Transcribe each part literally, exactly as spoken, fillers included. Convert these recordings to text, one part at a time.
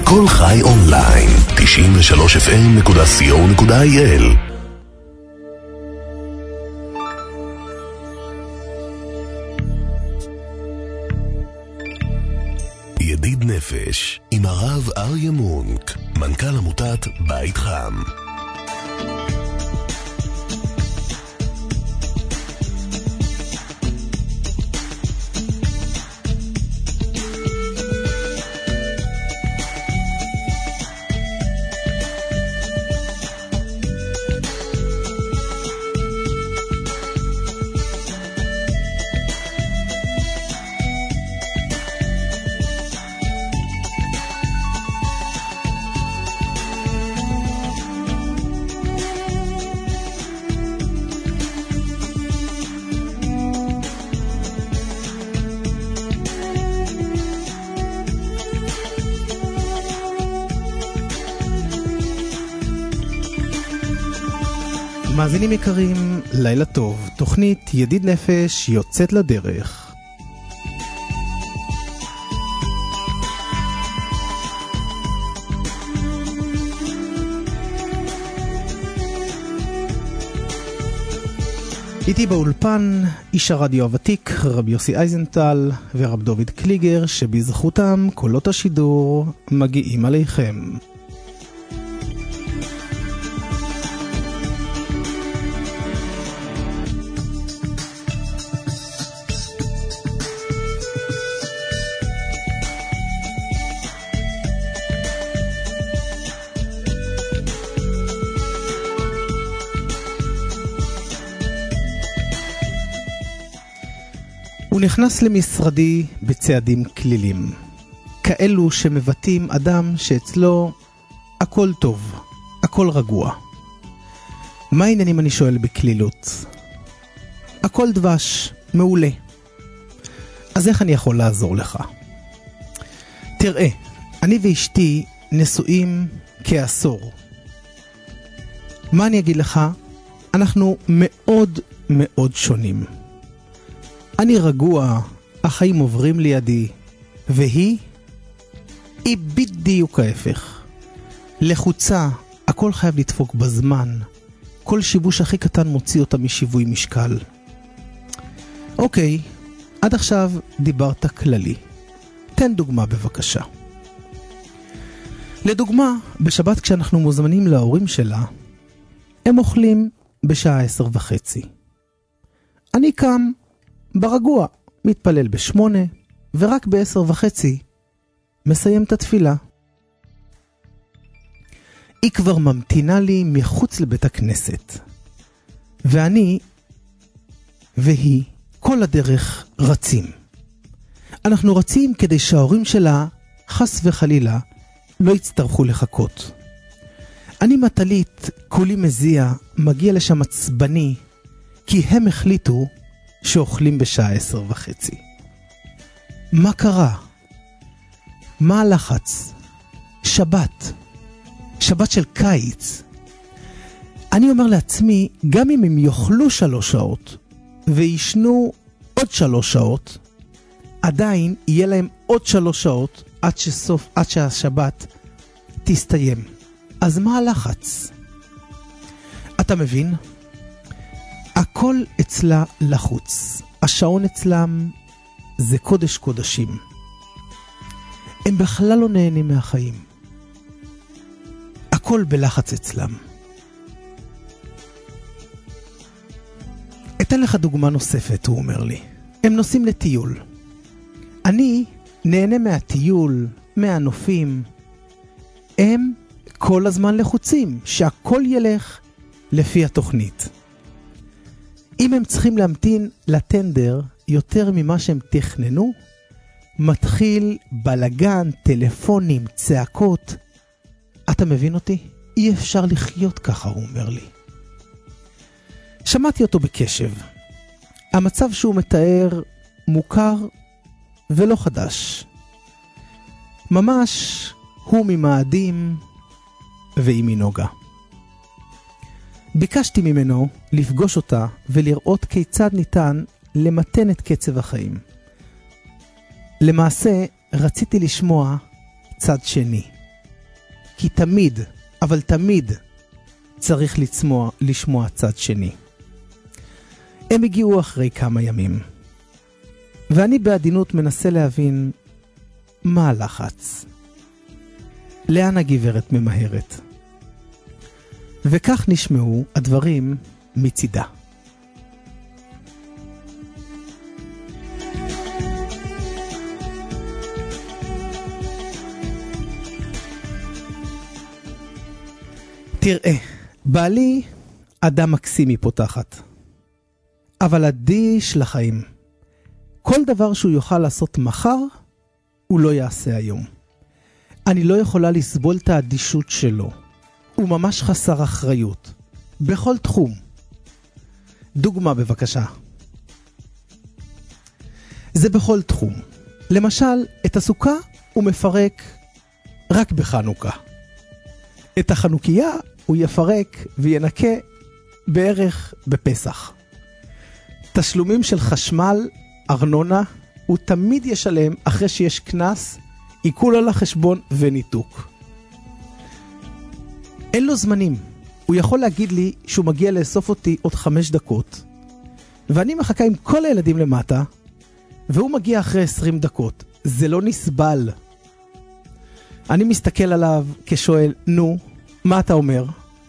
כל חי אונליין, תשעים ושלוש אף אם נקודה סי או נקודה איי אל. ידיד נפש עם הרב אריה מונק, מנכ"ל עמותת בית חם. מאזינים יקרים, לילה טוב. תוכנית ידיד נפש יוצאת לדרך. איתי באולפן איש הרדיו הוותיק רב יוסי אייזנטל ורב דוד קליגר, שבזכותם קולות השידור מגיעים עליכם. הוא נכנס למשרדי בצעדים כלילים, כאלו שמבטאים אדם שאצלו הכל טוב, הכל רגוע. מה העניינים, אני שואל בכלילות? הכל דבש, מעולה. אז איך אני יכול לעזור לך? תראה, אני ואשתי נשואים כעשור. מה אני אגיד לך? אנחנו מאוד מאוד שונים. אני רגוע, החיים עוברים לידי, והיא? היא בדיוק ההפך. לחוצה, הכל חייב לדפוק בזמן. כל שיבוש הכי קטן מוציא אותה משיווי משקל. אוקיי, עד עכשיו דיברת כללי. תן דוגמה בבקשה. לדוגמה, בשבת כשאנחנו מוזמנים להורים שלה, הם אוכלים בשעה עשר וחצי. אני קם ברגוע, מתפלל בשמונה, ורק בעשר וחצי מסיים את התפילה. היא כבר ממתינה לי מחוץ לבית הכנסת. ואני והיא כל הדרך רצים. אנחנו רצים כדי שההורים שלה, חס וחלילה, לא יצטרכו לחכות. אני מטלית, כולי מזיע, מגיע לשם עצבני, כי הם החליטו שאוכלים בשעה עשר וחצי. מה קרה? מה הלחץ? שבת. שבת של קיץ. אני אומר לעצמי, גם אם הם יאכלו שלוש שעות וישנו עוד שלוש שעות, עדיין יהיה להם עוד שלוש שעות עד שסוף, עד שהשבת תסתיים. אז מה הלחץ? אתה מבין? הכל אצלה לחוץ. השעון אצלם זה קודש קודשים. הם בכלל לא נהנים מהחיים. הכל בלחץ אצלם. אתן לך דוגמה נוספת, הוא אומר לי. הם נוסעים לטיול. אני נהנה מהטיול, מהנופים. הם כל הזמן לחוצים, שהכל ילך לפי התוכנית. אם הם צריכים להמתין לטנדר יותר ממה שהם תכננו, מתחיל בלגן, טלפונים, צעקות. אתה מבין אותי? אי אפשר לחיות ככה, הוא אומר לי. שמעתי אותו בקשב. המצב שהוא מתאר מוכר ולא חדש. ממש הוא ממאדים והיא מנוגה. ביקשתי ממנו לפגוש אותה ולראות כיצד ניתן למתן את קצב החיים. למעשה רציתי לשמוע צד שני. כי תמיד, אבל תמיד, צריך לצמוע, לשמוע צד שני. הם הגיעו אחרי כמה ימים, ואני בעדינות מנסה להבין מה הלחץ. לאן הגברת ממהרת? וכך נשמעו הדברים מצידה. תראה, בעלי אדם מקסים היא פותחת, אבל אדיש לחיים. כל דבר שהוא יוכל לעשות מחר, הוא לא יעשה היום. אני לא יכולה לסבול את האדישות שלו. הוא ממש חסר אחריות. בכל תחום. דוגמה בבקשה. זה בכל תחום. למשל, את הסוכה הוא מפרק רק בחנוכה. את החנוכיה הוא יפרק וינקה בערך בפסח. תשלומים של חשמל, ארנונה, הוא תמיד ישלם אחרי שיש כנס, עיקול על החשבון וניתוק. אין לו זמנים. הוא יכול להגיד לי שהוא מגיע לאסוף אותי עוד חמש דקות, ואני מחכה עם כל הילדים למטה, והוא מגיע אחרי עשרים דקות. זה לא נסבל. אני מסתכל עליו כשואל, נו, מה אתה אומר?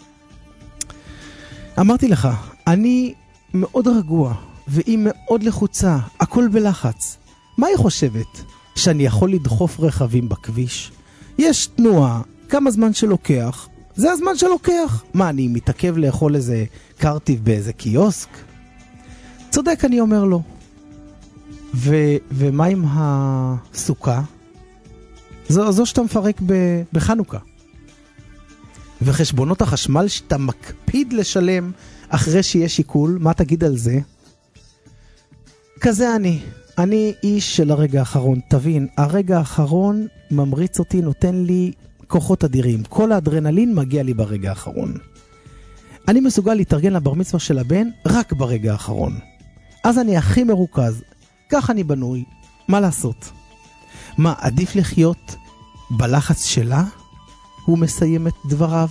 אמרתי לך, אני מאוד רגוע, והיא מאוד לחוצה, הכל בלחץ. מה היא חושבת? שאני יכול לדחוף רכבים בכביש? יש תנועה, כמה זמן שלוקח, זה הזמן שלוקח. מה, אני מתעכב לאכול איזה קרטיב באיזה קיוסק? צודק, אני אומר לו. ו- ומה עם הסוכה? זו, זו שאתה מפרק ב- בחנוכה. וחשבונות החשמל שאתה מקפיד לשלם אחרי שיש עיקול, מה תגיד על זה? כזה אני. אני איש של הרגע האחרון. תבין, הרגע האחרון ממריץ אותי, נותן לי כוחות אדירים. כל האדרנלין מגיע לי ברגע האחרון. אני מסוגל להתארגן לבר מצווה של הבן רק ברגע האחרון. אז אני הכי מרוכז. כך אני בנוי. מה לעשות? מה, עדיף לחיות בלחץ שלה? הוא מסיים את דבריו.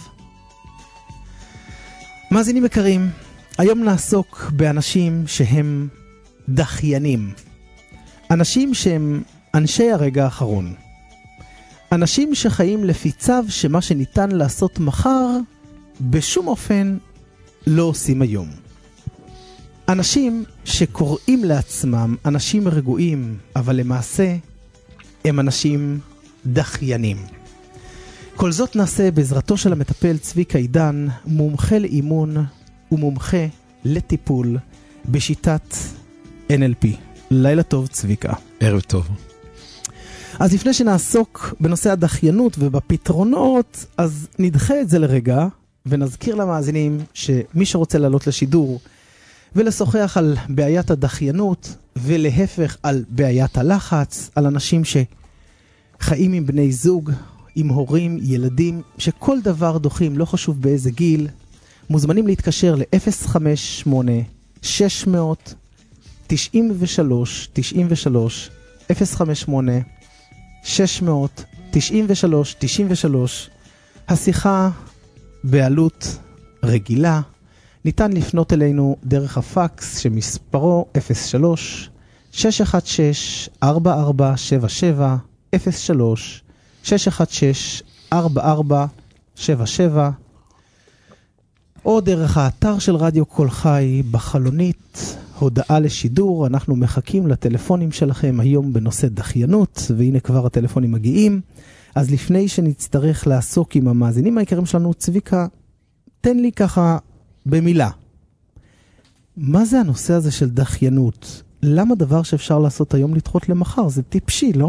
מאזינים יקרים, היום נעסוק באנשים שהם דחיינים. אנשים שהם אנשי הרגע האחרון. אנשים שחיים לפי צו שמה שניתן לעשות מחר, בשום אופן לא עושים היום. אנשים שקוראים לעצמם אנשים רגועים, אבל למעשה הם אנשים דחיינים. כל זאת נעשה בעזרתו של המטפל צביקה עידן, מומחה לאימון ומומחה לטיפול בשיטת אן אל פי. לילה טוב צביקה. ערב טוב. אז לפני שנעסוק בנושא הדחיינות ובפתרונות, אז נדחה את זה לרגע ונזכיר למאזינים שמי שרוצה לעלות לשידור ולשוחח על בעיית הדחיינות ולהפך על בעיית הלחץ, על אנשים שחיים עם בני זוג, עם הורים, ילדים, שכל דבר דוחים, לא חשוב באיזה גיל, מוזמנים להתקשר ל-אפס חמש שמונה שש מאות תשעים ושלוש תשעים ושלוש אפס חמש שמונה שש מאות תשעים ושלוש תשעים ושלוש. השיחה בעלות רגילה. ניתן לפנות אלינו דרך הפקס שמספרו אפס שלוש שש אחת שש ארבע ארבע שבע שבע אפס שלוש שש אחת שש ארבע ארבע שבע שבע, או דרך האתר של רדיו כל חי בחלונית הודעה לשידור. אנחנו מחכים לטלפונים שלכם היום בנושא דחיינות, והנה כבר הטלפונים מגיעים. אז לפני שנצטרך לעסוק עם המאזינים העיקרים שלנו, צביקה, תן לי ככה במילה, מה זה הנושא הזה של דחיינות? למה דבר שאפשר לעשות היום לדחות למחר? זה טיפשי, לא?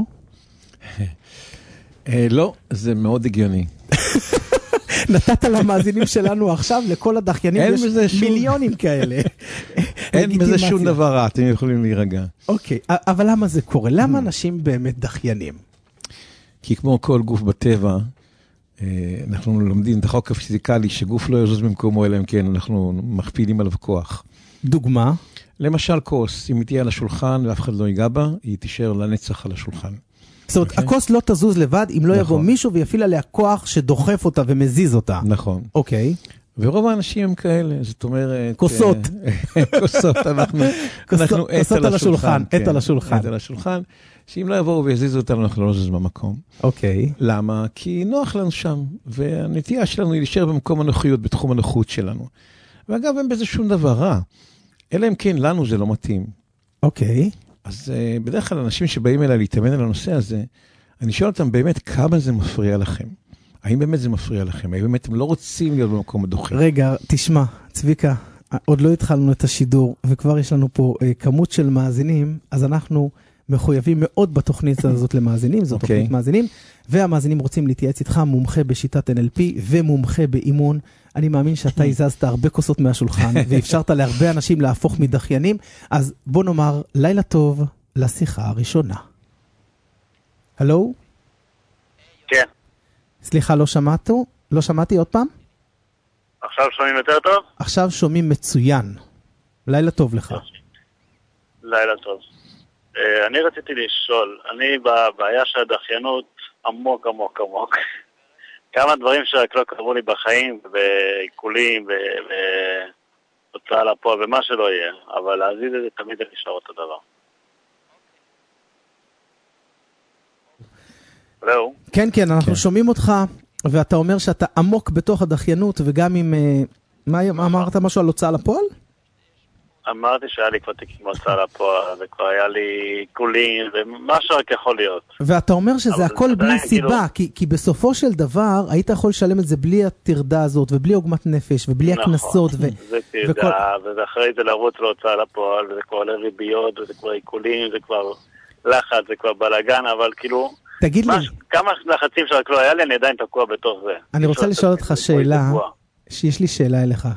לא, זה מאוד הגיוני. נתת למאזינים שלנו עכשיו, לכל הדחיינים יש מיליונים כאלה. אין בזה שום דבר רע, אתם יכולים להירגע. אוקיי, אבל למה זה קורה? למה אנשים באמת דחיינים? כי כמו כל גוף בטבע, אנחנו לומדים את החוק הפיזיקלי, שגוף לא יזוז במקומו, אלא אם כן אנחנו מכפילים עליו כוח. דוגמה? למשל כוס, אם היא תהיה על השולחן ואף אחד לא ייגע בה, היא תישאר לנצח על השולחן. זאת אומרת, הכוס לא תזוז לבד אם לא יבוא מישהו ויפעיל עליה כוח שדוחף אותה ומזיז אותה. נכון. אוקיי. ורוב האנשים הם כאלה, זאת אומרת... כוסות. כוסות, אנחנו... כוסות על השולחן, עת על השולחן. עת על השולחן, שאם לא יבואו ויזיזו אותנו, אנחנו לא נזוז במקום. אוקיי. למה? כי נוח לנו שם, והנטייה שלנו היא להישאר במקום הנוחיות, בתחום הנוחות שלנו. ואגב, אין בזה שום דבר רע. אלא אם כן, לנו זה לא מתאים. אוקיי. אז uh, בדרך כלל אנשים שבאים אליי להתאמן על הנושא הזה, אני שואל אותם באמת כמה זה מפריע לכם. האם באמת זה מפריע לכם? האם באמת אתם לא רוצים להיות במקום הדוחק? רגע, תשמע, צביקה, עוד לא התחלנו את השידור, וכבר יש לנו פה uh, כמות של מאזינים, אז אנחנו מחויבים מאוד בתוכנית הזאת למאזינים, זו okay. תוכנית מאזינים, והמאזינים רוצים להתייעץ איתך, מומחה בשיטת אן אל פי ומומחה באימון. אני מאמין שאתה הזזת הרבה כוסות מהשולחן, ואפשרת להרבה אנשים להפוך מדחיינים, אז בוא נאמר, לילה טוב לשיחה הראשונה. הלו? כן. סליחה, לא שמעתו? לא שמעתי עוד פעם? עכשיו שומעים יותר טוב? עכשיו שומעים מצוין. לילה טוב לך. לילה טוב. אני רציתי לשאול, אני בבעיה של הדחיינות עמוק עמוק עמוק. כמה דברים שרק לא קראו לי בחיים, בעיקולים, בהוצאה לפועל, ומה שלא יהיה. אבל להזיז את זה תמיד נשאר אותו דבר. זהו. כן, כן, אנחנו שומעים אותך, ואתה אומר שאתה עמוק בתוך הדחיינות, וגם אם... מה אמרת משהו על הוצאה לפועל? אמרתי שהיה לי כבר תיקים בהוצאה לפועל, וכבר היה לי עיקולים, ומה שרק יכול להיות. ואתה אומר שזה הכל בלי סיבה, כי בסופו של דבר, היית יכול לשלם את זה בלי התרדה הזאת, ובלי עוגמת נפש, ובלי הכנסות. נכון, זה תרדה, ואחרי זה לרוץ להוצאה לפועל, וזה כבר עולה ריביות, וזה כבר עיקולים, זה כבר לחץ, זה כבר בלגן, אבל כאילו... תגיד לי... כמה לחצים שרק לא היה לי, אני עדיין תקוע בתוך זה. אני רוצה לשאול אותך שאלה, שיש לי שאלה אליך.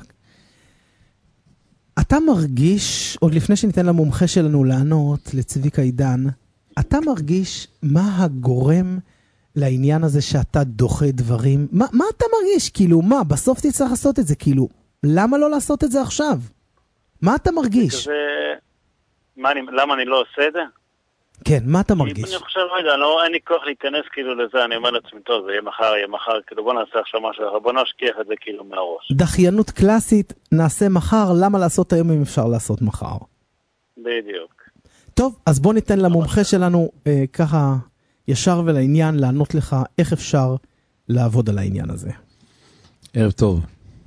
אתה מרגיש, עוד לפני שניתן למומחה שלנו לענות, לצביקה עידן, אתה מרגיש מה הגורם לעניין הזה שאתה דוחה דברים? מה, מה אתה מרגיש? כאילו, מה? בסוף תצטרך לעשות את זה. כאילו, למה לא לעשות את זה עכשיו? מה אתה מרגיש? כזה... מה אני, למה אני לא עושה את זה? כן, מה אתה מרגיש? אני חושב, רגע, לא, אין לי כוח להיכנס כאילו לזה, אני אומר לעצמי, טוב, זה יהיה מחר, יהיה מחר, כאילו בוא נעשה עכשיו משהו, בוא נשכיח את זה כאילו מהראש. דחיינות קלאסית, נעשה מחר, למה לעשות היום אם אפשר לעשות מחר? בדיוק. טוב, אז בוא ניתן למומחה שלנו אה, ככה ישר ולעניין, לענות לך איך אפשר לעבוד על העניין הזה. ערב טוב.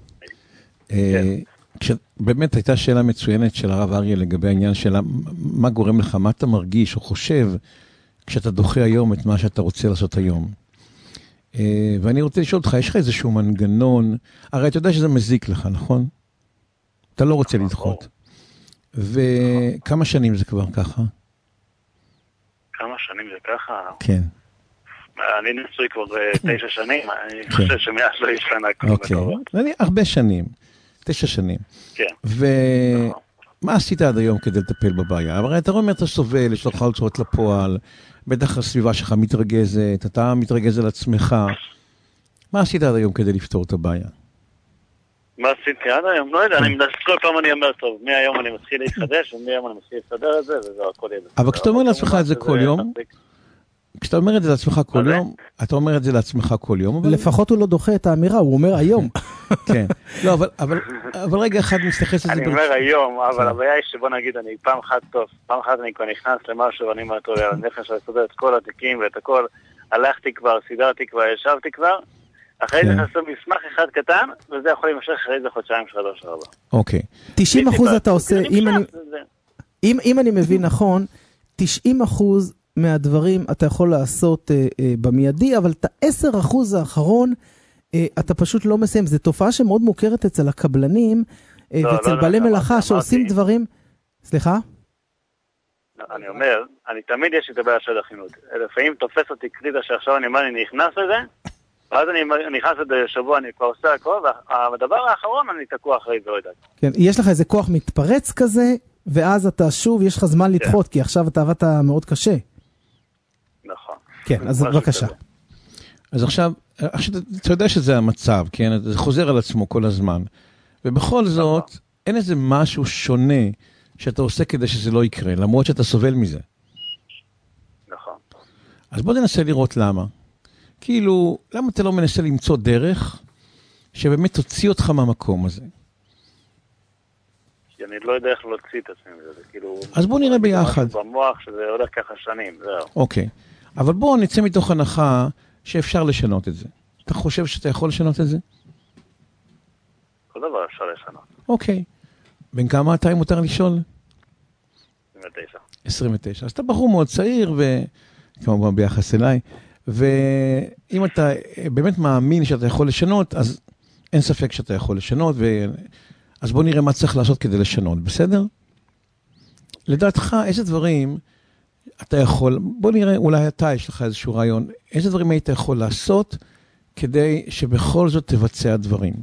כן. באמת הייתה שאלה מצוינת של הרב אריה לגבי העניין של מה גורם לך, מה אתה מרגיש או חושב כשאתה דוחה היום את מה שאתה רוצה לעשות היום. ואני רוצה לשאול אותך, יש לך איזשהו מנגנון, הרי אתה יודע שזה מזיק לך, נכון? אתה לא רוצה לדחות. וכמה שנים זה כבר ככה? כמה שנים זה ככה? כן. אני נשוי כבר תשע שנים, אני חושב שמאז לא ישתנה כלום. אוקיי, הרבה שנים. תשע שנים. כן. ומה עשית עד היום כדי לטפל בבעיה? אבל אתה רואה, אתה סובל, יש לך הוצאות לפועל, בטח הסביבה שלך מתרגזת, אתה מתרגז על עצמך. מה עשית עד היום כדי לפתור את הבעיה? מה עשיתי עד היום? לא יודע, אני מדעת, כל פעם אני אומר, טוב, מהיום אני מתחיל להתחדש, ומהיום אני מתחיל להסתדר את זה, וזהו, הכל יהיה. אבל כשאתה אומר לעצמך את זה כל יום, כשאתה אומר את זה לעצמך כל יום, אתה אומר את זה לעצמך כל יום. לפחות הוא לא דוחה את האמירה, הוא אומר היום. כן. לא, אבל רגע אחד מסתכלס את זה. אני אומר היום, אבל הבעיה היא שבוא נגיד, אני פעם אחת טוב, פעם אחת אני כבר נכנס למשהו, ואני אומר, טוב, הנפש אני סודר את כל התיקים ואת הכל, הלכתי כבר, סידרתי כבר, ישבתי כבר, אחרי זה נעשו מסמך אחד קטן, וזה יכול להימשך אחרי זה חודשיים, שלוש, ארבע. אוקיי. תשעים אחוז אתה עושה, אם אני מבין נכון, תשעים אחוז מהדברים אתה יכול לעשות אה, אה, במיידי, אבל את ה-עשרה אחוז האחרון אה, אתה פשוט לא מסיים. זו תופעה שמאוד מוכרת אצל הקבלנים אה, לא, ואצל לא, בעלי לא, מלאכה שעושים אמרתי. דברים... סליחה? לא, אני אומר, אני תמיד יש לי את הבעיה של דחיינות. לפעמים תופס אותי קריטה שעכשיו אני, אני נכנס לזה, ואז אני נכנס לזה שבוע, אני כבר עושה הכל, והדבר האחרון אני תקוע אחרי זה, לא יודעת. כן, יש לך איזה כוח מתפרץ כזה, ואז אתה שוב, יש לך זמן לדחות, כן. כי עכשיו אתה עבדת מאוד קשה. נכון. כן, אז בבקשה. אז עכשיו, אתה יודע שזה המצב, כן? זה חוזר על עצמו כל הזמן. ובכל זאת, אין איזה משהו שונה שאתה עושה כדי שזה לא יקרה, למרות שאתה סובל מזה. נכון. אז בוא ננסה לראות למה. כאילו, למה אתה לא מנסה למצוא דרך שבאמת תוציא אותך מהמקום הזה? כי אני לא יודע איך להוציא את עצמי מזה, כאילו... אז בוא נראה ביחד. משהו במוח שזה הולך ככה שנים, זהו. אוקיי. אבל בוא נצא מתוך הנחה שאפשר לשנות את זה. אתה חושב שאתה יכול לשנות את זה? כל דבר אפשר לשנות. אוקיי. בין כמה אתה מותר לשאול? עשרים ותשע. עשרים ותשע. אז אתה בחור מאוד צעיר, וכמובן ביחס אליי, ואם אתה באמת מאמין שאתה יכול לשנות, אז אין ספק שאתה יכול לשנות, ו... אז בוא נראה מה צריך לעשות כדי לשנות, בסדר? לדעתך, איזה דברים אתה יכול, בוא נראה, אולי אתה יש לך איזשהו רעיון, איזה דברים היית יכול לעשות כדי שבכל זאת תבצע דברים?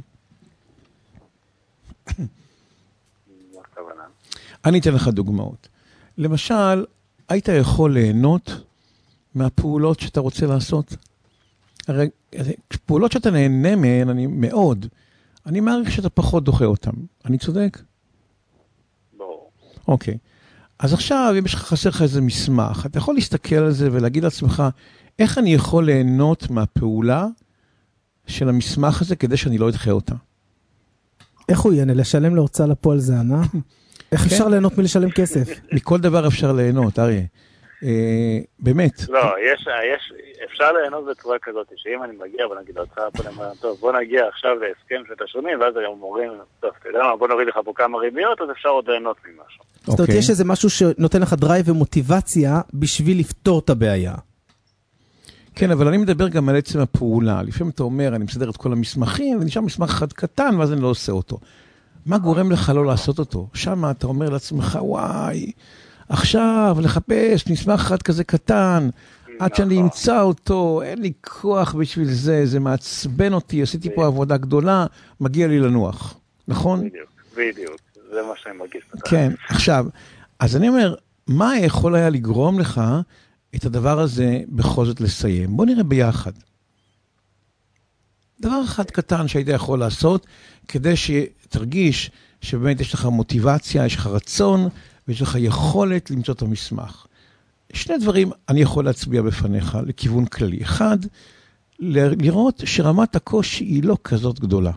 מה הכוונה? אני אתן לך דוגמאות. למשל, היית יכול ליהנות מהפעולות שאתה רוצה לעשות? הרי פעולות שאתה נהנה מהן, אני מאוד, אני מעריך שאתה פחות דוחה אותם. אני צודק? ברור. אוקיי. אז עכשיו, אם יש לך חסר לך איזה מסמך, אתה יכול להסתכל על זה ולהגיד לעצמך, איך אני יכול ליהנות מהפעולה של המסמך הזה כדי שאני לא אדחה אותה? איך הוא יענה? לשלם להוצאה לפועל זה ענה? איך אפשר ליהנות מלשלם כסף? מכל דבר אפשר ליהנות, אריה. באמת. לא, יש, יש, אפשר ליהנות בצורה כזאת, שאם אני מגיע, בוא נגיד, להוצאה לפועל, טוב, בוא נגיע עכשיו להסכם של תשלומים, ואז הם אומרים, טוב, אתה יודע מה, בוא נוריד לך פה כמה ריביות, אז אפשר עוד ליהנות ממשהו. זאת אומרת, יש איזה משהו שנותן לך דרייב ומוטיבציה בשביל לפתור את הבעיה. כן, אבל אני מדבר גם על עצם הפעולה. לפעמים אתה אומר, אני מסדר את כל המסמכים, ונשאר מסמך אחד קטן, ואז אני לא עושה אותו. מה גורם לך לא לעשות אותו? שם אתה אומר לעצמך, וואי, עכשיו לחפש מסמך אחד כזה קטן, עד שאני אמצא אותו, אין לי כוח בשביל זה, זה מעצבן אותי, עשיתי פה עבודה גדולה, מגיע לי לנוח. נכון? בדיוק, בדיוק. זה מה שאני מרגיש. כן, עכשיו, אז אני אומר, מה יכול היה לגרום לך את הדבר הזה בכל זאת לסיים? בוא נראה ביחד. דבר אחד קטן שהיית יכול לעשות, כדי שתרגיש שבאמת יש לך מוטיבציה, יש לך רצון, ויש לך יכולת למצוא את המסמך. שני דברים אני יכול להצביע בפניך לכיוון כללי. אחד, לראות שרמת הקושי היא לא כזאת גדולה.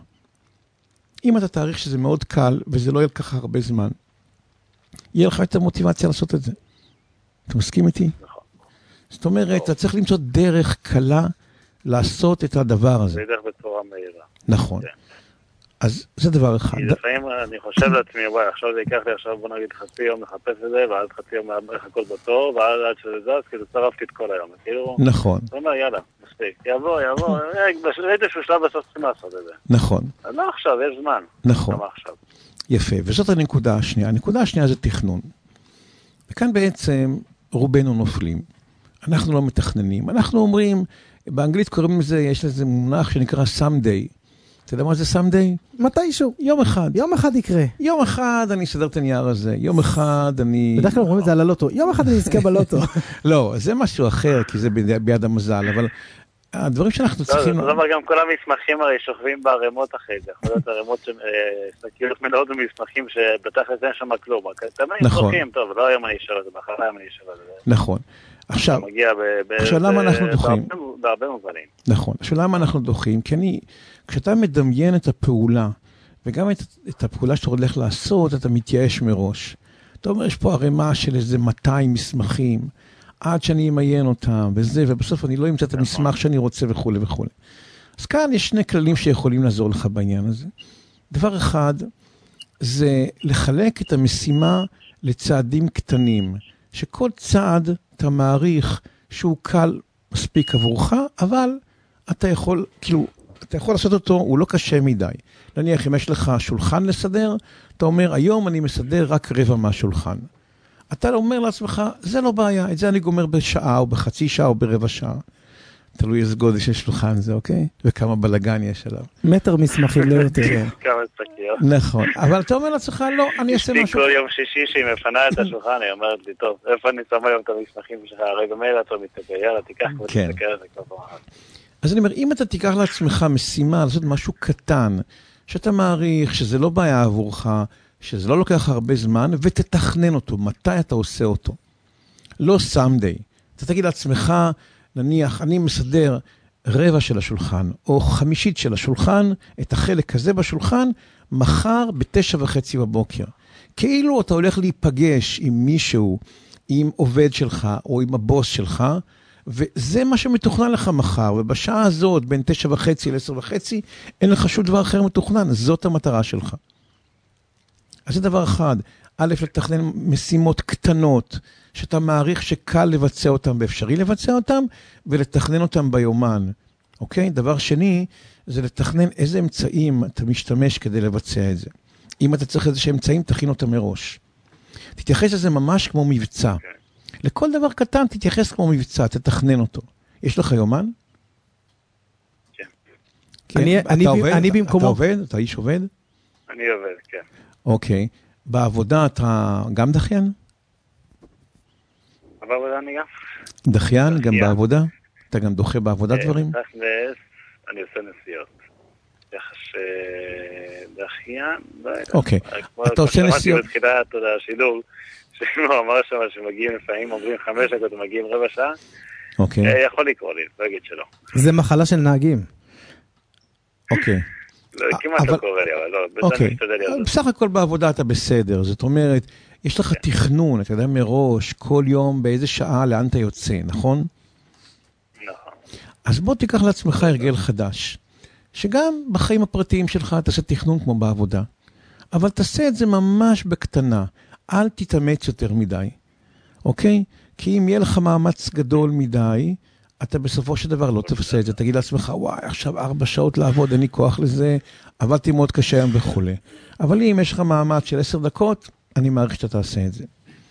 אם אתה תאריך שזה מאוד קל, וזה לא יהיה כך הרבה זמן, יהיה לך את המוטיבציה לעשות את זה. אתה מסכים איתי? נכון. זאת אומרת, אתה צריך למצוא דרך קלה לעשות את הדבר הזה. זה דרך בצורה מהירה. נכון. אז זה דבר אחד. כי לפעמים אני חושב לעצמי, וואי, עכשיו זה ייקח לי עכשיו, בוא נגיד חצי יום לחפש את זה, ואז חצי יום לחכות בתור, ואז עד שזה זז, כאילו צרפתי את כל היום. נכון. זאת אומרת, יאללה, מספיק. יבוא, יבוא, ראיתי שהוא שלב בסוף צריכים לעשות את זה. נכון. אז לא עכשיו, יש זמן. נכון. יפה, וזאת הנקודה השנייה. הנקודה השנייה זה תכנון. וכאן בעצם רובנו נופלים. אנחנו לא מתכננים. אנחנו אומרים, באנגלית קוראים לזה, יש לזה מונח שנקרא someday. אתה יודע מה זה someday? מתישהו. יום אחד. יום אחד יקרה. יום אחד אני אסדר את הנייר הזה. יום אחד אני... בדרך כלל אומרים את זה על הלוטו. יום אחד אני אזכה בלוטו. לא, זה משהו אחר, כי זה ביד המזל, אבל הדברים שאנחנו צריכים... לא, אבל גם כל המסמכים הרי שוכבים בערימות אחרי זה. יכול להיות ערימות שסקיות מלאות במסמכים שבתכל'ס אין שם כלום. תמיד זוכים, טוב, לא היום אני אשאר את זה, באחר היום אני אשאר את זה. נכון. עכשיו, עכשיו למה אנחנו דוחים? בהרבה מובנים. נכון. עכשיו למה אנחנו דוחים? כי אני, כשאתה מדמיין את הפעולה, וגם את, את הפעולה שאתה הולך לעשות, אתה מתייאש מראש. אתה אומר, יש פה ערימה של איזה מאתיים מסמכים, עד שאני אמיין אותם, וזה, ובסוף אני לא אמצא את המסמך שאני רוצה וכו' וכו'. אז כאן יש שני כללים שיכולים לעזור לך בעניין הזה. דבר אחד, זה לחלק את המשימה לצעדים קטנים, שכל צעד אתה מעריך שהוא קל מספיק עבורך, אבל אתה יכול, כאילו, אתה יכול לעשות אותו, הוא לא קשה מדי. נניח, אם יש לך שולחן לסדר, אתה אומר, היום אני מסדר רק רבע מהשולחן. אתה אומר לעצמך, זה לא בעיה, את זה אני גומר בשעה, או בחצי שעה, או ברבע שעה. תלוי איזה גודל של שולחן זה, אוקיי? וכמה בלגן יש עליו. מטר מסמכים לא יותר. כמה צקיות. נכון, אבל אתה אומר לעצמך, לא, אני אעשה משהו. יש לי כל יום שישי שהיא מפנה את השולחן, היא אומרת לי, טוב, איפה אני שם היום את המסמכים שלך? הרי במילא אתה מתקל, יאללה, תיקח ותתקל את זה כבר פעם. אז אני אומר, אם אתה תיקח לעצמך משימה, לעשות משהו קטן, שאתה מעריך שזה לא בעיה עבורך, שזה לא לוקח הרבה זמן, ותתכנן אותו, מתי אתה עושה אותו. לא someday. אתה תגיד לעצמך, נניח, אני מסדר רבע של השולחן, או חמישית של השולחן, את החלק הזה בשולחן, מחר בתשע וחצי בבוקר. כאילו אתה הולך להיפגש עם מישהו, עם עובד שלך, או עם הבוס שלך, וזה מה שמתוכנן לך מחר, ובשעה הזאת, בין תשע וחצי לעשר וחצי, אין לך שום דבר אחר מתוכנן, זאת המטרה שלך. אז זה דבר אחד, א', לתכנן משימות קטנות, שאתה מעריך שקל לבצע אותם ואפשרי לבצע אותם, ולתכנן אותם ביומן. אוקיי? דבר שני, זה לתכנן איזה אמצעים אתה משתמש כדי לבצע את זה. אם אתה צריך איזה אמצעים, תכין אותם מראש. תתייחס לזה ממש כמו מבצע. לכל דבר קטן תתייחס כמו מבצע, תתכנן אותו. יש לך יומן? כן. אני, אתה אני, עובד? אני במקומו... אתה עובד? אתה איש עובד? אני עובד, כן. אוקיי. בעבודה אתה גם דחיין? בעבודה אני גם. דחיין, גם בעבודה? אתה גם דוחה בעבודה דברים? תכלס, אני עושה נסיעות. ככה שדחיין... אוקיי. אתה עושה נסיעות... שמעתי בתחילת השידור, שהוא אמר שם שמגיעים לפעמים, אומרים חמש דקות ומגיעים רבע שעה. אוקיי. יכול לקרוא לי, לא אגיד שלא. זה מחלה של נהגים. אוקיי. כמעט לא קורה לי, אבל לא, בזה אני משתדל לי. בסך הכל בעבודה אתה בסדר, זאת אומרת, יש לך תכנון, אתה יודע מראש, כל יום באיזה שעה לאן אתה יוצא, נכון? נכון. אז בוא תיקח לעצמך הרגל חדש, שגם בחיים הפרטיים שלך תעשה תכנון כמו בעבודה, אבל תעשה את זה ממש בקטנה, אל תתאמץ יותר מדי, אוקיי? כי אם יהיה לך מאמץ גדול מדי, אתה בסופו של דבר לא תפסה את זה, תגיד לעצמך, וואי, עכשיו ארבע שעות לעבוד, אין לי כוח לזה, עבדתי מאוד קשה היום וכו'. אבל אם יש לך מאמץ של עשר דקות, אני מעריך שאתה תעשה את זה.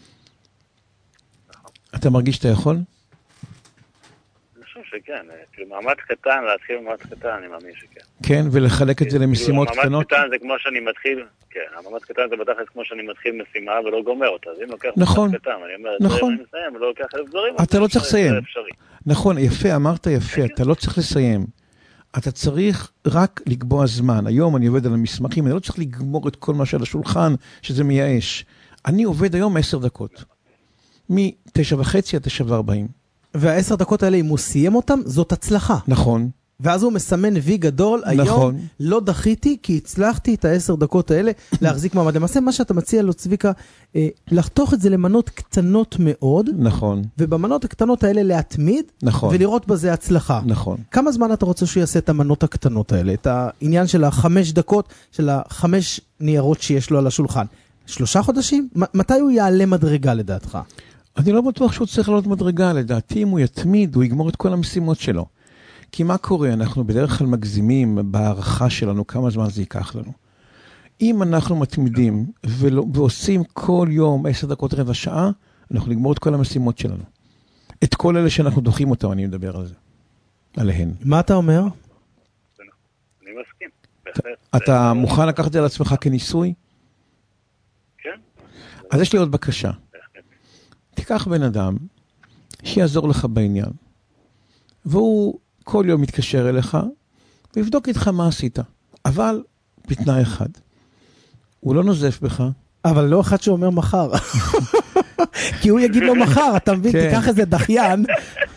אתה מרגיש שאתה יכול? אני חושב שכן, כאילו מאמץ קטן, להתחיל מאמץ קטן, אני מאמין שכן. כן, ולחלק את זה למשימות קטנות? מאמץ קטן זה כמו שאני מתחיל, כן, המאמץ קטן זה בדרך כמו שאני מתחיל משימה ולא גומר אותה, אז אם לוקח מאמץ קטן, אני אומר, דברים אני מסיים, ולא לוקח אלף דברים, אתה לא צריך לסיים. נכון, יפה, אמרת יפה, אתה לא צריך לסיים. אתה צריך רק לקבוע זמן. היום אני עובד על המסמכים, אני לא צריך לגמור את כל מה שעל השולחן, שזה מייאש. אני עובד היום עשר דקות. מתשע וחצי עד תשע וארבעים. והעשר דקות האלה, אם הוא סיים אותם, זאת הצלחה. נכון. ואז הוא מסמן וי גדול, היום נכון. לא דחיתי, כי הצלחתי את העשר דקות האלה להחזיק מעמד. למעשה, מה שאתה מציע לו, צביקה, אה, לחתוך את זה למנות קטנות מאוד. נכון. ובמנות הקטנות האלה להתמיד. נכון. ולראות בזה הצלחה. נכון. כמה זמן אתה רוצה שהוא יעשה את המנות הקטנות האלה? את העניין של החמש דקות, של החמש ניירות שיש לו על השולחן. שלושה חודשים? מתי הוא יעלה מדרגה לדעתך? אני לא בטוח שהוא צריך לעלות מדרגה. לדעתי, אם הוא יתמיד, הוא יגמור את כל המשימות שלו. כי מה קורה? אנחנו בדרך כלל מגזימים בהערכה שלנו כמה זמן זה ייקח לנו. אם אנחנו מתמידים ולא, ועושים כל יום עשר דקות רבע שעה, אנחנו נגמור את כל המשימות שלנו. את כל אלה שאנחנו דוחים אותם, אני מדבר על זה. עליהן. מה אתה אומר? אני מסכים. אתה מוכן לקחת את זה על עצמך כניסוי? כן. אז יש לי עוד בקשה. תיקח בן אדם שיעזור לך בעניין. והוא כל יום מתקשר אליך, ויבדוק איתך מה עשית. אבל בתנאי אחד. הוא לא נוזף בך. אבל לא אחד שאומר מחר. כי הוא יגיד לו מחר, אתה מבין? תיקח איזה דחיין.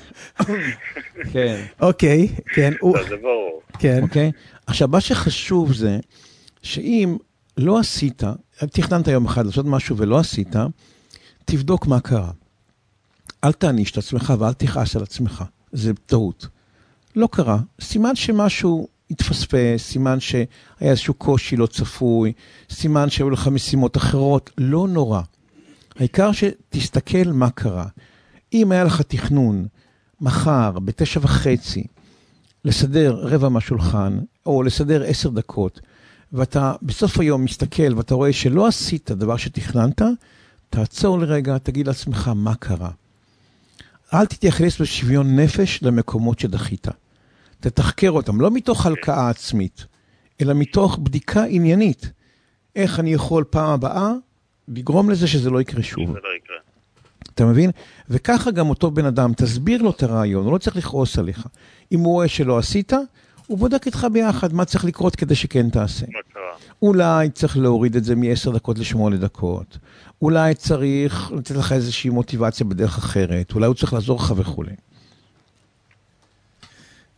כן. אוקיי, כן. זה ברור. כן. אוקיי? עכשיו, מה שחשוב זה, שאם לא עשית, תכננת יום אחד לעשות משהו ולא עשית, תבדוק מה קרה. אל תעניש את עצמך ואל תכעס על עצמך. זה טעות. לא קרה. סימן שמשהו התפספס, סימן שהיה איזשהו קושי לא צפוי, סימן שהיו לך משימות אחרות, לא נורא. העיקר שתסתכל מה קרה. אם היה לך תכנון מחר בתשע וחצי, לסדר רבע מהשולחן, או לסדר עשר דקות, ואתה בסוף היום מסתכל ואתה רואה שלא עשית דבר שתכננת, תעצור לרגע, תגיד לעצמך מה קרה. אל תתייחס בשוויון נפש למקומות שדחית. תתחקר אותם, לא מתוך הלקאה עצמית, אלא מתוך בדיקה עניינית. איך אני יכול פעם הבאה לגרום לזה שזה לא יקרה שוב. זה לא יקרה. אתה מבין? וככה גם אותו בן אדם, תסביר לו את הרעיון, הוא לא צריך לכעוס עליך. אם הוא רואה שלא עשית, הוא בודק איתך ביחד מה צריך לקרות כדי שכן תעשה. מה קרה? אולי צריך להוריד את זה מ-עשר דקות לשמונה דקות. אולי צריך לתת לך איזושהי מוטיבציה בדרך אחרת. אולי הוא צריך לעזור לך וכו'.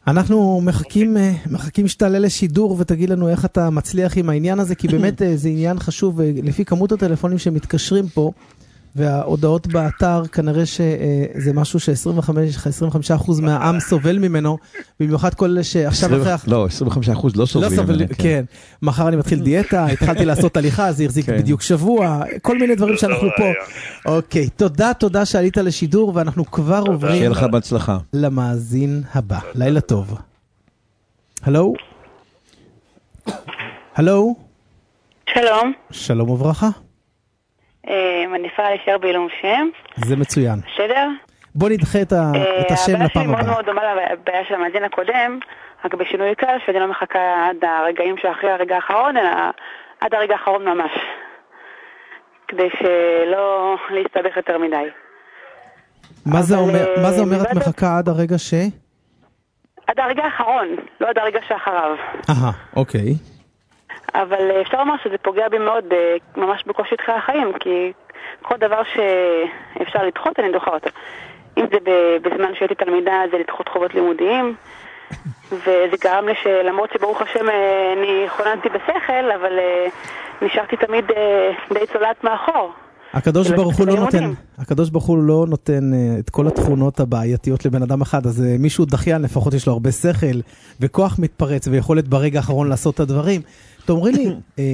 אנחנו מחכים, מחכים שתעלה לשידור ותגיד לנו איך אתה מצליח עם העניין הזה, כי באמת זה עניין חשוב, לפי כמות הטלפונים שמתקשרים פה, וההודעות באתר, כנראה שזה משהו ש-עשרים וחמישה אחוז מהעם סובל ממנו, במיוחד כל אלה שעכשיו אחרי... לא, עשרים וחמישה אחוז לא סובלים ממנו. כן, מחר אני מתחיל דיאטה, התחלתי לעשות הליכה, זה יחזיק בדיוק שבוע, כל מיני דברים שאנחנו פה. אוקיי, תודה, תודה שעלית לשידור, ואנחנו כבר עוברים... שיהיה לך בהצלחה. למאזין הבא. לילה טוב. הלו? הלו? שלום. שלום וברכה. מניפה להישאר בעילום שם. זה מצוין. בסדר? בוא נדחה את השם לפעם הבאה. הבעיה שלי מאוד מאוד דומה לבעיה של המאזין הקודם, רק בשינוי קל, שאני לא מחכה עד הרגעים שאחרי הרגע האחרון, אלא עד הרגע האחרון ממש. כדי שלא להסתבך יותר מדי. מה זה אומר, מה זה אומר את מחכה עד הרגע ש? עד הרגע האחרון, לא עד הרגע שאחריו. אהה, אוקיי. אבל אפשר לומר שזה פוגע בי מאוד, ממש בקושי תחיי החיים, כי כל דבר שאפשר לדחות, אני דוחה אותו. אם זה בזמן שהייתי תלמידה, זה לדחות חובות לימודיים, וזה גרם לי שלמרות שברוך השם אני חוננתי בשכל, אבל נשארתי תמיד די צולעת מאחור. הקדוש ברוך הוא לא נותן, הקדוש ברוך הוא לא נותן את כל התכונות הבעייתיות לבן אדם אחד, אז מישהו דחיין, לפחות יש לו הרבה שכל, וכוח מתפרץ, ויכולת ברגע האחרון לעשות את הדברים. תאמרי לי,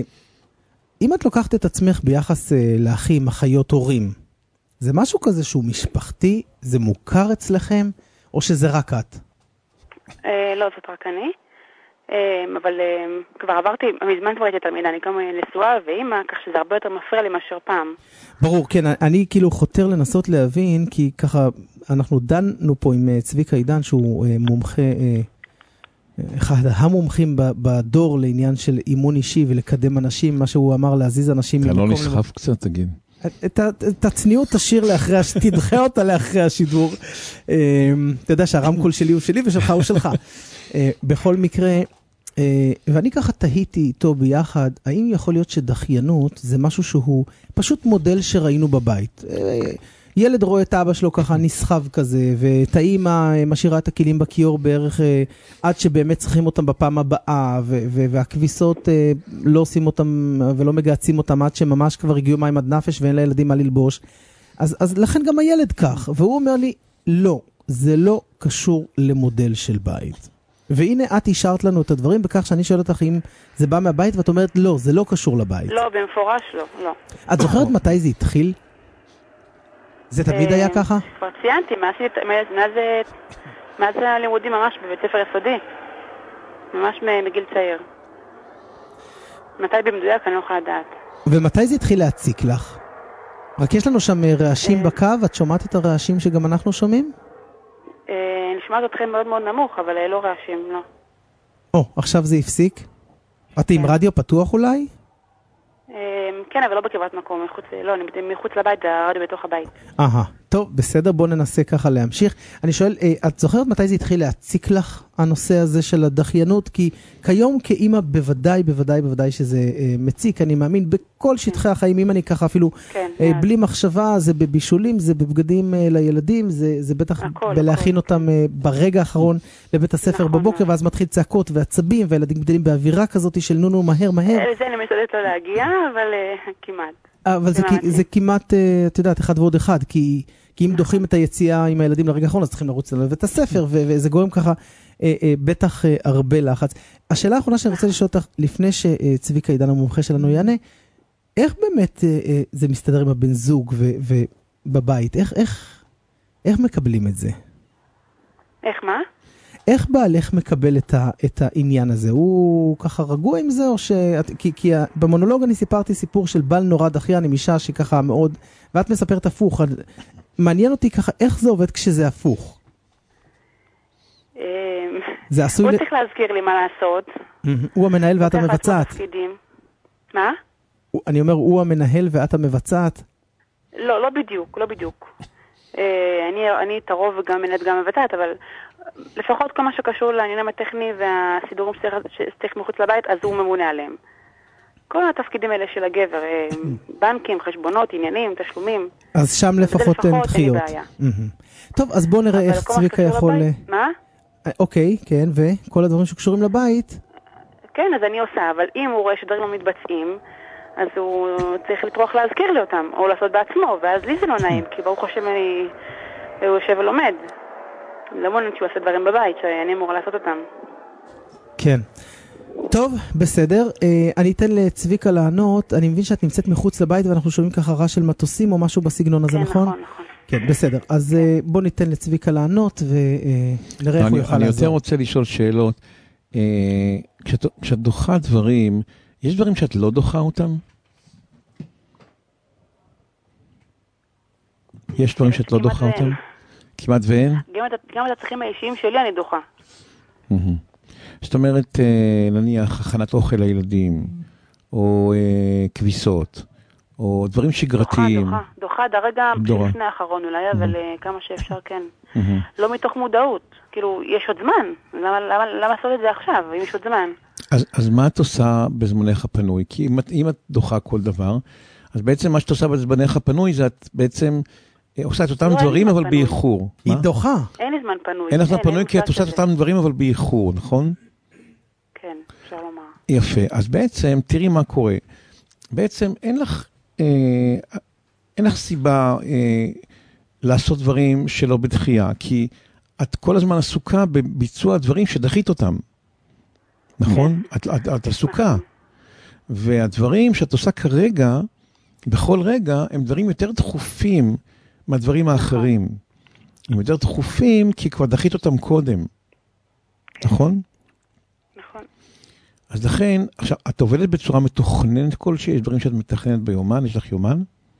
אם את לוקחת את עצמך ביחס לאחים, אחיות, הורים, זה משהו כזה שהוא משפחתי, זה מוכר אצלכם, או שזה רק את? לא, זאת רק אני. אבל כבר עברתי, מזמן כבר הייתי תלמידה, אני גם נשואה ואימא, כך שזה הרבה יותר מפריע לי מאשר פעם. ברור, כן, אני כאילו חותר לנסות להבין, כי ככה, אנחנו דנו פה עם צביקה עידן, שהוא מומחה, אחד המומחים בדור לעניין של אימון אישי ולקדם אנשים, מה שהוא אמר להזיז אנשים. אתה לא נסחף קצת, תגיד. את הצניעות תשאיר לאחרי, תדחה אותה לאחרי השידור. אתה יודע שהרמקול שלי הוא שלי ושלך הוא שלך. בכל מקרה, ואני ככה תהיתי איתו ביחד, האם יכול להיות שדחיינות זה משהו שהוא פשוט מודל שראינו בבית. ילד רואה את אבא שלו ככה נסחב כזה, ואת האמא משאירה את הכלים בכיור בערך עד שבאמת צריכים אותם בפעם הבאה, והכביסות לא עושים אותם ולא מגעצים אותם עד שממש כבר הגיעו מים עד נפש ואין לילדים מה ללבוש. אז, אז לכן גם הילד כך, והוא אומר לי, לא, זה לא קשור למודל של בית. והנה את השארת לנו את הדברים בכך שאני שואל אותך אם זה בא מהבית, ואת אומרת לא, זה לא קשור לבית. לא, במפורש לא, לא. את זוכרת מתי זה התחיל? זה תמיד היה ככה? כבר ציינתי, מאז הלימודים ממש בבית ספר יסודי. ממש מגיל צעיר. מתי במדויק אני לא יכולה לדעת. ומתי זה התחיל להציק לך? רק יש לנו שם רעשים בקו, את שומעת את הרעשים שגם אנחנו שומעים? אני שומעת אתכם מאוד מאוד נמוך, אבל לא רעשים, לא. או, עכשיו זה הפסיק? את עם רדיו פתוח אולי? כן, אבל לא בקרבת מקום, לא, אני מחוץ לבית, זה הרדיו בתוך הבית. אהה, טוב, בסדר, בוא ננסה ככה להמשיך. אני שואל, את זוכרת מתי זה התחיל להציק לך, הנושא הזה של הדחיינות? כי כיום כאימא בוודאי, בוודאי, בוודאי שזה מציק, אני מאמין, בכל שטחי החיים, אם אני ככה אפילו בלי מחשבה, זה בבישולים, זה בבגדים לילדים, זה בטח בלהכין אותם ברגע האחרון לבית הספר בבוקר, ואז מתחיל צעקות ועצבים, והילדים גדלים באווירה כזאת של נו נו, מהר, מהר. לזה אני משתדלת לא להגיע, אבל כמעט. אבל זה, זה כמעט, את יודעת, אחד ועוד אחד, כי, כי אם דוחים את היציאה עם הילדים לרגע האחרון, אז צריכים לרוץ לבית הספר, וזה גורם ככה, בטח הרבה לחץ. השאלה האחרונה שאני רוצה לשאול אותך, לפני שצביקה עידן המומחה שלנו יענה, איך באמת זה מסתדר עם הבן זוג ובבית? איך, איך, איך מקבלים את זה? איך מה? איך בעלך מקבל את, ה, את העניין הזה? הוא ככה רגוע עם זה, או ש... כי, כי במונולוג אני סיפרתי סיפור של בעל נורא דחיין עם אישה שהיא ככה מאוד, ואת מספרת הפוך. מעניין אותי ככה, איך זה עובד כשזה הפוך? זה עשוי... הוא צריך להזכיר לי מה לעשות. הוא המנהל ואת המבצעת. מה? אני אומר, הוא המנהל ואת המבצעת? לא, לא בדיוק, לא בדיוק. אני, אני את הרוב וגם מנהלת גם מבצעת, אבל לפחות כל מה שקשור לעניינים הטכני והסידורים שצריך מחוץ לבית, אז הוא ממונה עליהם. כל התפקידים האלה של הגבר, בנקים, חשבונות, עניינים, תשלומים. אז שם לפחות אין דחיות. טוב, אז בואו נראה איך צביקה יכול... מה? אוקיי, כן, וכל הדברים שקשורים לבית? כן, אז אני עושה, אבל אם הוא רואה שדברים לא מתבצעים, אז הוא צריך לטרוח להזכיר לי אותם, או לעשות בעצמו, ואז לי זה לא נעים, כי ברוך השם אני... הוא יושב ולומד. לא מעוניין שהוא עושה דברים בבית, שאני אמורה לעשות אותם. כן. טוב, בסדר. אני אתן לצביקה לענות. אני מבין שאת נמצאת מחוץ לבית, ואנחנו שומעים ככה רעש של מטוסים או משהו בסגנון הזה, נכון? כן, נכון, נכון. כן, בסדר. אז בוא ניתן לצביקה לענות, ונראה איך הוא יוכל לעזור. אני יותר רוצה לשאול שאלות. כשאת דוחה דברים, יש דברים שאת לא דוחה אותם? יש דברים שאת לא דוחה אותם? כמעט ואין? גם את הצרכים האישיים שלי אני דוחה. זאת אומרת, נניח, הכנת אוכל לילדים, או כביסות, או דברים שגרתיים. דוחה, דוחה, דוחה, דרגה לפני האחרון אולי, אבל כמה שאפשר כן. לא מתוך מודעות. כאילו, יש עוד זמן. למה לעשות את זה עכשיו, אם יש עוד זמן? אז מה את עושה בזמנך הפנוי? כי אם את דוחה כל דבר, אז בעצם מה שאת עושה בזמנך הפנוי, זה את בעצם... עושה את אותם דברים, אבל באיחור. היא דוחה. אין לי זמן פנוי. אין לך זמן פנוי, כי את עושה את אותם דברים, אבל באיחור, נכון? כן, אפשר לומר. יפה. אז בעצם, תראי מה קורה. בעצם אין לך, אין לך סיבה לעשות דברים שלא בדחייה, כי את כל הזמן עסוקה בביצוע דברים שדחית אותם. נכון? את עסוקה. והדברים שאת עושה כרגע, בכל רגע, הם דברים יותר דחופים, מהדברים האחרים. הם יותר דחופים, כי כבר דחית אותם קודם. נכון? נכון. אז לכן, עכשיו, את עובדת בצורה מתוכננת כלשהי? יש דברים שאת מתכננת ביומן? יש לך יומן?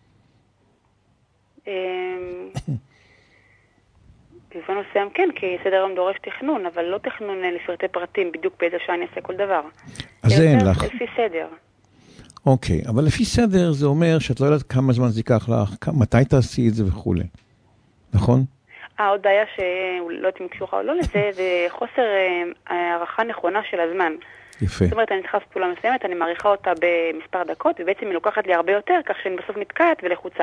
בזמן מסוים כן, כי סדר היום דורש תכנון, אבל לא תכנון לפרטי פרטים, בדיוק באיזה שעה אני אעשה כל דבר. אז זה אין לך. לפי סדר. אוקיי, אבל לפי סדר זה אומר שאת לא יודעת כמה זמן זה ייקח לך, מתי תעשי את זה וכו'. נכון? אה, עוד בעיה שלא יודעת אם קשורה או לא לזה, זה חוסר הערכה נכונה של הזמן. יפה. זאת אומרת, אני צריכה פעולה מסוימת, אני מעריכה אותה במספר דקות, ובעצם היא לוקחת לי הרבה יותר, כך שאני בסוף נתקעת ולחוצה.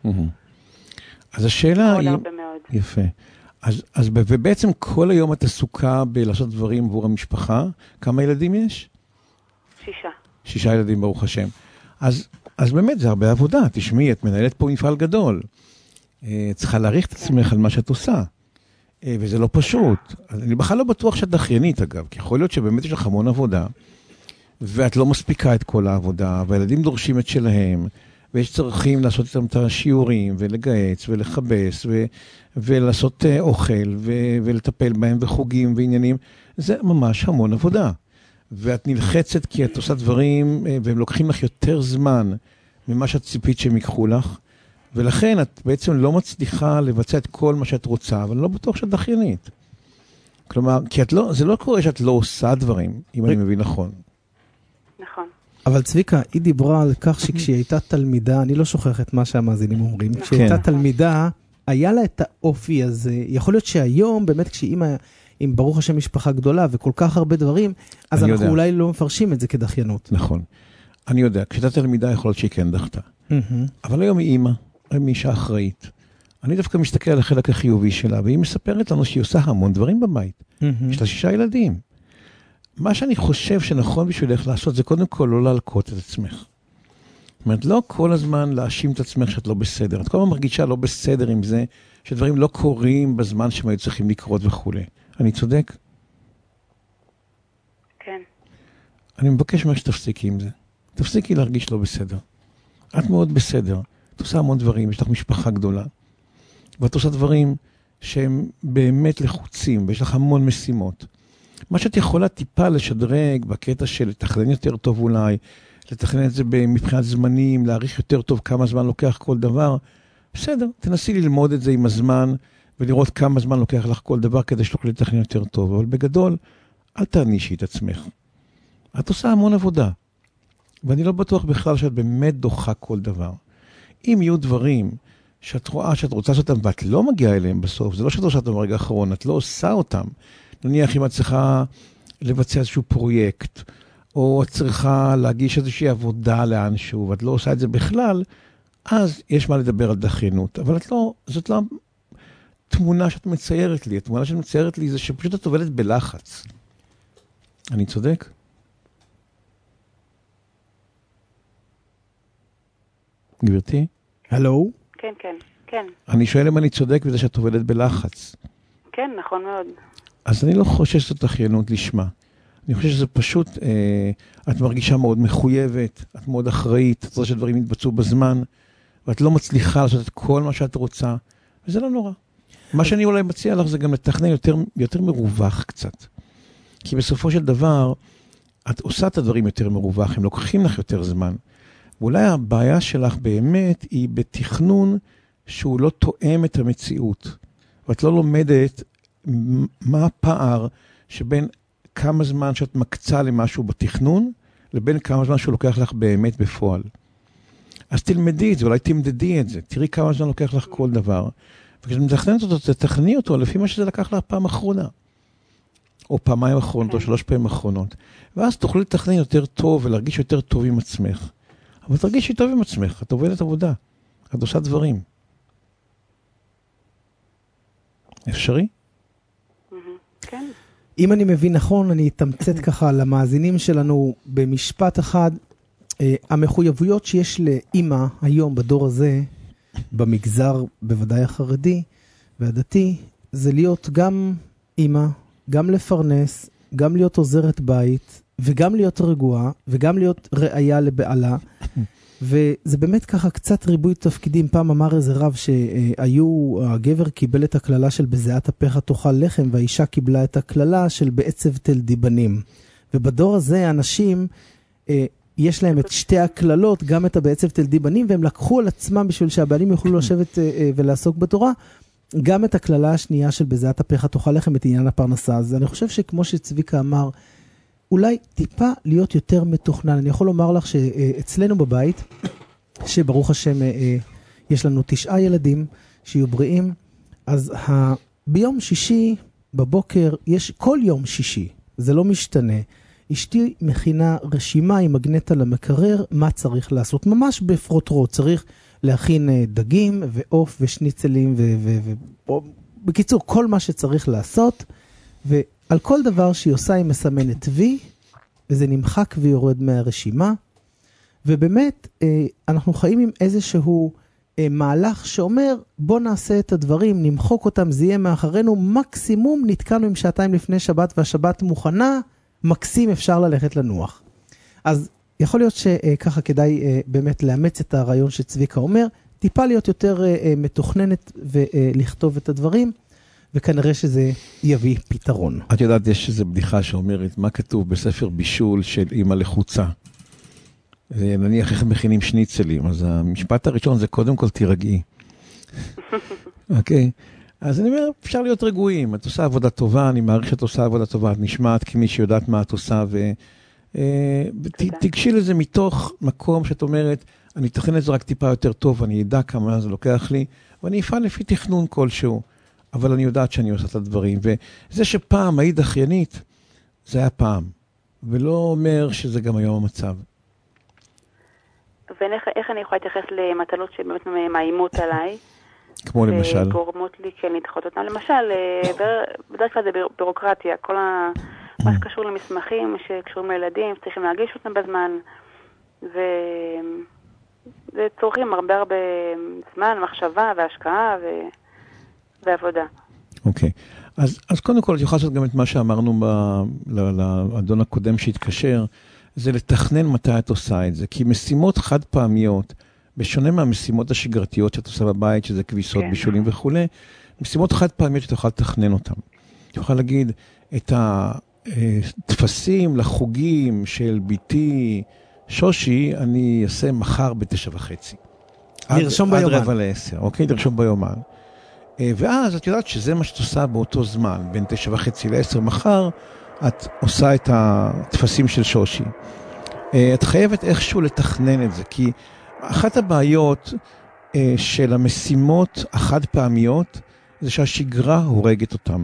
אז השאלה היא... עוד הרבה מאוד. יפה. אז, אז ובעצם כל היום את עסוקה בלעשות דברים עבור המשפחה. כמה ילדים יש? שישה. שישה ילדים, ברוך השם. אז, אז באמת זה הרבה עבודה. תשמעי, את מנהלת פה מפעל גדול. צריכה להעריך את עצמך על מה שאת עושה. וזה לא פשוט. אני בכלל לא בטוח שאת דחיינית, אגב, כי יכול להיות שבאמת יש לך המון עבודה, ואת לא מספיקה את כל העבודה, והילדים דורשים את שלהם, ויש צרכים לעשות איתם את השיעורים, ולגייץ, ולחבס, ו- ולעשות אוכל, ו- ולטפל בהם, וחוגים, ועניינים. זה ממש המון עבודה. ואת נלחצת כי את עושה דברים, והם לוקחים לך יותר זמן ממה שאת ציפית שהם ייקחו לך, ולכן את בעצם לא מצליחה לבצע את כל מה שאת רוצה, אבל לא בטוח שאת דחיינית. כלומר, כי את לא, זה לא קורה שאת לא עושה דברים, אם אני מבין נכון. נכון. אבל צביקה, היא דיברה על כך שכשהיא הייתה תלמידה, אני לא שוכח את מה שהמאזינים אומרים, כשהיא הייתה תלמידה, היה לה את האופי הזה, יכול להיות שהיום, באמת כשאימא, עם ברוך השם משפחה גדולה וכל כך הרבה דברים, אז אנחנו יודע. אולי לא מפרשים את זה כדחיינות. נכון. אני יודע, כשהייתה תלמידה יכול להיות שהיא כן דחתה. אבל היום היא אימא, היא אישה אחראית. אני דווקא מסתכל על החלק החיובי שלה, והיא מספרת לנו שהיא עושה המון דברים בבית. יש לה שישה ילדים. מה שאני חושב שנכון בשבילך לעשות, זה קודם כל לא להלקות את עצמך. זאת אומרת, לא כל הזמן להאשים את עצמך שאת לא בסדר. את כל הזמן מרגישה לא בסדר עם זה, שדברים לא קורים בזמן שהם היו צריכים לקרות וכו'. אני צודק? כן. אני מבקש ממך שתפסיקי עם זה. תפסיקי להרגיש לא בסדר. את מאוד בסדר. את עושה המון דברים, יש לך משפחה גדולה. ואת עושה דברים שהם באמת לחוצים, ויש לך המון משימות. מה שאת יכולה טיפה לשדרג בקטע של לתכנן יותר טוב אולי, לתכנן את זה מבחינת זמנים, להעריך יותר טוב כמה זמן לוקח כל דבר, בסדר, תנסי ללמוד את זה עם הזמן, ולראות כמה זמן לוקח לך כל דבר כדי שתוכלי לתכנן יותר טוב. אבל בגדול, אל תענישי את עצמך. את עושה המון עבודה. ואני לא בטוח בכלל שאת באמת דוחה כל דבר. אם יהיו דברים שאת רואה שאת רוצה לעשות אותם, ואת לא מגיעה אליהם בסוף, זה לא שאת עושה אותם ברגע האחרון, את לא עושה אותם. נניח אם את צריכה לבצע איזשהו פרויקט, או את צריכה להגיש איזושהי עבודה לאנשהו, ואת לא עושה את זה בכלל, אז יש מה לדבר על דחיינות. אבל את לא, זאת לא, תמונה שאת מציירת לי. התמונה שאת מציירת לי זה שפשוט את עובדת בלחץ. אני צודק? גברתי? הלו? כן, כן, כן. אני שואל אם אני צודק בזה שאת עובדת בלחץ. כן, נכון מאוד. אז אני לא חושב שזאת אחיינות לשמה. אני חושב שזה פשוט, אה, את מרגישה מאוד מחויבת, את מאוד אחראית, את רוצה שדברים יתבצעו בזמן, ואת לא מצליחה לעשות את כל מה שאת רוצה, וזה לא נורא. מה שאני אולי מציע לך זה גם לתכנן יותר, יותר מרווח קצת. כי בסופו של דבר, את עושה את הדברים יותר מרווח, הם לוקחים לך יותר זמן. ואולי הבעיה שלך באמת היא בתכנון שהוא לא תואם את המציאות. ואת לא לומדת מה הפער שבין כמה זמן שאת מקצה למשהו בתכנון, לבין כמה זמן שהוא לוקח לך באמת בפועל. אז תלמדי את זה, אולי תמדדי את זה, תראי כמה זמן לוקח לך כל דבר. וכשאת מתכננת אותו, תתכני אותו לפי מה שזה לקח לך פעם אחרונה. או פעמיים אחרונות, או שלוש פעמים אחרונות. ואז תוכלי לתכנן יותר טוב ולהרגיש יותר טוב עם עצמך. אבל תרגישי טוב עם עצמך, את עובדת עבודה, את עושה דברים. אפשרי? כן. אם אני מבין נכון, אני אתמצת ככה למאזינים שלנו במשפט אחד. המחויבויות שיש לאמא היום בדור הזה, במגזר בוודאי החרדי והדתי, זה להיות גם אמא, גם לפרנס, גם להיות עוזרת בית, וגם להיות רגועה, וגם להיות ראיה לבעלה. וזה באמת ככה קצת ריבוי תפקידים. פעם אמר איזה רב שהיו, הגבר קיבל את הכללה של בזיעת אפיך תאכל לחם, והאישה קיבלה את הכללה של בעצב תלדי בנים. ובדור הזה אנשים, יש להם את שתי הכללות, גם את הבעצב תלדי בנים, והם לקחו על עצמם בשביל שהבעלים יוכלו לשבת ולעסוק בתורה, גם את הכללה השנייה של בזיעת אפיך תאכל לחם, את עניין הפרנסה. אז אני חושב שכמו שצביקה אמר, אולי טיפה להיות יותר מתוכנן. אני יכול לומר לך שאצלנו בבית, שברוך השם יש לנו תשעה ילדים שיהיו בריאים, אז ה... ביום שישי בבוקר, יש כל יום שישי, זה לא משתנה, אשתי מכינה רשימה עם מגנט על המקרר, מה צריך לעשות, ממש בפרוטרוט, צריך להכין דגים ועוף ושניצלים, ו... ו... ו... בקיצור, כל מה שצריך לעשות, ו... על כל דבר שהיא עושה היא מסמנת וי, וזה נמחק ויורד מהרשימה, ובאמת אנחנו חיים עם איזשהו מהלך שאומר, בוא נעשה את הדברים, נמחוק אותם, זה יהיה מאחרינו, מקסימום נתקענו עם שעתיים לפני שבת, והשבת מוכנה, מקסים אפשר ללכת לנוח. אז יכול להיות שככה כדאי באמת לאמץ את הרעיון שצביקה אומר, טיפה להיות יותר מתוכננת ולכתוב את הדברים, וכנראה שזה יביא פתרון. את יודעת, יש איזו בדיחה שאומרת, מה כתוב בספר בישול של אמא לחוצה? נניח איך מכינים שניצלים, אז המשפט הראשון זה קודם כל תירגעי. אוקיי? אז אני אומר, אפשר להיות רגועים, את עושה עבודה טובה, אני מעריך שאת עושה עבודה טובה, את נשמעת כמי שיודעת מה את עושה, ותגשי לזה מתוך מקום שאת אומרת, אני אתכן את זה רק טיפה יותר טוב, אני אדע כמה זה לוקח לי, ואני אפעל לפי תכנון כלשהו. אבל אני יודעת שאני עושה את הדברים, וזה שפעם היית דחיינית, זה היה פעם, ולא אומר שזה גם היום המצב. ואיך אני יכולה להתייחס למטלות שבאמת מאיימות עליי? כמו למשל? וגורמות לי כן לדחות אותם. למשל, בדרך כלל זה בירוקרטיה, כל מה שקשור למסמכים שקשורים לילדים, צריכים להגיש אותם בזמן, וזה צורכים הרבה הרבה זמן, מחשבה והשקעה ו... ועבודה. אוקיי. אז, אז קודם כל, את יכולה לעשות גם את מה שאמרנו לאדון הקודם שהתקשר, זה לתכנן מתי את עושה את זה. כי משימות חד פעמיות, בשונה מהמשימות השגרתיות שאת עושה בבית, שזה כביסות, כן. בישולים וכו', משימות חד פעמיות שאת יכולה לתכנן אותן. את יכולה להגיד את התפסים לחוגים של ביתי שושי, אני אעשה מחר בתשע וחצי. לרשום ביומן. עד רבע לעשר, אוקיי? לרשום ביומן. ואז את יודעת שזה מה שאת עושה באותו זמן, בין תשע וחצי לעשר מחר, את עושה את התפסים של שושי. את חייבת איכשהו לתכנן את זה, כי אחת הבעיות של המשימות החד פעמיות, זה שהשגרה הורגת אותם,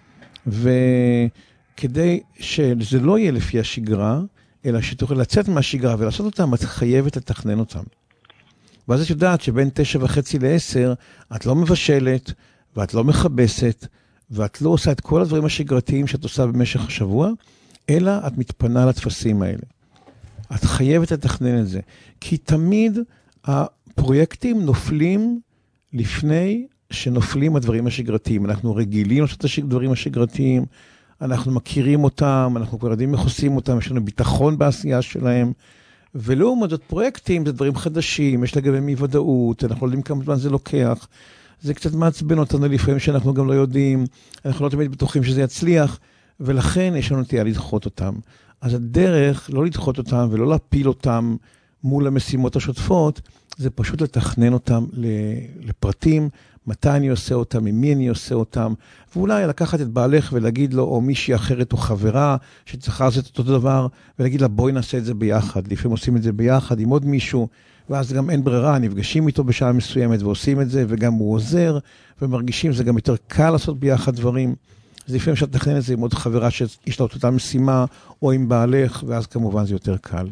וכדי שזה לא יהיה לפי השגרה, אלא שתוכל לצאת מהשגרה ולעשות אותם, את חייבת לתכנן אותם. ואז את יודעת שבין תשע וחצי לעשר, את לא מבשלת, ואת לא מחבסת, ואת לא עושה את כל הדברים השגרתיים שאת עושה במשך השבוע, אלא את מתפנה לתפסים האלה. את חייבת לתכנן את זה, כי תמיד הפרויקטים נופלים לפני שנופלים הדברים השגרתיים. אנחנו רגילים לעשות את הדברים השגרתיים, אנחנו מכירים אותם, אנחנו כבר יודעים איך עושים אותם, יש לנו ביטחון בעשייה שלהם, ולעומת זאת פרויקטים זה דברים חדשים, יש לגביהם אי ודאות, אנחנו לא יודעים כמה זמן זה לוקח, זה קצת מעצבן אותנו לפעמים שאנחנו גם לא יודעים, אנחנו לא תמיד בטוחים שזה יצליח, ולכן יש לנו נטייה לדחות אותם. אז הדרך לא לדחות אותם ולא להפיל אותם מול המשימות השוטפות, זה פשוט לתכנן אותם לפרטים, מתי אני עושה אותם, עם מי אני עושה אותם, ואולי לקחת את בעלך ולהגיד לו, או מישהי אחרת או חברה שצריכה לעשות אותו דבר, ולהגיד לה בואי נעשה את זה ביחד, לפעמים עושים את זה ביחד עם עוד מישהו, ואז גם אין ברירה, נפגשים איתו בשעה מסוימת ועושים את זה, וגם הוא עוזר, ומרגישים, זה גם יותר קל לעשות ביחד דברים, אז לפעמים שאת תכנן את זה עם עוד חברה שיש לה אותה משימה, או עם בעלך, ואז כמובן זה יותר קל.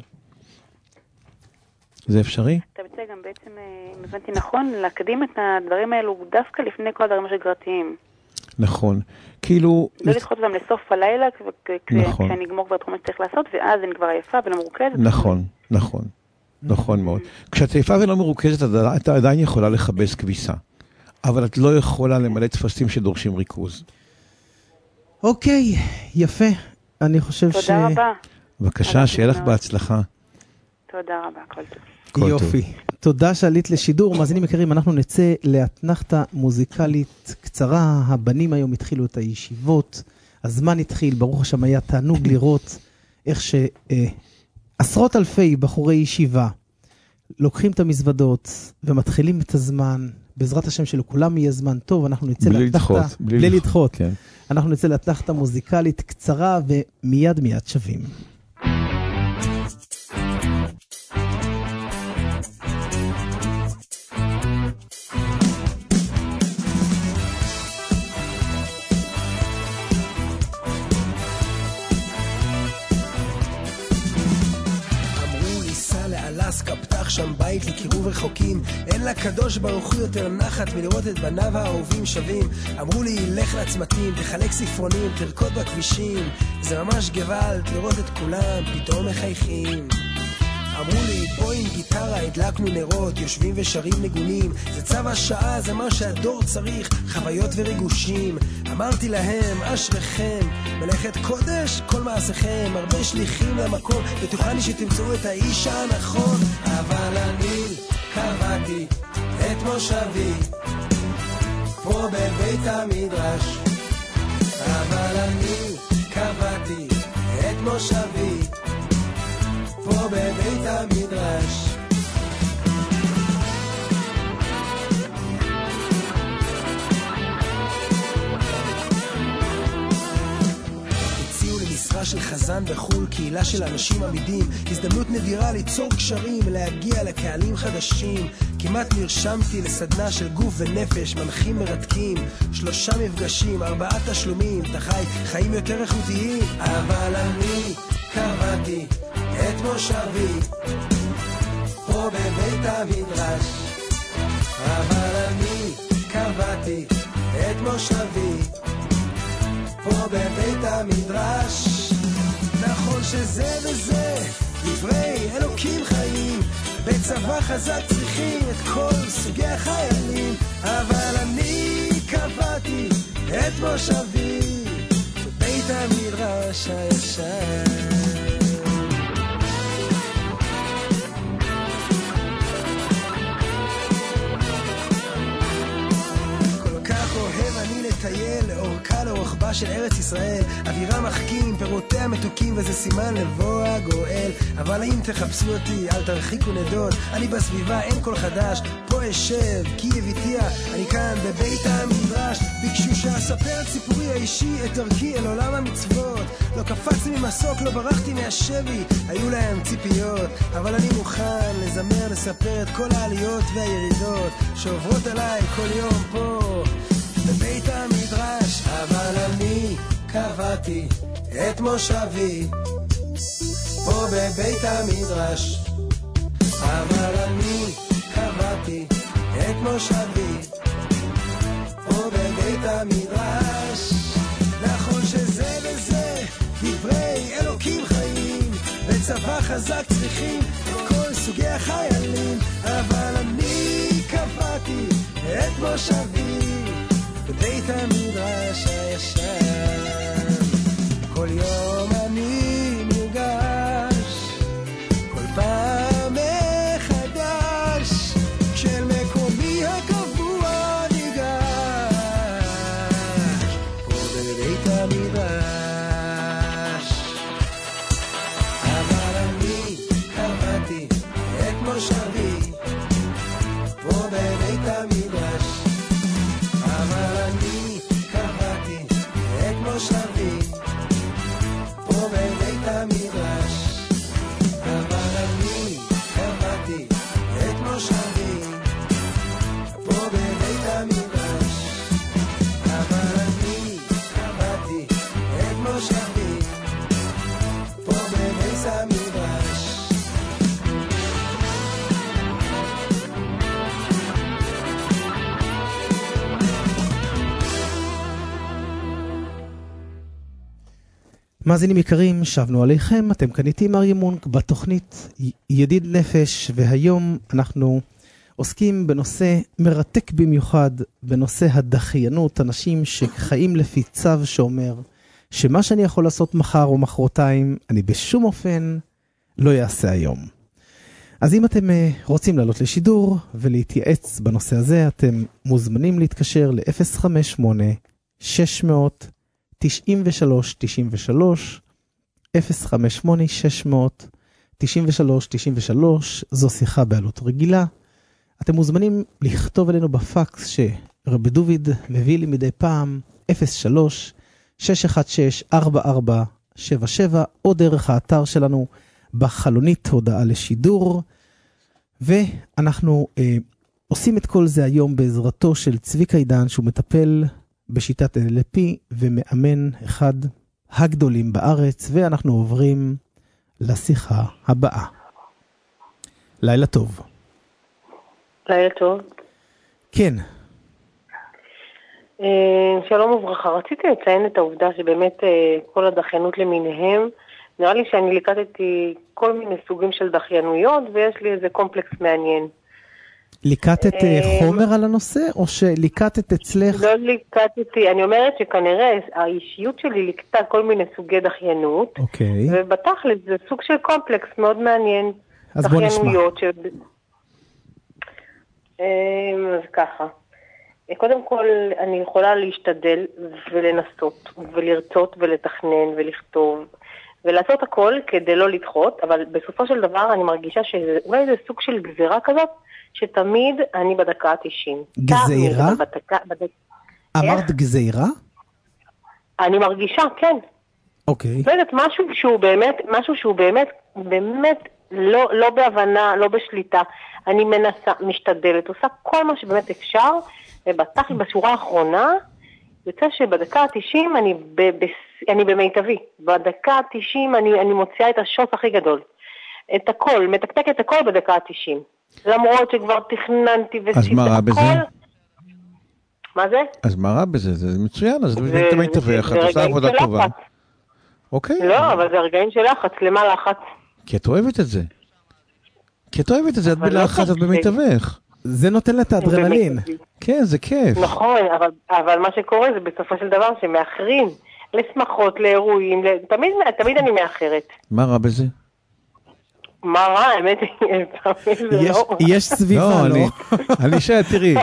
זה אפשרי? אתה רוצה גם בעצם, אם הבנתי נכון, להקדים את הדברים האלו דווקא לפני כל הדברים השגרתיים. נכון. כאילו... לא לדחות אותם לסוף הלילה, כשאני אגמור כבר את מה שצריך לעשות, ואז אני כבר עייפה ולא מרוכזת. נכון, נכון. נכון מאוד. כשאת עייפה ולא מרוכזת, את עדיין יכולה לחבש כביסה. אבל את לא יכולה למלא תפסים שדורשים ריכוז. אוקיי, יפה. אני חושב ש... תודה רבה. בבקשה, שיהיה לך בהצלחה. תודה רבה, כל טוב. יופי. תודה שעלית לשידור. מאזינים יקרים, אנחנו נצא לאתנחתה מוזיקלית קצרה. הבנים היום התחילו את הישיבות. הזמן התחיל, ברוך השם היה תענוג לראות איך שעשרות אלפי בחורי ישיבה לוקחים את המזוודות ומתחילים את הזמן. בעזרת השם שלכולם יהיה זמן טוב, אנחנו נצא לאתנחתה, בלי לדחות. אנחנו נצא לאתנחתה מוזיקלית קצרה ומיד מיד שווים. פתח שם בית לקירוב רחוקים, אין לקדוש ברוך הוא יותר נחת מלראות את בניו האהובים שווים. אמרו לי לך לצמתים, תחלק ספרונים, תרקוד בכבישים, זה ממש גוואלד לראות את כולם פתאום מחייכים. אמרו לי בואי עם גיטרה, הדלקנו נרות, יושבים ושרים ניגונים, זה צו השעה, זה מה שהדור צריך, חוויות וריגושים. אמרתי להם אשריכם, מלאכת קודש כל מעשיכם, הרבה שליחים למקום, בטוחני שתמצאו את האיש הנכון. אבל אני קבעתי את מושבי פה בבית המדרש, אבל אני קבעתי את מושבי פה בבית המדרש. הציעו למשרה של חזן בחול, קהילה של אנשים עמידים, הזדמנות נדירה ליצור קשרים, להגיע לקהלים חדשים. כמעט נרשמתי לסדנה של גוף ונפש, מנחים מרתקים, שלושה מפגשים, ארבעה תשלומים, תחי חיים יותר איכותיים. אבל אני קבעתי את מושבי פה בבית המדרש, אבל אני קבעתי את מושבי פה בבית המדרש. נכון שזה וזה דברי אלוקים חיים, בצבא חזק צריכים את כל סוגי החיילים, אבל אני קבעתי את מושבי בבית המדרש הישר. לטייל לאורכה לאורחבה של ארץ ישראל, אווירה מחכים, פירותיה מתוקים, וזה סימן לבוא הגואל. אבל אם תחפשו אותי אל תרחיקו נדוד, אני בסביבה אין כל חדש, פה אשב כי הביתיה, אני כאן בבית המדרש. ביקשו שאספר את סיפורי האישי, את דרכי אל עולם המצוות, לא קפצתי ממסוק, לא ברחתי מהשבי, היו להם ציפיות, אבל אני מוכן לזמר, לספר את כל העליות והירידות שעוברות עליי כל יום פה בבית המדרש. אבל אני קבעתי את מושבי פה בבית המדרש, אבל אני קבעתי את מושבי פה בבית בבית המדרש. נכון שזה וזה דברי אלוקים חיים, וצבא חזק צריכים כל סוגי החיילים, אבל אני קבעתי את מושבי בבית המדרש הישן. כל יום אני נרגש, כל פעם מחדש, של מקומי הקבוע ניגש, פה בבית המדרש. אבל אני קבעתי את מושבי פה בבית המדרש. אבל אני קבעתי את מושבי פה בבית המדרש. אבל אני קבעתי את מושבי פה בבית המדרש. אבל אני קבעתי את מושבי פה בבית המדרש. מאזינים יקרים, שבנו עליכם, אתם כאן איתי אריה מונק בתוכנית ידיד נפש, והיום אנחנו עוסקים בנושא מרתק במיוחד, בנושא הדחיינות, אנשים שחיים לפי צו שאומר שמה שאני יכול לעשות מחר או מחרתיים, אני בשום אופן לא יעשה היום. אז אם אתם רוצים לעלות לשידור ולהתייעץ בנושא הזה, אתם מוזמנים להתקשר ל-אפס חמש שמונה שש מאות תשעים ושלוש תשעים ושלוש, אפס חמש שמונה שש מאות תשעים ושלוש תשעים ושלוש, זו שיחה בעלות רגילה. אתם מוזמנים לכתוב אלינו בפקס שרבי דוד מביא לי מדי פעם, אפס שלוש שש אחת שש ארבע ארבע שבע שבע, או דרך האתר שלנו בחלונית הודעה לשידור. ואנחנו אה, עושים את כל זה היום בעזרתו של צביקה עידן, שהוא מטפל בשיטת אן אל פי ומאמן אחד הגדולים בארץ, ואנחנו עוברים לשיחה הבאה. לילה טוב. לילה טוב. כן. שלום וברכה. רציתי לציין את העובדה שבאמת כל הדחיינות למיניהם, נראה לי שאני ליקטתי כל מיני סוגים של דחיינויות, ויש לי איזה קומפלקס מעניין. ליקטת חומר על הנושא, או שליקטת אצלך? לא ליקטתי, אני אומרת שכנראה האישיות שלי ליקטה כל מיני סוגי דחיינות, אוקיי. ובתכל'ס זה סוג של קומפלקס מאוד מעניין. אז בוא נשמע. ש... אז ככה. קודם כל, אני יכולה להשתדל ולנסות, ולרצות ולתכנן ולכתוב, ולעשות הכל כדי לא לדחות, אבל בסופו של דבר אני מרגישה שאולי זה סוג של גזירה כזאת, שתמיד אני בדקה ה-תשעים. גזירה? בדקה, בדק... אמרת איך? גזירה? אני מרגישה, כן. אוקיי. לא יודעת, משהו שהוא באמת, משהו שהוא באמת, באמת לא, לא בהבנה, לא בשליטה. אני מנסה, משתדלת, עושה כל מה שבאמת אפשר, ובטח בשורה האחרונה, יוצא שבדקה ה-תשעים אני, ב, ב, אני במיטבי. בדקה ה-תשעים אני, אני מוציאה את השוט הכי גדול. את הכל, מתקתק את הכל בדקה ה-תשעים. למרות שכבר תכננתי וסיד אז מה רע בזה? מה זה? אז מה רע בזה? זה מצוין, אז אתה מתווך, אתה עושה עבודה טובה. אוקיי. לא, אבל זה הרגעים של לחץ, למה לחץ? כי את אוהבת את זה. כי את אוהבת את זה, את בלחץ, את במתווך. זה נותן לה את האדרנלין. כן, זה כיף. נכון, אבל מה שקורה זה בסופו של דבר שמאחרים לשמחות, לאירועים, תמיד אני מאחרת. מה רע בזה? מה רע? האמת היא, יש סביבה, לא? אני שואל, תראי.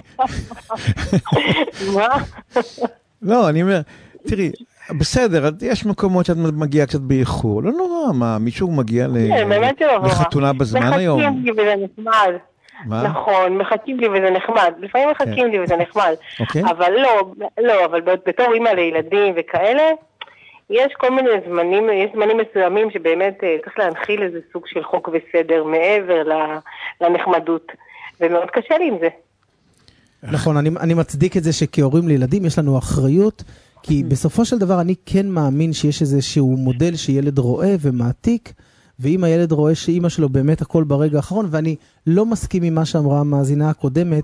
מה? לא, אני אומר, תראי, בסדר, יש מקומות שאת מגיעה קצת באיחור, לא נורא, מה, מישהו מגיע לחתונה בזמן היום? מחכים לי וזה נחמד. נכון, מחכים לי וזה נחמד. לפעמים מחכים לי וזה נחמד. אבל לא, לא, אבל בתור אימא לילדים וכאלה, יש כל מיני זמנים, יש זמנים מסוימים שבאמת צריך להנחיל איזה סוג של חוק וסדר מעבר לנחמדות, ומאוד קשה לי עם זה. נכון, אני, אני מצדיק את זה שכהורים לילדים יש לנו אחריות, כי בסופו של דבר אני כן מאמין שיש איזשהו מודל שילד רואה ומעתיק, ואם הילד רואה שאמא שלו באמת הכל ברגע האחרון, ואני לא מסכים עם מה שאמרה המאזינה הקודמת,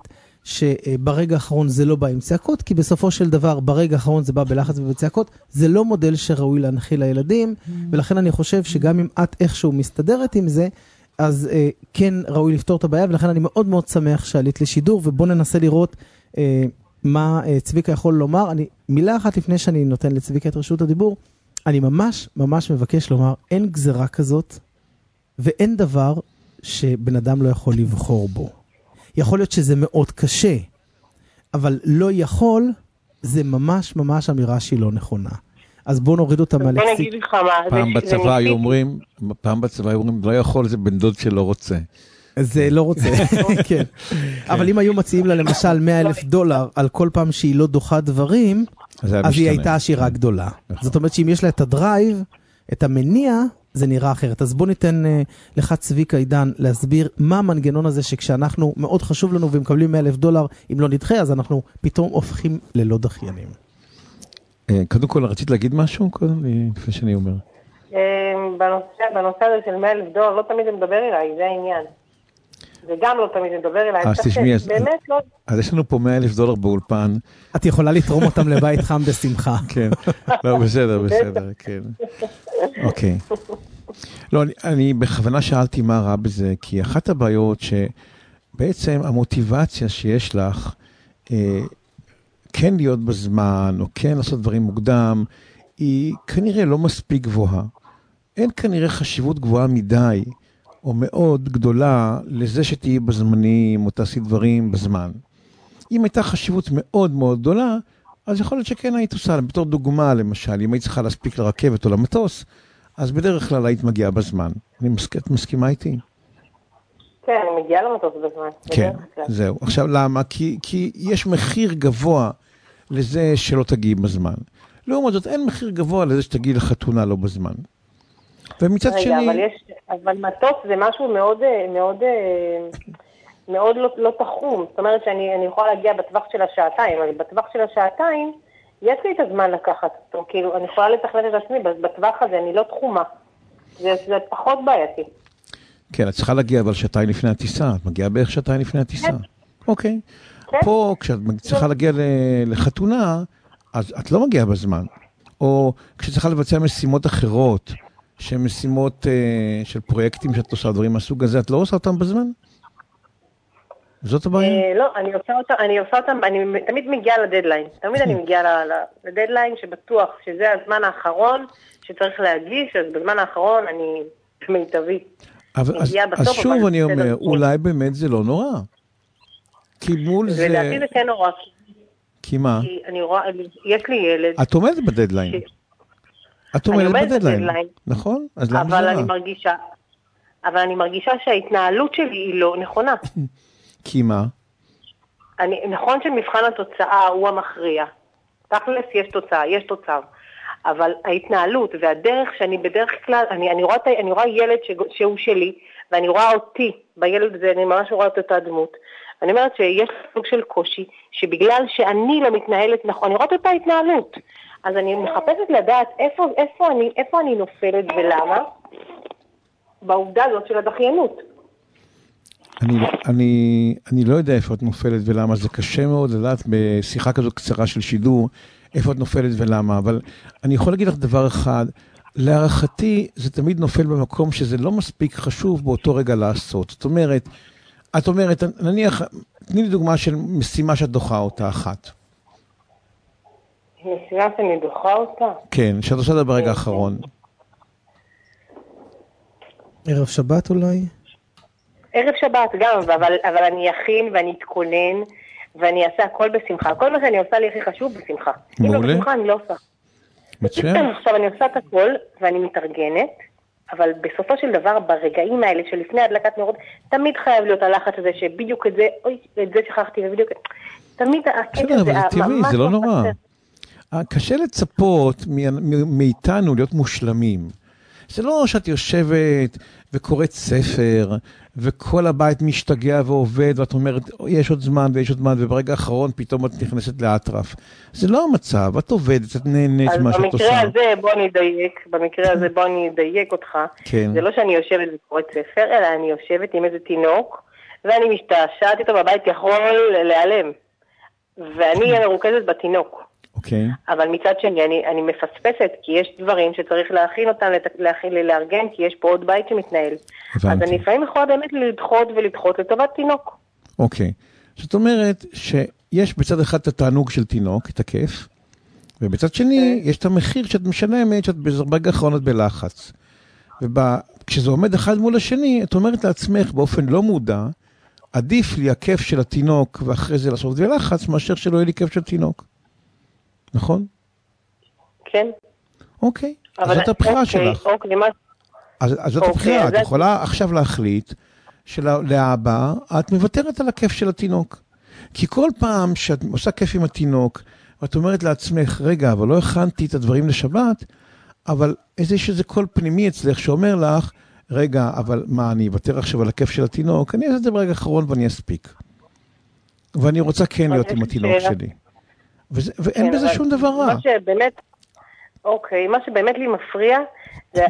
שברגע האחרון זה לא בא עם צעקות, כי בסופו של דבר ברגע האחרון זה בא בלחץ ובצעקות, זה לא מודל שראוי להנחיל לילדים, ולכן אני חושב שגם אם את איכשהו מסתדרת עם זה, אז אה, כן ראוי לפתור את הבעיה, ולכן אני מאוד מאוד שמח שעלית לשידור, ובוא ננסה לראות אה, מה אה, צביקה יכול לומר. אני, מילה אחת לפני שאני נותן לצביקה את רשות הדיבור, אני ממש ממש מבקש לומר, אין גזרה כזאת, ואין דבר שבן אדם לא יכול לבחור בו. יכול להיות שזה מאוד קשה, אבל לא יכול, זה ממש ממש אמירה שהיא לא נכונה. אז בוא נוריד אותה מהלקסיקון. בוא נגיד לך מה. פעם בצבא היו אומרים, פעם בצבא היו אומרים, לא יכול, זה בן דוד שלא רוצה. זה לא רוצה, כן. אבל אם היו מציעים לה למשל מאה אלף דולר על כל פעם שהיא לא דוחה דברים, אז היא הייתה עשירה גדולה. זאת אומרת שאם יש לה את הדרייב, את המניע, זה נראה אחרת. אז בוא ניתן לך צביקה עידן להסביר מה המנגנון הזה שכשאנחנו מאוד חשוב לנו ומקבלים מאה אלף דולר, אם לא נדחה, אז אנחנו פתאום הופכים ללא דחיינים. קודם כל, רצית להגיד משהו? לפני שאני אומר. בנושא הזה של מאה אלף דולר, לא תמיד זה מדבר אליי, זה העניין. זה גם לא תמיד מדבר אליי. אז תשמעי, אז יש לנו פה מאה אלף דולר באולפן. את יכולה לתרום אותם לבית חם בשמחה. כן, לא, בסדר, בסדר, כן. אוקיי. לא, אני בכוונה שאלתי מה רע בזה, כי אחת הבעיות שבעצם המוטיבציה שיש לך, כן להיות בזמן, או כן לעשות דברים מוקדם, היא כנראה לא מספיק גבוהה. אין כנראה חשיבות גבוהה מדי, או מאוד גדולה, לזה שתהיי בזמנים, או תעשי דברים בזמן. אם הייתה חשיבות מאוד מאוד גדולה, אז יכול להיות שכן היית עושה, בתור דוגמה למשל, אם היית צריכה להספיק לרכבת או למטוס, אז בדרך כלל היית מגיעה בזמן. אני מסכת, מסכימה איתי? כן, אני מגיעה למטוס בזמן. כן, זהו. עכשיו למה? כי, כי יש מחיר גבוה לזה שלא תגיעי בזמן. לעומת זאת, אין מחיר גבוה לזה שתגיעי לחתונה לא בזמן. ומצד רגע, שני... אבל, יש, אבל מטוס זה משהו מאוד, מאוד, מאוד לא, לא תחום. זאת אומרת שאני אני יכולה להגיע בטווח של השעתיים, אבל בטווח של השעתיים יש לי את הזמן לקחת אותו. כאילו, אני יכולה לתכנת את עצמי, בטווח הזה אני לא תחומה. זה, זה פחות בעייתי. כן, את צריכה להגיע אבל שעתיים לפני הטיסה. את מגיעה בערך שעתיים לפני הטיסה. כן. אוקיי. כן. פה, כשאת צריכה להגיע לחתונה, אז את לא מגיעה בזמן. או כשצריכה לבצע משימות אחרות, שהן משימות uh, של פרויקטים שאת עושה, דברים מהסוג הזה, את לא עושה אותם בזמן? זאת הבעיה? לא, אני עושה אותם, אני עושה אותם, אני תמיד מגיעה לדדליין. תמיד אני מגיעה לדדליין שבטוח שזה הזמן האחרון שצריך להגיש, אז בזמן האחרון אני מיטבי. אז שוב אני אומר, אולי באמת זה לא נורא. כי מול זה... לדעתי זה כן נורא. כי מה? כי אני רואה, יש לי ילד... את עומדת בדדליין. את עומדת בדדליין, נכון? אז למה זה אבל רע? אני מרגישה, אבל אני מרגישה שההתנהלות שלי היא לא נכונה. כי מה? אני, נכון שמבחן התוצאה הוא המכריע. תכלס יש תוצאה, יש תוצר. אבל ההתנהלות והדרך שאני בדרך כלל, אני, אני, רואה, אני רואה ילד ש, שהוא שלי, ואני רואה אותי, בילד הזה אני ממש רואה את אותה דמות. אני אומרת שיש סוג של קושי, שבגלל שאני לא מתנהלת נכון, אני רואה את אותה התנהלות. אז אני מחפשת לדעת איפה, איפה, אני, איפה אני נופלת ולמה, בעובדה הזאת של הדחיינות. אני, אני, אני לא יודע איפה את נופלת ולמה, זה קשה מאוד לדעת בשיחה כזו קצרה של שידור, איפה את נופלת ולמה, אבל אני יכול להגיד לך דבר אחד, להערכתי זה תמיד נופל במקום שזה לא מספיק חשוב באותו רגע לעשות. זאת אומרת, את אומרת, נניח, תני לי דוגמה של משימה שאת דוחה אותה אחת. משימה שאני דוחה אותה? כן, שאת עושה את ברגע האחרון. ערב שבת אולי? ערב שבת גם, אבל, אבל אני אכין ואני אתכונן, ואני אעשה הכל בשמחה. כל מה שאני עושה לי הכי חשוב בשמחה. מעולה. אם לא בשמחה אני לא עושה. מצוין. עכשיו אני עושה את הכל ואני מתארגנת, אבל בסופו של דבר ברגעים האלה שלפני הדלקת נרות, תמיד חייב להיות הלחץ הזה שבדיוק את זה, אוי, את זה שכחתי ובדיוק, תמיד הקטע הזה, ממש זה לא נורא. קשה לצפות מאיתנו להיות מושלמים. זה לא שאת יושבת וקוראת ספר, וכל הבית משתגע ועובד, ואת אומרת, יש עוד זמן ויש עוד זמן, וברגע האחרון פתאום את נכנסת לאטרף. זה לא המצב, את עובדת, את נהנית מה שאת עושה. אז במקרה הזה בוא אני אדייק, במקרה הזה בוא אני אדייק אותך. כן. זה לא שאני יושבת וקוראת ספר, אלא אני יושבת עם איזה תינוק, ואני משתעשעת איתו בבית, יכול להיעלם. ואני מרוכזת בתינוק. אוקיי. אבל מצד שני, אני, אני מפספסת, כי יש דברים שצריך להכין אותם, להכין, לארגן, כי יש פה עוד בית שמתנהל. הבנתי. אז אני לפעמים יכולה באמת לדחות ולדחות לטובת תינוק. אוקיי. זאת אומרת שיש בצד אחד את התענוג של תינוק, את הכיף, ובצד שני יש את המחיר שאת משלמת, שאת ברגע האחרון את בלחץ. וכשזה עומד אחד מול השני, את אומרת לעצמך באופן לא מודע, עדיף לי הכיף של התינוק, ואחרי זה לעשות בלחץ, מאשר שלא יהיה לי כיף של תינוק. נכון? כן. אוקיי, אז זאת הבחירה שלך. אוקיי, מה? אז זאת הבחירה, את יכולה עכשיו להחליט שלאבא את מוותרת על הכיף של התינוק. כי כל פעם שאת עושה כיף עם התינוק, ואת אומרת לעצמך, רגע, אבל לא הכנתי את הדברים לשבת, אבל איזה שזה קול פנימי אצלך שאומר לך, רגע, אבל מה, אני אוותר עכשיו על הכיף של התינוק? אני אעשה את זה ברגע האחרון ואני אספיק. ואני רוצה כן להיות עם התינוק שלי. וזה, ואין בזה שום דבר רע. מה שבאמת, אוקיי, מה שבאמת לי מפריע, זה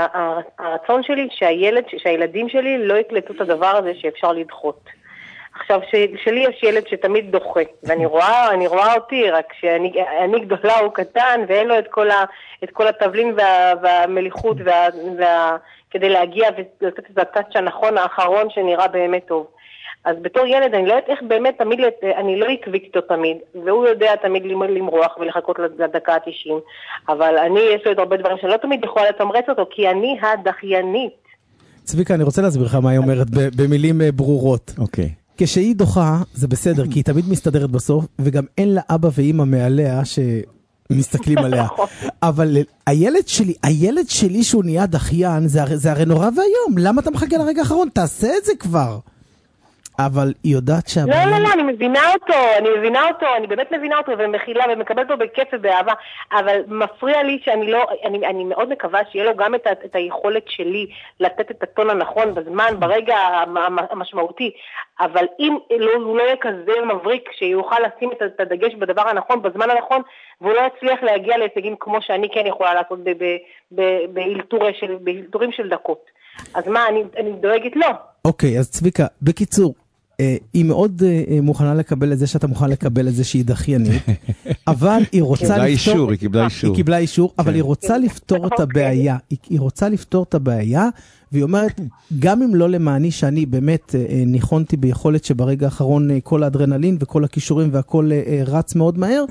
הרצון שלי שהילד, שהילדים שלי לא יקלטו את הדבר הזה שאפשר לדחות. עכשיו, שלי יש ילד שתמיד דוחה, ואני רואה, אני רואה אותי, רק שאני אני גדולה, הוא קטן, ואין לו את כל, ה, את כל התבלין וה, והמליחות, וה, וה, כדי להגיע ולתת את הטאץ' הנכון האחרון שנראה באמת טוב. אז בתור ילד אני לא יודעת איך באמת תמיד, אני לא עקבית אותו תמיד, והוא יודע תמיד למרוח ולחכות לדקה ה-תשעים, אבל אני, יש לו את הרבה דברים שאני לא תמיד יכולה לתמרץ אותו, כי אני הדחיינית. צביקה, אני רוצה להסביר לך מה היא אומרת במילים ברורות. אוקיי. כשהיא דוחה, זה בסדר, כי היא תמיד מסתדרת בסוף, וגם אין לה אבא ואמא מעליה שמסתכלים עליה. אבל הילד שלי, הילד שלי שהוא נהיה דחיין, זה, זה הרי נורא והיום. למה אתה מחכה לרגע האחרון? תעשה את זה כבר. אבל היא יודעת שהבעיה... לא, לא, לא, אני מבינה אותו, אני מבינה אותו, אני באמת מבינה אותו ומכילה ומקבלת אותו בכיף ובאהבה, אבל מפריע לי שאני לא, אני, אני מאוד מקווה שיהיה לו גם את, את היכולת שלי לתת את הטון הנכון בזמן, ברגע המשמעותי, אבל אם לא, הוא לא יהיה כזה מבריק שיוכל לשים את הדגש בדבר הנכון, בזמן הנכון, והוא לא יצליח להגיע להישגים כמו שאני כן יכולה לעשות באלתורים של דקות. אז מה, אני, אני דואגת לא. אוקיי, אז צביקה, בקיצור, היא מאוד מוכנה לקבל את זה שאתה מוכן לקבל את זה שהיא דחיינית, אבל היא רוצה לפתור... אישור, היא קיבלה אישור. היא קיבלה אישור, אבל היא רוצה לפתור את הבעיה. היא רוצה לפתור את הבעיה, והיא אומרת, גם אם לא למעני שאני באמת ניחונתי ביכולת שברגע האחרון כל האדרנלין וכל הכישורים והכל רץ מאוד מהר,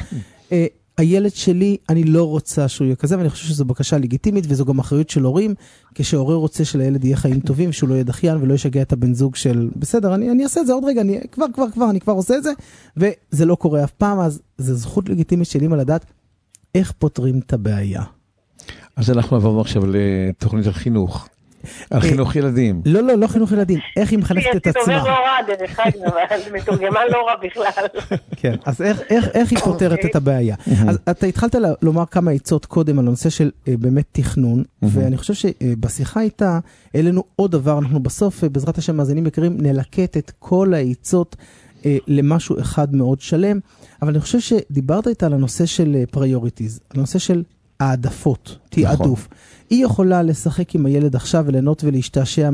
הילד שלי, אני לא רוצה שהוא יהיה כזה, ואני חושב שזו בקשה לגיטימית, וזו גם אחריות של הורים, כשהורה רוצה שלילד יהיה חיים טובים, שהוא לא יהיה דחיין, ולא ישגע את הבן זוג של, בסדר, אני, אני אעשה את זה עוד רגע, אני כבר, כבר, כבר, אני כבר עושה את זה, וזה לא קורה אף פעם, אז זו זכות לגיטימית של אמא לדעת, איך פותרים את הבעיה. אז אנחנו עברנו עכשיו לתוכנית החינוך. על חינוך ילדים. לא, לא, לא חינוך ילדים. איך היא מחנכת את עצמה? זה לא רע, דרך אגב, אבל מתורגמן לא רע בכלל. כן, אז איך היא פותרת את הבעיה? אז אתה התחלת לומר כמה עצות קודם על הנושא של באמת תכנון, ואני חושב שבשיחה איתה, אלינו עוד דבר, אנחנו בסוף, בעזרת השם מאזינים יקרים, נלקט את כל העצות למשהו אחד מאוד שלם, אבל אני חושב שדיברת איתה על הנושא של priorities, על הנושא של העדפות, תעדוף. היא יכולה לשחק עם הילד עכשיו וליהנות ולהשתעשע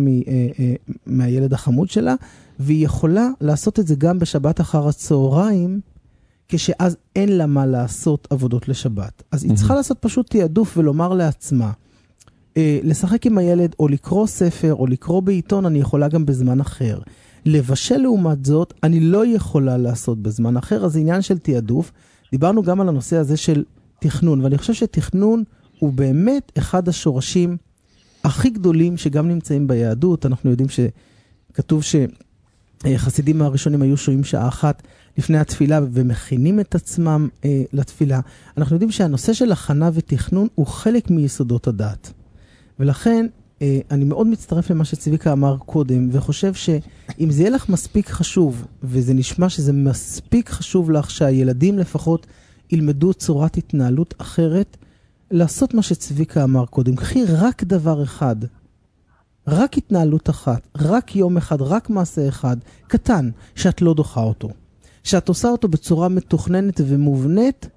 מהילד החמוד שלה, והיא יכולה לעשות את זה גם בשבת אחר הצהריים, כשאז אין לה מה לעשות עבודות לשבת. אז היא צריכה לעשות פשוט תעדוף ולומר לעצמה, לשחק עם הילד או לקרוא ספר או לקרוא בעיתון, אני יכולה גם בזמן אחר. לבשל לעומת זאת, אני לא יכולה לעשות בזמן אחר, אז זה עניין של תעדוף. דיברנו גם על הנושא הזה של תכנון, ואני חושב שתכנון הוא באמת אחד השורשים הכי גדולים שגם נמצאים ביהדות. אנחנו יודעים שכתוב שחסידים הראשונים היו שוהים שעה אחת לפני התפילה ומכינים את עצמם אה, לתפילה. אנחנו יודעים שהנושא של הכנה ותכנון הוא חלק מיסודות הדת. ולכן אה, אני מאוד מצטרף למה שצביקה אמר קודם, וחושב שאם זה יהיה לך מספיק חשוב, וזה נשמע שזה מספיק חשוב לך שהילדים לפחות ילמדו צורת התנהלות אחרת, לעשות מה שצביקה אמר קודם. קחי רק דבר אחד, רק התנהלות אחת, רק יום אחד, רק מעשה אחד, קטן, שאת לא דוחה אותו. שאת עושה אותו בצורה מתוכננת ומובנית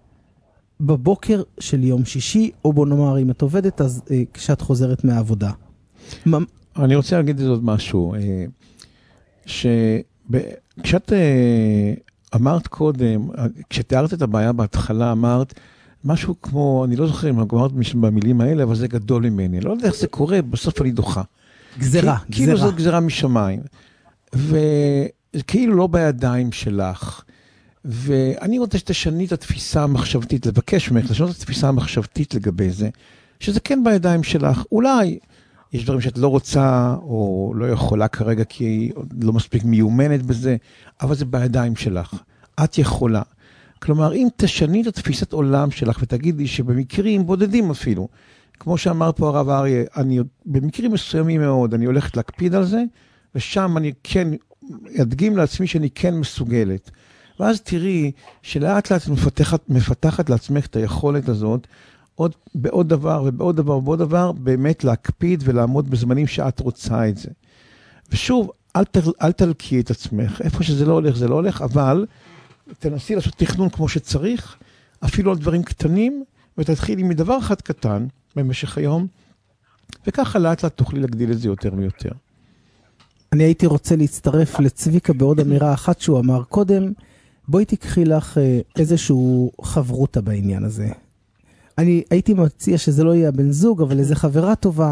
בבוקר של יום שישי, או בוא נאמר, אם את עובדת, אז אה, כשאת חוזרת מהעבודה. אני רוצה להגיד עוד משהו. אה, שכשאת אמרת קודם, כשתיארת את הבעיה בהתחלה, אמרת משהו כמו, אני לא זוכר אם אמרת במילים האלה, אבל זה גדול ממני. לא יודע איך זה קורה, בסוף אני דוחה. גזרה, כי, כאילו זאת גזרה משמיים. וכאילו לא בידיים שלך. ואני רוצה שתשני את התפיסה המחשבתית, לבקש ממך, לשנות את התפיסה המחשבתית לגבי זה, שזה כן בידיים שלך. אולי יש דברים שאת לא רוצה, או לא יכולה כרגע, כי היא לא מספיק מיומנת בזה, אבל זה בידיים שלך. את יכולה. כלומר, אם תשני את התפיסת עולם שלך, ותגידי שבמקרים בודדים אפילו, כמו שאמר פה הרב אריה, אני, במקרים מסוימים מאוד, אני הולכת להקפיד על זה, ושם אני כן, אדגים לעצמי שאני כן מסוגלת. ואז תראי שלאט לאט מפתחת, מפתחת לעצמך את היכולת הזאת, עוד, בעוד דבר ובעוד דבר ובעוד דבר, באמת להקפיד ולעמוד בזמנים שאת רוצה את זה. ושוב, אל, אל תלקי את עצמך, איפה שזה לא הולך, זה לא הולך, אבל תנסי לעשות תכנון כמו שצריך, אפילו על דברים קטנים, ותתחילי מדבר אחד קטן במשך היום, וככה לאט לאט תוכלי להגדיל את זה יותר ויותר. אני הייתי רוצה להצטרף לצביקה בעוד אמירה אחת שהוא אמר קודם, בואי תקחי לך איזשהו חברותה בעניין הזה. אני הייתי מציע שזה לא יהיה בן זוג, אבל איזו חברה טובה,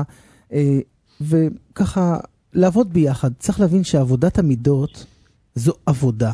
וככה לעבוד ביחד. צריך להבין שעבודת המידות זו עבודה.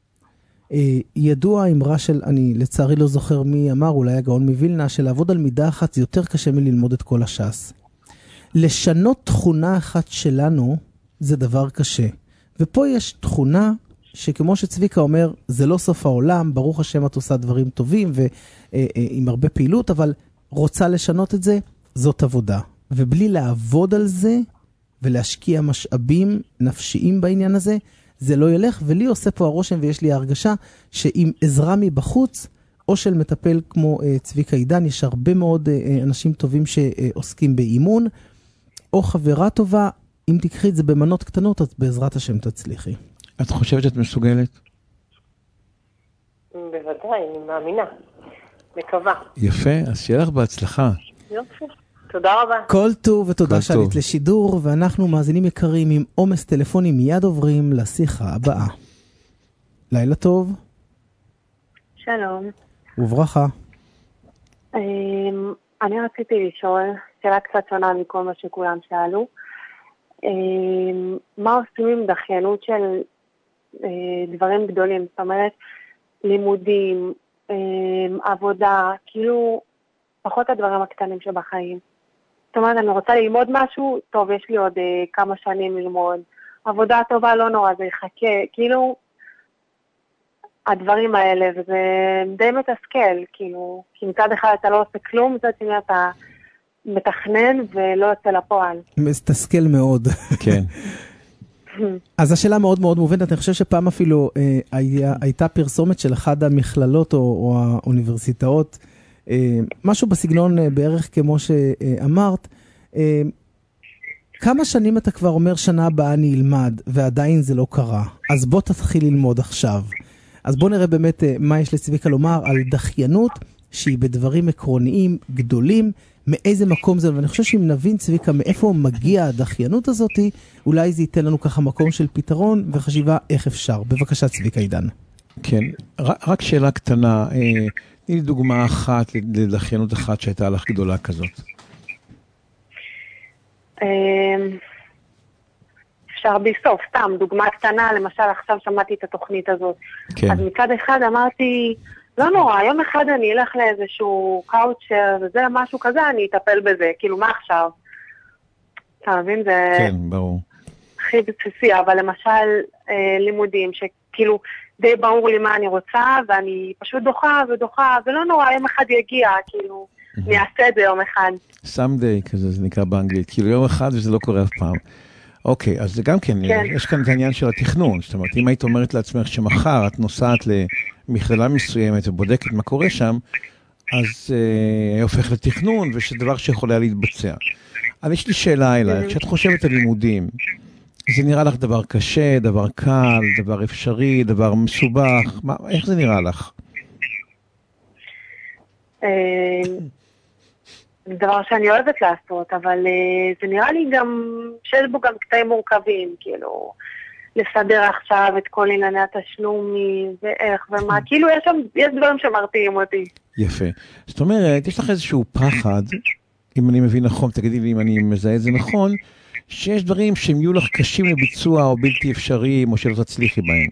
ידוע אמרה של, אני לצערי לא זוכר מי אמר, אולי הגאון מווילנה, שלעבוד על מידה אחת זה יותר קשה מללמוד את כל הש"ס. לשנות תכונה אחת שלנו זה דבר קשה. ופה יש תכונה שכמו שצביקה אומר, זה לא סוף העולם, ברוך השם את עושה דברים טובים ועם הרבה פעילות, אבל רוצה לשנות את זה, זאת עבודה. ובלי לעבוד על זה ולהשקיע משאבים נפשיים בעניין הזה, זה לא ילך, ולי עושה פה הרושם ויש לי ההרגשה שעם עזרה מבחוץ, או של מטפל כמו uh, צביקה עידן, יש הרבה מאוד uh, אנשים טובים שעוסקים באימון, או חברה טובה, אם תקחי את זה במנות קטנות, אז בעזרת השם תצליחי. את חושבת שאת מסוגלת? בוודאי, אני מאמינה. מקווה. יפה, אז שיהיה לך בהצלחה. יופי. תודה רבה. כל טוב ותודה שעלית לשידור, ואנחנו מאזינים יקרים עם עומס טלפונים מיד עוברים לשיחה הבאה. לילה טוב. שלום. וברכה. אני רציתי לשאול, שאלה קצת שונה מכל מה שכולם שאלו, מה עושים עם דחיינות של דברים גדולים? זאת אומרת, לימודים, עבודה, כאילו פחות הדברים הקטנים שבחיים. זאת אומרת, אני רוצה ללמוד משהו, טוב, יש לי עוד אה, כמה שנים ללמוד. עבודה טובה, לא נורא, זה יחכה. כאילו, הדברים האלה, וזה די מתסכל, כאילו, כי מצד אחד אתה לא עושה כלום, מצד שני אתה מתכנן ולא יוצא לפועל. מתסכל מאוד. כן. אז השאלה מאוד מאוד מובנת, אני חושב שפעם אפילו אה, היה, הייתה פרסומת של אחד המכללות או, או האוניברסיטאות, משהו בסגנון בערך כמו שאמרת, כמה שנים אתה כבר אומר שנה הבאה אני אלמד ועדיין זה לא קרה, אז בוא תתחיל ללמוד עכשיו. אז בוא נראה באמת מה יש לצביקה לומר על דחיינות שהיא בדברים עקרוניים גדולים, מאיזה מקום זה, ואני חושב שאם נבין צביקה מאיפה מגיע הדחיינות הזאת, אולי זה ייתן לנו ככה מקום של פתרון וחשיבה איך אפשר. בבקשה צביקה עידן. כן, רק שאלה קטנה, תני לי דוגמה אחת לדחיינות אחת שהייתה לך גדולה כזאת. אפשר בסוף, סתם, דוגמה קטנה, למשל עכשיו שמעתי את התוכנית הזאת. אז מצד אחד אמרתי, לא נורא, יום אחד אני אלך לאיזשהו קאוצ'ר, וזה משהו כזה, אני אטפל בזה, כאילו מה עכשיו? אתה מבין, זה... כן, ברור. הכי בסיסי, אבל למשל לימודים, שכאילו... די ברור לי מה אני רוצה, ואני פשוט דוחה ודוחה, ולא נורא, יום אחד יגיע, כאילו, אני אעשה את זה יום אחד. someday, כזה זה נקרא באנגלית, כאילו יום אחד וזה לא קורה אף פעם. אוקיי, אז זה גם כן, יש כאן את העניין של התכנון, זאת אומרת, אם היית אומרת לעצמך שמחר את נוסעת למכללה מסוימת ובודקת מה קורה שם, אז היא הופך לתכנון, וזה דבר שיכול היה להתבצע. אבל יש לי שאלה אלייך, כשאת חושבת על לימודים, זה נראה לך דבר קשה, דבר קל, דבר אפשרי, דבר מסובך? מה, איך זה נראה לך? זה דבר שאני אוהבת לעשות, אבל זה נראה לי גם, שיש בו גם קטעים מורכבים, כאילו, לסדר עכשיו את כל ענייני התשלומים, ואיך ומה, כאילו יש שם, יש דברים שמרתיעים אותי. יפה. זאת אומרת, יש לך איזשהו פחד, אם אני מבין נכון, תגידי לי אם אני מזהה את זה נכון, שיש דברים שהם יהיו לך קשים לביצוע או בלתי אפשריים, או שלא תצליחי בהם.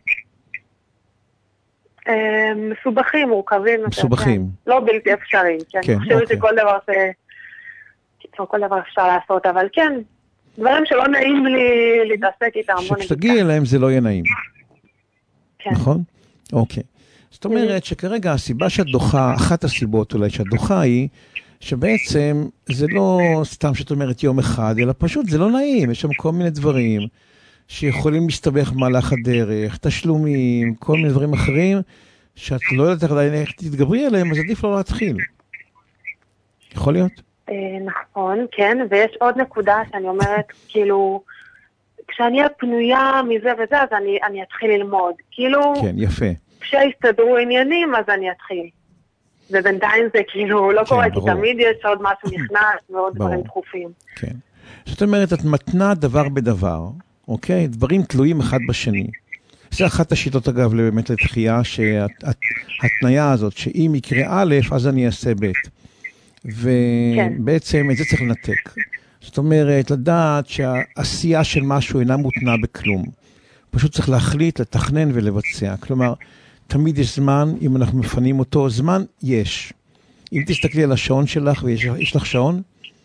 מסובכים, מורכבים. מסובכים. לא בלתי אפשריים, כן. אני חושבת שכל דבר ש... כל דבר אפשר לעשות, אבל כן, דברים שלא נעים לי להתעסק איתם. שתגיעי אליהם זה לא יהיה נעים. נכון? אוקיי. זאת אומרת שכרגע הסיבה שאת דוחה, אחת הסיבות אולי שאת דוחה היא, שבעצם זה לא סתם שאת אומרת יום אחד, אלא פשוט זה לא נעים, יש שם כל מיני דברים שיכולים להסתבך במהלך הדרך, תשלומים, כל מיני דברים אחרים, שאת לא יודעת איך תתגברי עליהם, אז עדיף לא להתחיל. יכול להיות? נכון, כן, ויש עוד נקודה שאני אומרת, כאילו, כשאני אהיה פנויה מזה וזה, אז אני, אני אתחיל ללמוד. כאילו, כן, יפה. כשיסתדרו עניינים, אז אני אתחיל. ובינתיים זה כאילו לא קורה, כי תמיד יש עוד משהו נכנס ועוד דברים דחופים. כן. זאת אומרת, את מתנה דבר בדבר, אוקיי? דברים תלויים אחד בשני. זה אחת השיטות, אגב, באמת לתחייה, שהתניה הזאת, שאם יקרה א', אז אני אעשה ב'. ובעצם את זה צריך לנתק. זאת אומרת, לדעת שהעשייה של משהו אינה מותנה בכלום. פשוט צריך להחליט, לתכנן ולבצע. כלומר, תמיד יש זמן, אם אנחנו מפנים אותו, זמן יש. אם תסתכלי על השעון שלך, ויש לך שעון?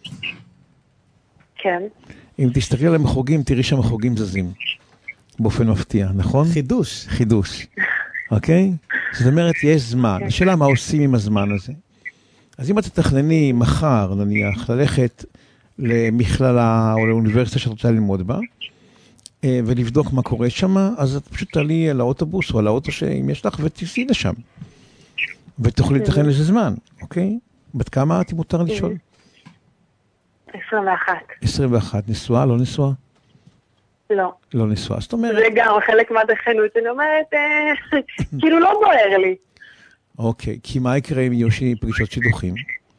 כן. אם תסתכלי על המחוגים, תראי שהמחוגים זזים. באופן מפתיע, נכון? חידוש. חידוש. אוקיי? זאת אומרת, יש זמן. השאלה מה עושים עם הזמן הזה. אז אם את תתכנני מחר, נניח, ללכת למכללה או לאוניברסיטה שאת רוצה ללמוד בה, ולבדוק מה קורה שם, אז את פשוט תעלי על האוטובוס או על האוטו שאם יש לך ותיסעי לשם. ותוכלי לתכנן לזה זמן, אוקיי? בת כמה את מותר לשאול? עשרים ואחת. עשרים ואחת. נשואה, לא נשואה? לא. לא נשואה. זאת אומרת... זה גם חלק מהדחנות, אני אומרת, כאילו לא בוער לי. אוקיי, כי מה יקרה אם יהיו פגישות שידוכים?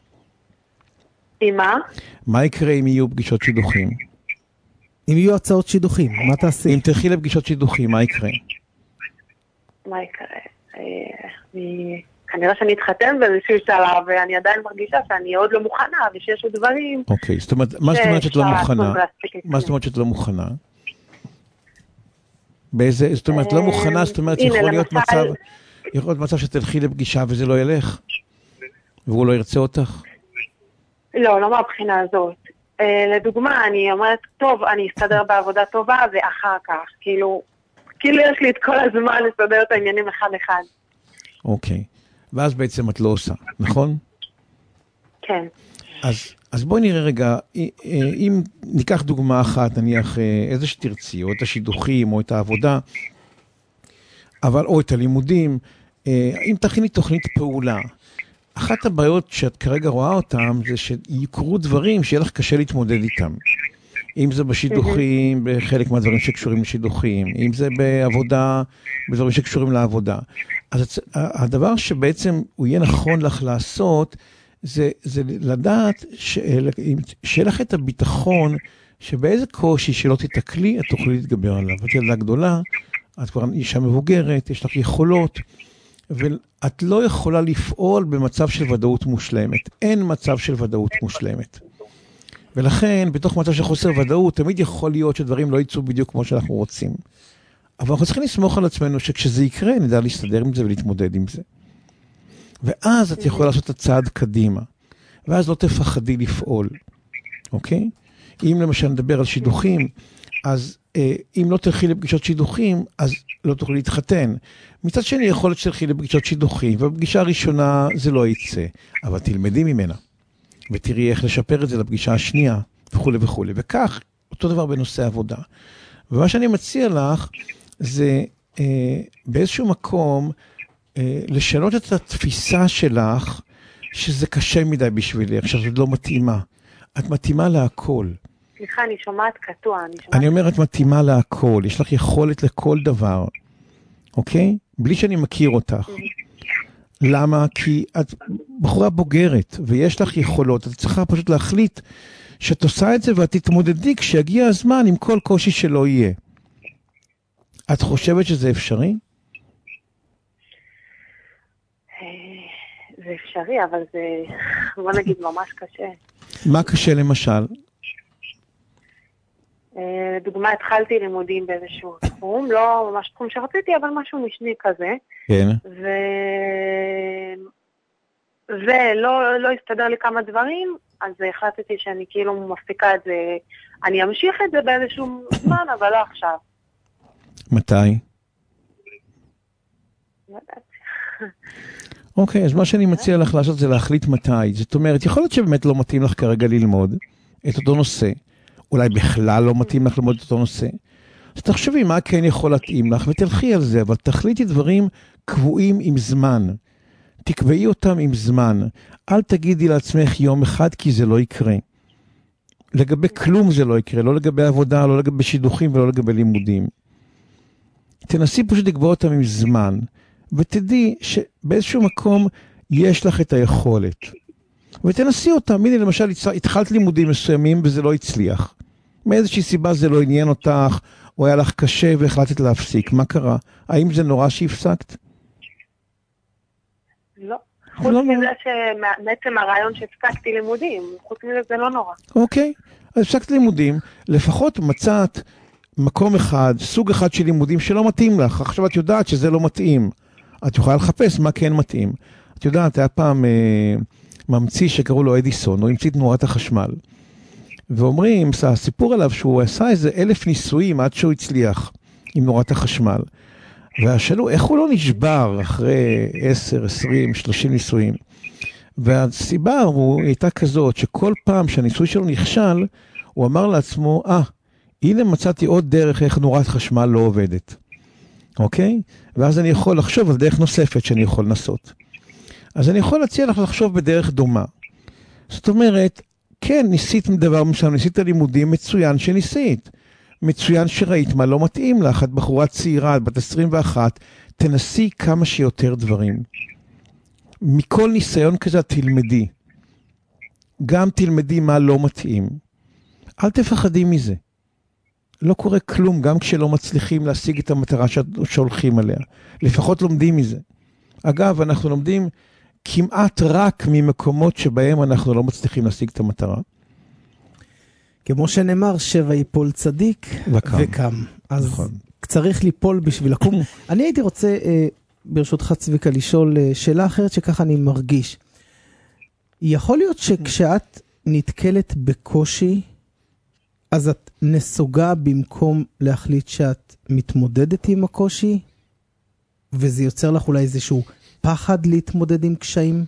עם מה? מה יקרה אם יהיו פגישות שידוכים? אם יהיו הצעות שידוכים, מה תעשי? אם תלכי לפגישות שידוכים, מה יקרה? מה יקרה? כנראה שאני אתחתן באיזשהו שלב, ואני עדיין מרגישה שאני עוד לא מוכנה, ושיש עוד דברים... אוקיי, זאת אומרת, מה זאת אומרת שאת לא מוכנה? מה זאת אומרת שאת לא מוכנה? באיזה, זאת אומרת, לא מוכנה, זאת אומרת, יכול להיות מצב... יכול להיות מצב שתלכי לפגישה וזה לא ילך? והוא לא ירצה אותך? לא, לא מהבחינה הזאת. לדוגמה, אני אומרת, טוב, אני אסתדר בעבודה טובה, ואחר כך, כאילו, כאילו יש לי את כל הזמן לסתדר את העניינים אחד-אחד. אוקיי. ואז בעצם את לא עושה, נכון? כן. אז, אז בואי נראה רגע, אם ניקח דוגמה אחת, נניח איזה שתרצי, או את השידוכים, או את העבודה, אבל או את הלימודים, אם תכיני תוכנית פעולה, אחת הבעיות שאת כרגע רואה אותם, זה שיקרו דברים שיהיה לך קשה להתמודד איתם. אם זה בשידוכים, בחלק מהדברים שקשורים לשידוכים, אם זה בעבודה, בדברים שקשורים לעבודה. אז הדבר שבעצם הוא יהיה נכון לך לעשות, זה, זה לדעת שיהיה לך את הביטחון, שבאיזה קושי שלא תתקלי, את תוכלי להתגבר עליו. את ילדה גדולה, את כבר אישה מבוגרת, יש לך יכולות, ואת לא יכולה לפעול במצב של ודאות מושלמת. אין מצב של ודאות מושלמת. ולכן, בתוך מצב של חוסר ודאות, תמיד יכול להיות שדברים לא יצאו בדיוק כמו שאנחנו רוצים. אבל אנחנו צריכים לסמוך על עצמנו שכשזה יקרה, נדע להסתדר עם זה ולהתמודד עם זה. ואז את יכולה לעשות את הצעד קדימה. ואז לא תפחדי לפעול. אוקיי? אם למשל נדבר על שידוכים, אז אה, אם לא תלכי לפגישות שידוכים, אז לא תוכלי להתחתן. מצד שני, יכול להיות שתלכי לפגישות שידוכים, ובפגישה הראשונה זה לא יצא. אבל תלמדי ממנה. ותראי איך לשפר את זה לפגישה השנייה, וכו' וכו'. וכך, אותו דבר בנושא עבודה. ומה שאני מציע לך, זה אה, באיזשהו מקום, אה, לשנות את התפיסה שלך, שזה קשה מדי בשבילי, עכשיו זה לא מתאימה. את מתאימה להכל. סליחה, אני שומעת קטוע. אני, שומעת אני אומר, את מתאימה להכל, יש לך יכולת לכל דבר, אוקיי? בלי שאני מכיר אותך. למה? כי את בחורה בוגרת, ויש לך יכולות, את צריכה פשוט להחליט שאת עושה את זה, ואת תתמודדי כשיגיע הזמן עם כל קושי שלא יהיה. את חושבת שזה אפשרי? זה אפשרי, אבל זה, בוא נגיד, ממש קשה. מה קשה למשל? לדוגמה, התחלתי לימודים באיזשהו תחום, לא ממש תחום שרציתי, אבל משהו משני כזה. כן. ו... ולא לא הסתדר לי כמה דברים, אז החלטתי שאני כאילו מפסיקה את זה, אני אמשיך את זה באיזשהו זמן, אבל לא עכשיו. מתי? לא יודעת. אוקיי, אז מה שאני מציע לך לעשות זה להחליט מתי. זאת אומרת, יכול להיות שבאמת לא מתאים לך כרגע ללמוד את אותו נושא, אולי בכלל לא מתאים לך ללמוד את אותו נושא. אז תחשבי מה כן יכול להתאים לך ותלכי על זה, אבל תחליטי דברים קבועים עם זמן. תקבעי אותם עם זמן. אל תגידי לעצמך יום אחד כי זה לא יקרה. לגבי כלום זה לא יקרה, לא לגבי עבודה, לא לגבי שידוכים ולא לגבי לימודים. תנסי פשוט לקבוע אותם עם זמן. ותדעי שבאיזשהו מקום יש לך את היכולת. ותנסי אותם. הנה למשל התחלת לימודים מסוימים וזה לא הצליח. מאיזושהי סיבה זה לא עניין אותך, או היה לך קשה והחלטת להפסיק. מה קרה? האם זה נורא שהפסקת? לא. חוץ מזה שבעצם הרעיון שהפסקתי לימודים, חוץ מזה זה לא נורא. אוקיי. אז הפסקת לימודים, לפחות מצאת מקום אחד, סוג אחד של לימודים שלא מתאים לך. עכשיו את יודעת שזה לא מתאים. את יכולה לחפש מה כן מתאים. את יודעת, היה פעם אה, ממציא שקראו לו אדיסון, הוא המציא את תנועת החשמל. ואומרים, הסיפור עליו שהוא עשה איזה אלף ניסויים עד שהוא הצליח עם תנועת החשמל. והשאלו, איך הוא לא נשבר אחרי עשר, עשרים, שלושים ניסויים? והסיבה הוא הייתה כזאת, שכל פעם שהניסוי שלו נכשל, הוא אמר לעצמו, אה, הנה מצאתי עוד דרך איך תנועת חשמל לא עובדת. אוקיי? ואז אני יכול לחשוב על דרך נוספת שאני יכול לנסות. אז אני יכול להציע לך לחשוב בדרך דומה. זאת אומרת, כן, ניסית מדבר מסוים, ניסית לימודים, מצוין שניסית. מצוין שראית מה לא מתאים לך, את בחורה צעירה, את בת עשרים ואחת, תנסי כמה שיותר דברים. מכל ניסיון כזה תלמדי. גם תלמדי מה לא מתאים. אל תפחדי מזה. לא קורה כלום, גם כשלא מצליחים להשיג את המטרה שהולכים עליה. לפחות לומדים מזה. אגב, אנחנו לומדים כמעט רק ממקומות שבהם אנחנו לא מצליחים להשיג את המטרה. כמו שנאמר, שבע ייפול צדיק וקם. וקם. אז נכון. צריך ליפול בשביל לקום. אני הייתי רוצה, ברשותך צביקה, לשאול שאלה אחרת שככה אני מרגיש. יכול להיות שכשאת נתקלת בקושי, אז את נסוגה במקום להחליט שאת מתמודדת עם הקושי, וזה יוצר לך אולי איזשהו פחד להתמודד עם קשיים?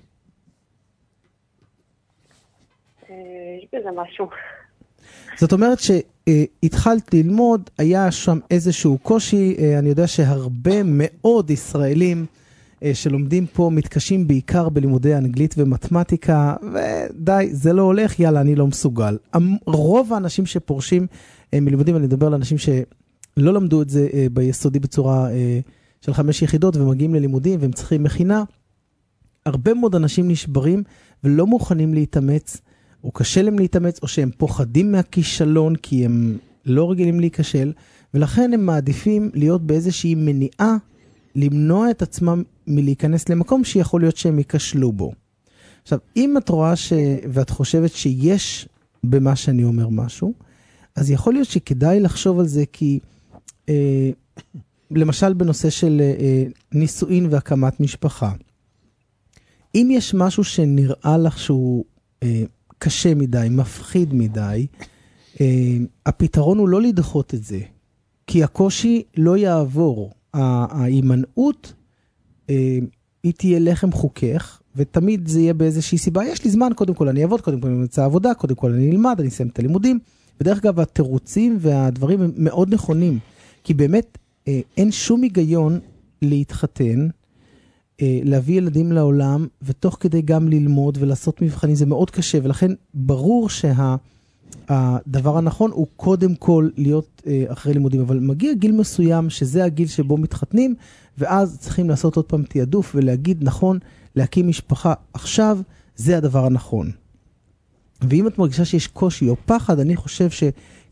יש בזה משהו. זאת אומרת שהתחלת ללמוד, היה שם איזשהו קושי, אני יודע שהרבה מאוד ישראלים שלומדים פה מתקשים בעיקר בלימודי אנגלית ומתמטיקה, ודי, זה לא הולך, יאללה, אני לא מסוגל. רוב האנשים שפורשים מלימודים, אני מדבר לאנשים שלא למדו את זה ביסודי בצורה של חמש יחידות, ומגיעים ללימודים והם צריכים מכינה, הרבה מאוד אנשים נשברים ולא מוכנים להתאמץ, או קשה להם להתאמץ, או שהם פוחדים מהכישלון, כי הם לא רגילים להיכשל, ולכן הם מעדיפים להיות באיזושהי מניעה, למנוע את עצמם מלהיכנס למקום שיכול להיות שהם ייכשלו בו. עכשיו, אם את רואה ש... ואת חושבת שיש במה שאני אומר משהו, אז יכול להיות שכדאי לחשוב על זה, כי אה, למשל בנושא של אה, נישואין והקמת משפחה, אם יש משהו שנראה לך שהוא אה, קשה מדי, מפחיד מדי, אה, הפתרון הוא לא לדחות את זה, כי הקושי לא יעבור. ההימנעות, אה, היא תהיה לחם חוקך, ותמיד זה יהיה באיזושהי סיבה. יש לי זמן, קודם כל אני אעבוד, קודם כל אני אמצא עבודה, קודם כל אני אלמד, אני אסיים את הלימודים. בדרך כלל התירוצים והדברים הם מאוד נכונים, כי באמת אה, אין שום היגיון להתחתן, אה, להביא ילדים לעולם, ותוך כדי גם ללמוד ולעשות מבחנים, זה מאוד קשה, ולכן ברור שה... הדבר הנכון הוא קודם כל להיות אה, אחרי לימודים, אבל מגיע גיל מסוים שזה הגיל שבו מתחתנים, ואז צריכים לעשות עוד פעם תיעדוף ולהגיד נכון, להקים משפחה עכשיו, זה הדבר הנכון. ואם את מרגישה שיש קושי או פחד, אני חושב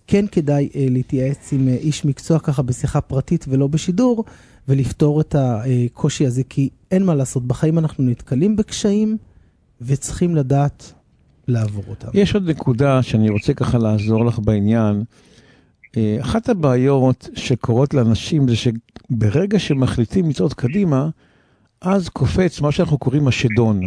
כן כדאי אה, להתייעץ עם אה, איש מקצוע ככה בשיחה פרטית ולא בשידור, ולפתור את הקושי הזה, כי אין מה לעשות, בחיים אנחנו נתקלים בקשיים, וצריכים לדעת לעבור אותם. יש עוד נקודה שאני רוצה ככה לעזור לך בעניין. אחת הבעיות שקורות לאנשים זה שברגע שמחליטים לצעוד קדימה, אז קופץ מה שאנחנו קוראים השדון.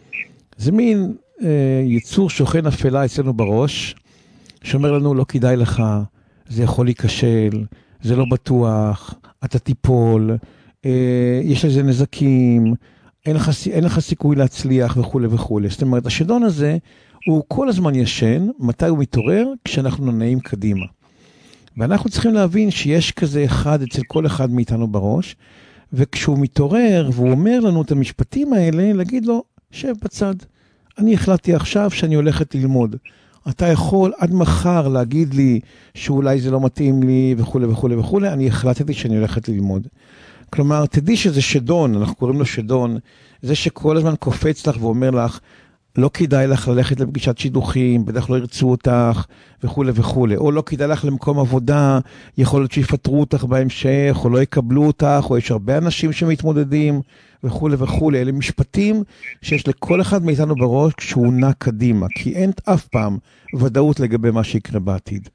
זה מין אה, יצור שוכן אפלה אצלנו בראש, שאומר לנו לא כדאי לך, זה יכול להיכשל, זה לא בטוח, אתה תיפול, אה, יש לזה נזקים, אין לך, אין לך סיכוי להצליח וכו' וכו'. זאת אומרת, השדון הזה הוא כל הזמן ישן, מתי הוא מתעורר? כשאנחנו נעים קדימה. ואנחנו צריכים להבין שיש כזה אחד אצל כל אחד מאיתנו בראש, וכשהוא מתעורר והוא אומר לנו את המשפטים האלה, להגיד לו, שב בצד, אני החלטתי עכשיו שאני הולכת ללמוד. אתה יכול עד מחר להגיד לי שאולי זה לא מתאים לי וכו' וכו' וכו', אני החלטתי שאני הולכת ללמוד. כלומר, תדעי שזה שדון, אנחנו קוראים לו שדון, זה שכל הזמן קופץ לך ואומר לך, לא כדאי לך ללכת לפגישת שידוכים, בטח לא ירצו אותך וכו' וכו', או לא כדאי לך למקום עבודה, יכול להיות שיפטרו אותך בהמשך, או לא יקבלו אותך, או יש הרבה אנשים שמתמודדים וכו' וכו'. אלה משפטים שיש לכל אחד מאיתנו בראש כשהוא נע קדימה, כי אין אף פעם ודאות לגבי מה שיקרה בעתיד.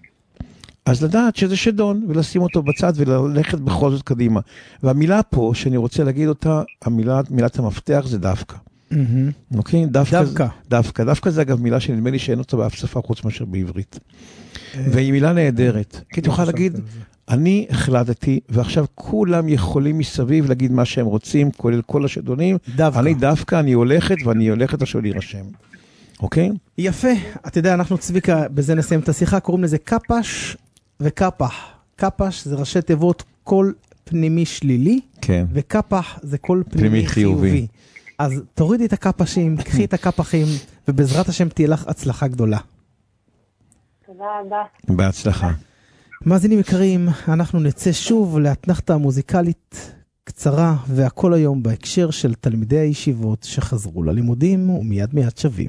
אז לדעת שזה שדון, ולשים אותו בצד וללכת בכל זאת קדימה. והמילה פה, שאני רוצה להגיד אותה, המילה, מילת המפתח זה דווקא. אוקיי? דווקא. דווקא. דווקא זה אגב מילה שנדמה לי שאין אותה באף שפה חוץ מאשר בעברית. והיא מילה נהדרת. כי תוכל להגיד, אני החלטתי, ועכשיו כולם יכולים מסביב להגיד מה שהם רוצים, כולל כל השדונים. דווקא. אני דווקא, אני הולכת, ואני הולכת עכשיו להירשם. אוקיי? יפה. אתה יודע, אנחנו צביקה, בזה נסיים את השיחה, קוראים לזה קפש וקפח. קפש זה ראשי תיבות כל פנימי שלילי, כן. וקפח זה כל פנימי, פנימי חיובי. חיובי. אז תורידי את הקפשים, קחי את הקפחים, ובעזרת השם תהיה לך הצלחה גדולה. תודה רבה. בהצלחה. מאזינים יקרים, אנחנו נצא שוב לאתנחתה המוזיקלית קצרה, והכל היום בהקשר של תלמידי הישיבות שחזרו ללימודים ומיד מיד שווים.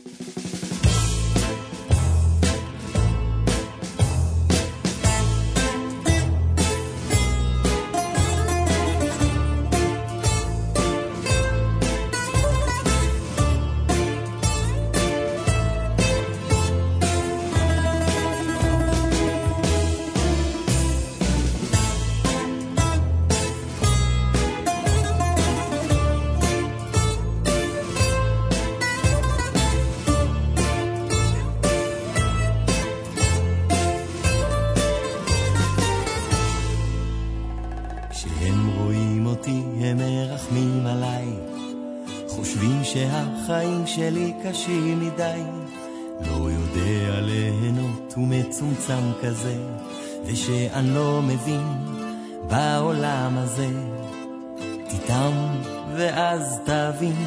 שלי קשים מדי, לא יודע ליהנות ומצומצם כזה, ושאני לא מבין בעולם הזה. תיתם ואז תבין,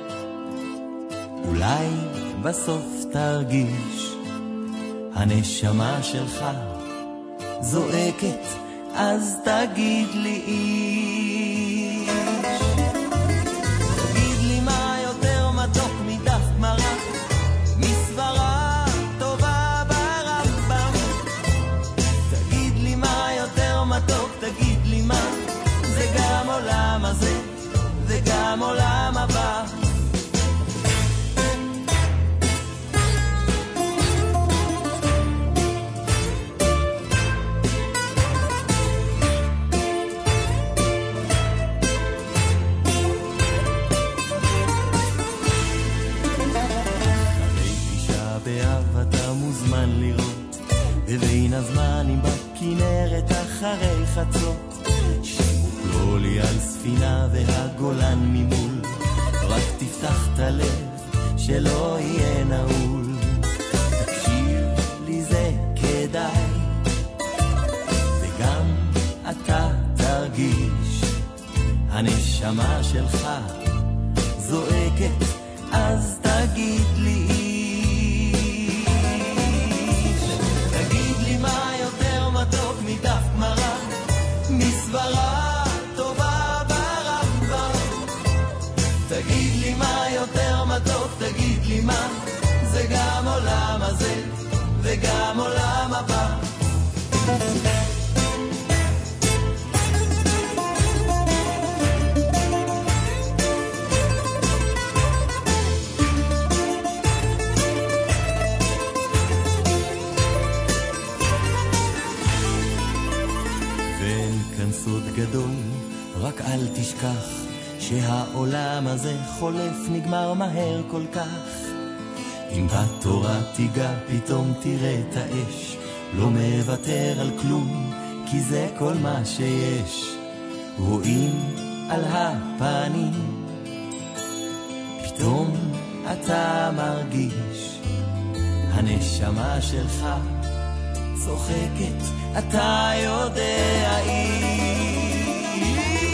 אולי בסוף תרגיש, הנשמה שלך זועקת, אז תגיד לי איש. תגיד לי מה יותר מתוק מדף גמרא, מסברה טובה ברמב"ם. תגיד לי מה יותר מתוק, תגיד לי מה, זה גם עולם הזה וגם עולם הבא. בבין הזמנים בכנרת אחרי חצות, שימוק לא לי על ספינה והגולן ממול, רק תפתח את הלב שלא יהיה נעול. תקשיב לי זה כדאי, וגם אתה תרגיש, הנשמה שלך זועקת, אז תגיד לי מדף גמרא, מסברה טובה ברמב"ם. תגיד לי מה יותר מתוק, תגיד לי מה, זה גם עולם הזה וגם עולם הבא. ואין כאן סוד גדול, רק אל תשכח שהעולם הזה חולף, נגמר מהר כל כך. אם בתורה תיגע פתאום תראה את האש, לא מוותר על כלום כי זה כל מה שיש. רואים על הפנים, פתאום אתה מרגיש הנשמה שלך צוחקת, אתה יודע איש.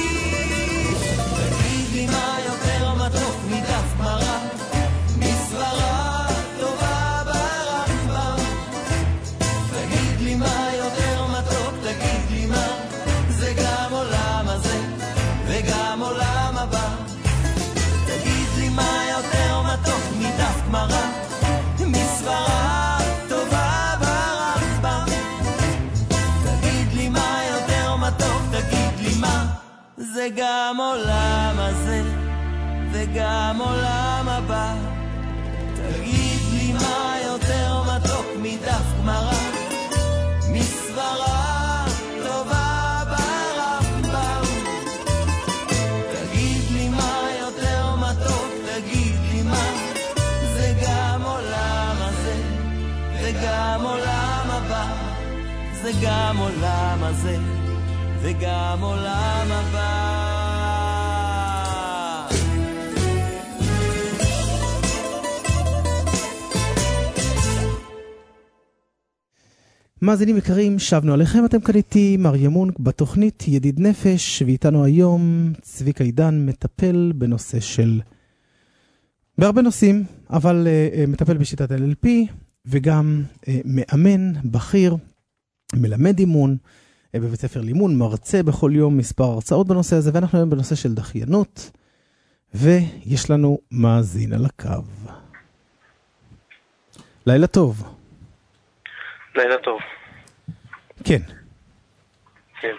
תגיד לי מה יותר מתוק מדף גמרא, מסברה טובה ברמב"ם. תגיד לי מה יותר מתוק, תגיד לי מה, זה גם עולם הזה וגם עולם הבא. תגיד לי מה יותר מתוק מדף גמרא, מסברה טובה ברמב"ם. תגיד לי מה יותר מתוק, תגיד לי מה, זה גם עולם הזה וגם עולם הבא. תגיד לי מה יותר מתוק מדף גמרא, מסברה טובה ברמב"ם. תגיד לי מה יותר מתוק, תגיד לי מה, זה גם עולם הזה וגם עולם הבא. זה גם עולם הזה וגם עולם הבא. מאזינים יקרים, שבנו עליכם, אתם כאן איתי מריה מונק בתוכנית ידיד נפש, ואיתנו היום צביקה עידן, מטפל בנושא של, בהרבה נושאים, אבל uh, מטפל בשיטת אל אל פי, וגם uh, מאמן, בכיר, מלמד אימון, uh, בבית ספר לימון, מרצה בכל יום מספר הרצאות בנושא הזה, ואנחנו היום בנושא של דחיינות, ויש לנו מאזין על הקו. לילה טוב. לילה טוב. כן. כן.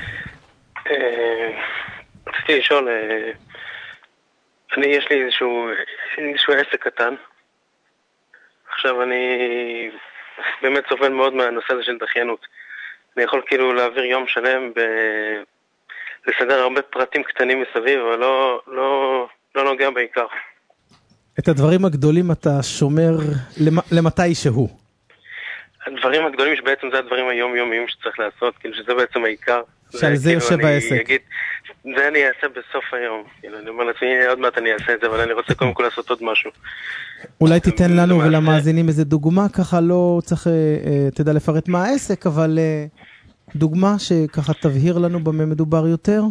רציתי לשאול, אני, יש לי איזשהו, איזשהו עסק קטן. עכשיו אני באמת סובל מאוד מהנושא הזה של דחיינות. אני יכול כאילו להעביר יום שלם ב... לסדר הרבה פרטים קטנים מסביב, אבל לא, לא, לא נוגע בעיקר. את הדברים הגדולים אתה שומר למתי שהוא. הדברים הגדולים שבעצם זה הדברים היומיומיים שצריך לעשות, כאילו שזה בעצם העיקר. שעל זה יושב העסק. אגיד, זה אני אעשה בסוף היום. כאילו, אני אומר לעצמי, עוד מעט אני אעשה את זה, אבל אני רוצה קודם כל לעשות עוד משהו. אולי תיתן לנו ולמאזינים איזה דוגמה, ככה לא צריך, תדע לפרט מה העסק, אבל דוגמה שככה תבהיר לנו במה מדובר יותר.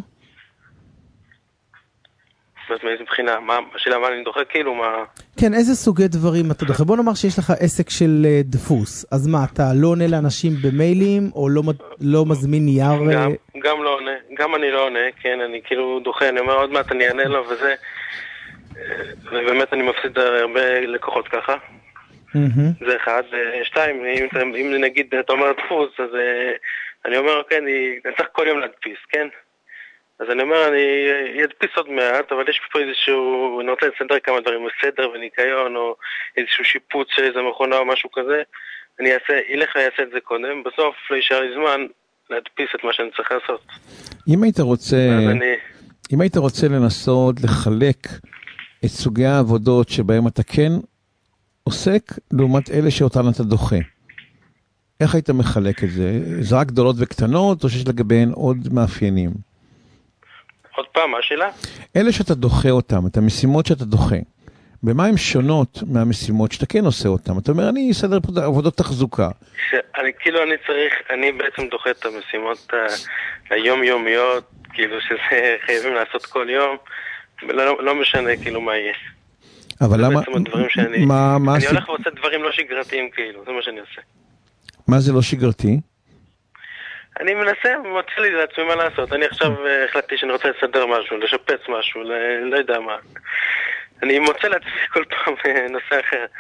מאיזה בחינה, השאלה מה אני דוחה, כאילו מה... כן, איזה סוגי דברים אתה דוחה? בוא נאמר שיש לך עסק של דפוס, אז מה, אתה לא עונה לאנשים במיילים, או לא, לא מזמין נייר? גם, גם לא עונה, גם אני לא עונה, כן, אני כאילו דוחה, אני אומר עוד מעט אני אענה לו וזה, ובאמת אני מפסיד הרבה לקוחות ככה, זה אחד. שתיים, אם, אם נגיד אתה אומר דפוס, אז אני אומר, כן, אני צריך כל יום להדפיס, כן? אז אני אומר, אני אדפיס עוד מעט, אבל יש פה איזשהו, אני רוצה לסדר כמה דברים, או סדר וניקיון, או איזשהו שיפוץ של איזו מכונה או משהו כזה, אני אעשה, ילך ויעשה את זה קודם, בסוף לא יישאר לי זמן להדפיס את מה שאני צריך לעשות. אם היית רוצה, אני... אם היית רוצה לנסות לחלק את סוגי העבודות שבהם אתה כן עוסק, לעומת אלה שאותן אתה דוחה, איך היית מחלק את זה? זה רק גדולות וקטנות, או שיש לגביהן עוד מאפיינים? עוד פעם, מה השאלה? אלה שאתה דוחה אותם, את המשימות שאתה דוחה, במה הן שונות מהמשימות שאתה כן עושה אותם? אתה אומר, אני אסדר פה עבודות תחזוקה. אני, כאילו אני צריך, אני בעצם דוחה את המשימות היומיומיות, כאילו שזה חייבים לעשות כל יום, ולא, לא משנה כאילו מה יהיה. אבל למה? בעצם הדברים שאני, מה, מה אני הסיב... הולך ועושה דברים לא שגרתיים כאילו, זה מה שאני עושה. מה זה לא שגרתי? אני מנסה, מוצא לי לעצמי מה לעשות. אני עכשיו החלטתי שאני רוצה לסדר משהו, לשפץ משהו, לא יודע מה. אני מוצא לעצמי כל פעם נושא אחר.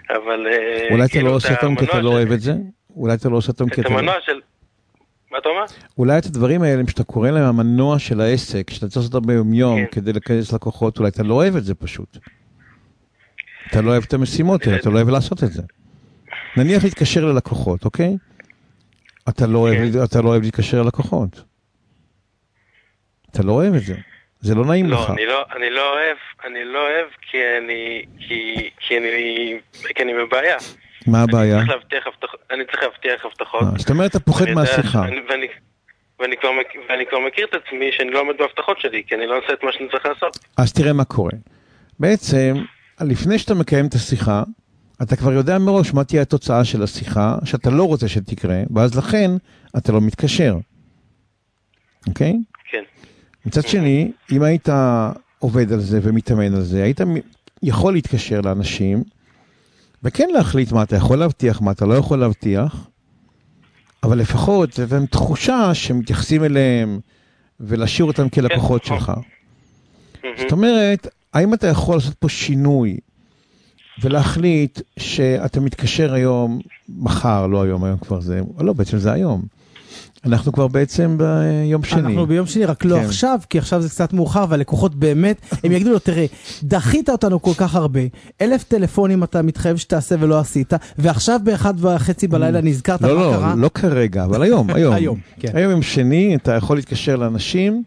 אבל... אולי אתה לא עושה אותם כי אתה לא אוהב את זה? אולי אתה לא עושה אותם כי אתה... את המנוע של... מה אתה אומר? אולי את הדברים האלה, שאתה קורא להם המנוע של העסק, שאתה צריך לעשות אותם ביום יום כדי לכנס לקוחות, אולי אתה לא אוהב את זה פשוט. אתה לא אוהב את המשימות האלה, אתה לא אוהב לעשות את זה. נניח להתקשר ללקוחות, אוקיי? אתה לא אוהב, אתה לא אוהב להתקשר ללקוחות. אתה לא אוהב את זה. זה לא נעים לך. לא, אני לא, אני לא אוהב, אני לא אוהב כי אני, כי, כי אני, כי אני בבעיה. מה הבעיה? אני צריך להבטיח הבטחות, אני צריך להבטיח הבטחות. זאת אומרת, אתה פוחד מהשיחה. ואני, ואני כבר, ואני כבר מכיר את עצמי שאני לא עומד בהבטחות שלי, כי אני לא עושה את מה שאני צריך לעשות. אז תראה מה קורה. בעצם, לפני שאתה מקיים את השיחה, אתה כבר יודע מראש מה תהיה התוצאה של השיחה, שאתה לא רוצה שתקרה, ואז לכן אתה לא מתקשר. אוקיי? כן. מצד שני, אם היית עובד על זה ומתאמן על זה, היית יכול להתקשר לאנשים, וכן להחליט מה אתה יכול להבטיח, מה אתה לא יכול להבטיח, אבל לפחות זה להם תחושה שמתייחסים אליהם, ולהשאיר אותם כלקוחות שלך. זאת אומרת, האם אתה יכול לעשות פה שינוי, ולהחליט שאתה מתקשר היום, מחר, לא היום, היום כבר זה, לא, בעצם זה היום. אנחנו כבר בעצם ביום שני. אנחנו ביום שני, רק לא עכשיו, כי עכשיו זה קצת מאוחר, והלקוחות באמת, הם יגידו לו, תראה, דחית אותנו כל כך הרבה, אלף טלפונים אתה מתחייב שתעשה ולא עשית, ועכשיו באחד וחצי בלילה נזכרת מה קרה. לא, לא, לא כרגע, אבל היום, היום. היום, כן. היום יום שני, אתה יכול להתקשר לאנשים,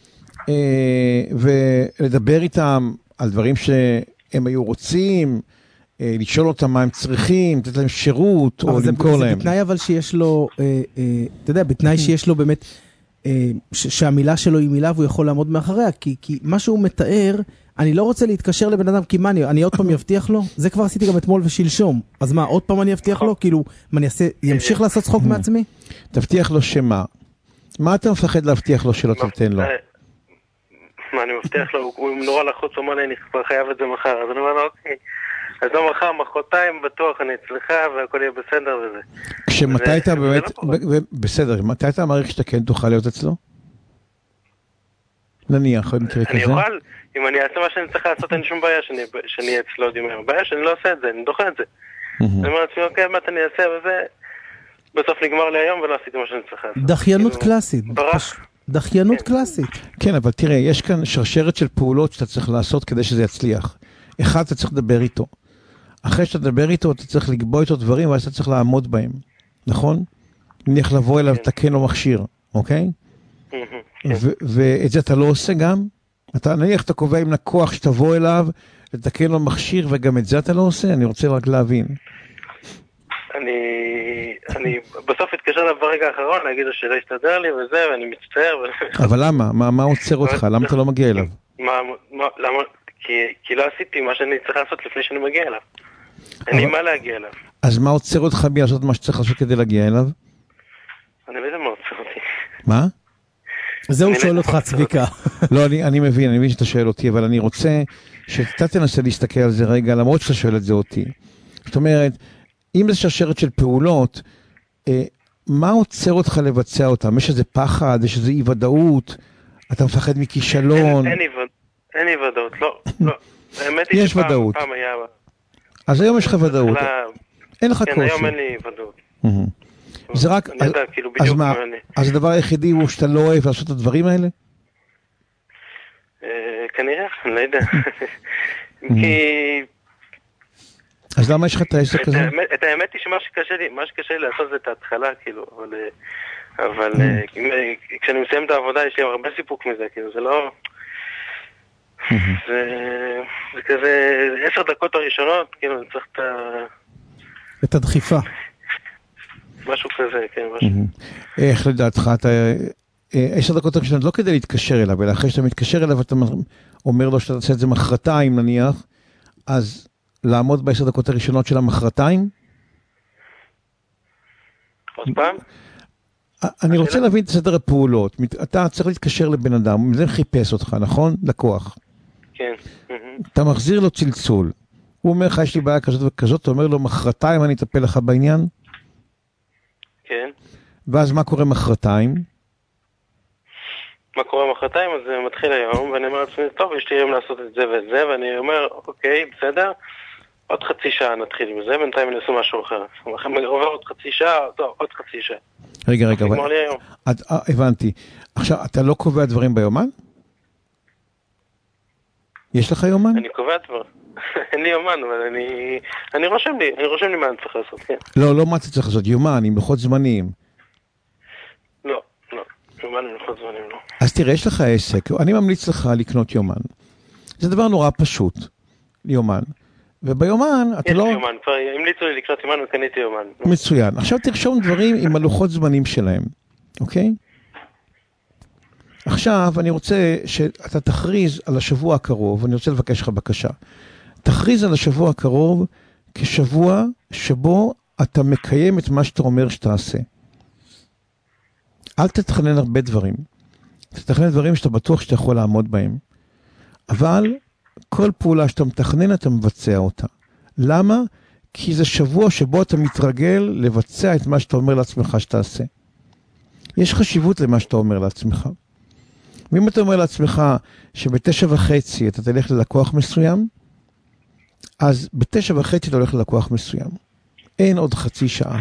ולדבר איתם על דברים שהם היו רוצים, לשאול אותם מה הם צריכים, לתת להם שירות, או למכור להם. זה בתנאי אבל שיש לו, אתה יודע, בתנאי שיש לו באמת, שהמילה שלו היא מילה, והוא יכול לעמוד מאחריה, כי מה שהוא מתאר, אני לא רוצה להתקשר לבן אדם, כי מה, אני עוד פעם יבטיח לו? זה כבר עשיתי גם אתמול ושלשום. אז מה, עוד פעם אני יבטיח לו? כאילו, מה אני אעשה, ימשיך לעשות צחוק מעצמי? תבטיח לו שמה? מה אתה מפחד להבטיח לו שלא תתן לו? מה, אני מבטיח לו, הוא נורא לחוץ, הוא אומר לי, אני כבר חייב את זה מחר. אז אני אומר לו, אוקיי. אז לא מחר, מחרתיים, בטוח אני אצלך, והכל יהיה בסדר וזה. כשמתי אתה באמת, בסדר, מתי אתה מעריך שאתה כן תוכל להיות אצלו? נניח, במקרה כזה? אני אוכל, אם אני אעשה מה שאני צריך לעשות, אין שום בעיה שאני אהיה אצלו עוד יומיים. הבעיה שאני לא עושה את זה, אני דוחה את זה. אני אומר לעצמי, אוקיי, מה אני אעשה וזה, בסוף נגמר לי היום ולא עשיתי מה שאני צריך לעשות. דחיינות קלאסית. דחיינות קלאסית. כן, אבל תראה, יש כאן שרשרת של פעולות שאתה צריך לעשות כדי שזה יצליח. אחד, אתה צריך לדבר איתו. אחרי שאתה תדבר איתו, אתה צריך לקבוע איתו דברים, ואז אתה צריך לעמוד בהם. נכון? נניח לבוא אליו, תקן לו מכשיר, אוקיי? ואת זה אתה לא עושה גם? אתה, נניח אתה קובע עם לקוח שתבוא אליו, לתקן לו מכשיר, וגם את זה אתה לא עושה? אני רוצה רק להבין. אני, אני בסוף אתקשר אליו ברגע האחרון, להגיד לו שלא יסתדר לי וזה, ואני מצטער. אבל למה? מה, מה עוצר אותך? למה אתה לא מגיע אליו? מה, מה, למה? כי, כי לא עשיתי מה שאני צריך לעשות לפני שאני מגיע אליו. אין לי מה להגיע אליו. אז מה עוצר אותך לעשות מה שצריך לעשות כדי להגיע אליו? אני לא יודע מה עוצר אותי. מה? זהו שואל אותך צביקה. לא, אני, אני מבין, אני מבין שאתה שואל אותי, אבל אני רוצה שאתה תנסה להסתכל על זה רגע, למרות שאתה שואל את זה אותי. זאת אומרת, אם זה שרשרת של פעולות, אה, מה עוצר אותך לבצע אותם? יש איזה פחד, יש איזה אי ודאות, אתה מפחד מכישלון. אין, אין, אין אי ודאות, לא, לא. האמת היא יש ודאות. פעם היה... אז היום יש לך ודאות. אין לך קושי. כן, היום אין לי ודאות. זה רק... אני יודע, כאילו בדיוק מה אני... אז הדבר היחידי הוא שאתה לא אוהב לעשות את הדברים האלה? כנראה, אני לא יודע. כי... אז למה יש לך את העסק הזה? את האמת היא שמה שקשה לי, מה שקשה לי לעשות זה את ההתחלה, כאילו, אבל... אבל כשאני מסיים את העבודה יש לי הרבה סיפוק מזה, כאילו, זה לא... זה כזה עשר דקות הראשונות, כאילו, אני צריך את ה... את הדחיפה. משהו כזה, כן, משהו. איך לדעתך, אתה... עשר דקות הראשונות לא כדי להתקשר אליו, אלא אחרי שאתה מתקשר אליו, אתה אומר לו שאתה תעשה את זה מחרתיים, נניח, אז לעמוד בעשר דקות הראשונות של המחרתיים? עוד פעם? אני רוצה להבין את סדר הפעולות. אתה צריך להתקשר לבן אדם, זה חיפש אותך, נכון? לקוח. כן. אתה מחזיר לו צלצול. הוא אומר לך, יש לי בעיה כזאת וכזאת, אתה אומר לו, מחרתיים אני אטפל לך בעניין? כן. ואז מה קורה מחרתיים? מה קורה מחרתיים? אז זה מתחיל היום, ואני אומר לעצמי, טוב, יש לי היום לעשות את זה ואת זה, ואני אומר, אוקיי, בסדר. עוד חצי שעה נתחיל עם זה, בינתיים אני אעשה משהו אחר. עובר עוד חצי שעה, טוב, עוד חצי שעה. רגע, רגע, אבל... את, אה, הבנתי. עכשיו, אתה לא קובע דברים ביומן? יש לך יומן? אני קובע דברים. אין לי יומן, אבל אני... אני רושם לי, אני רושם לי מה אני צריך לעשות, כן. לא, לא מה אתה צריך לעשות, יומן, עם לוחות זמנים. לא, לא. יומן עם לוחות זמנים, לא. אז תראה, יש לך עסק, אני ממליץ לך לקנות יומן. זה דבר נורא פשוט, יומן. וביומן, אתה לא... יש לי יומן, כבר המליצו לי לקנות יומן וקניתי יומן. מצוין. עכשיו תרשום דברים עם הלוחות זמנים שלהם, אוקיי? עכשיו אני רוצה שאתה תכריז על השבוע הקרוב, אני רוצה לבקש לך בקשה. תכריז על השבוע הקרוב כשבוע שבו אתה מקיים את מה שאתה אומר שתעשה. אל תתכנן הרבה דברים. תתכנן דברים שאתה בטוח שאתה יכול לעמוד בהם. אבל כל פעולה שאתה מתכנן, אתה מבצע אותה. למה? כי זה שבוע שבו אתה מתרגל לבצע את מה שאתה אומר לעצמך שתעשה. יש חשיבות למה שאתה אומר לעצמך. ואם אתה אומר לעצמך שבתשע וחצי אתה תלך ללקוח מסוים, אז בתשע וחצי אתה הולך ללקוח מסוים. אין עוד חצי שעה.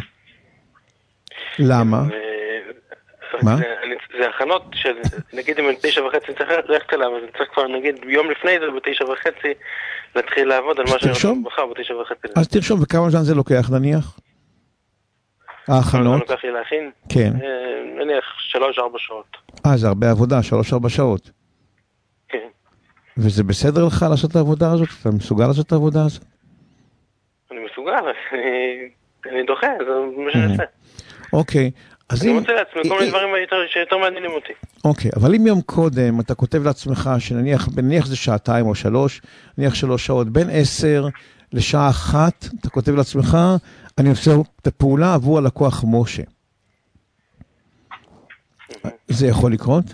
למה? מה? זה הכנות של, נגיד אם תשע וחצי אני צריך ללכת אליו, אז אני צריך כבר נגיד יום לפני זה בתשע וחצי להתחיל לעבוד על מה שאני רוצה בחר בתשע וחצי. אז תרשום, וכמה זמן זה לוקח נניח? ההכנות? לוקח לי להכין? כן. נניח שלוש ארבע שעות. אה, זה הרבה עבודה, שלוש ארבע שעות. כן. וזה בסדר לך לעשות את העבודה הזאת? אתה מסוגל לעשות את העבודה הזאת? אני מסוגל, אני דוחה, זה מה שאני עושה. אוקיי. אני מוצא לעצמי כל מיני דברים שיותר מעניינים אותי. אוקיי, אבל אם יום קודם אתה כותב לעצמך שנניח, נניח זה שעתיים או שלוש, נניח שלוש שעות, בין עשר לשעה אחת, אתה כותב לעצמך, אני עושה את הפעולה עבור הלקוח משה. זה יכול לקרות?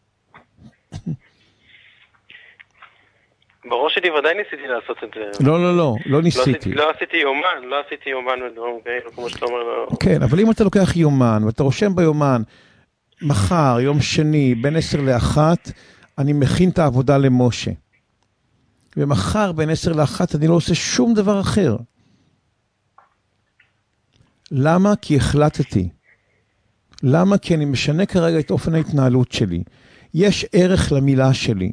בראש שלי ודאי ניסיתי לעשות את זה. לא, לא, לא, לא ניסיתי. לא עשיתי יומן, לא עשיתי יומן ודברים כאלו, כמו שאתה אומר. כן, אבל אם אתה לוקח יומן, ואתה רושם ביומן, מחר, יום שני, בין עשר לאחת, אני מכין את העבודה למשה. ומחר, בין עשר לאחת, אני לא עושה שום דבר אחר. למה? כי החלטתי. למה? כי אני משנה כרגע את אופן ההתנהלות שלי. יש ערך למילה שלי.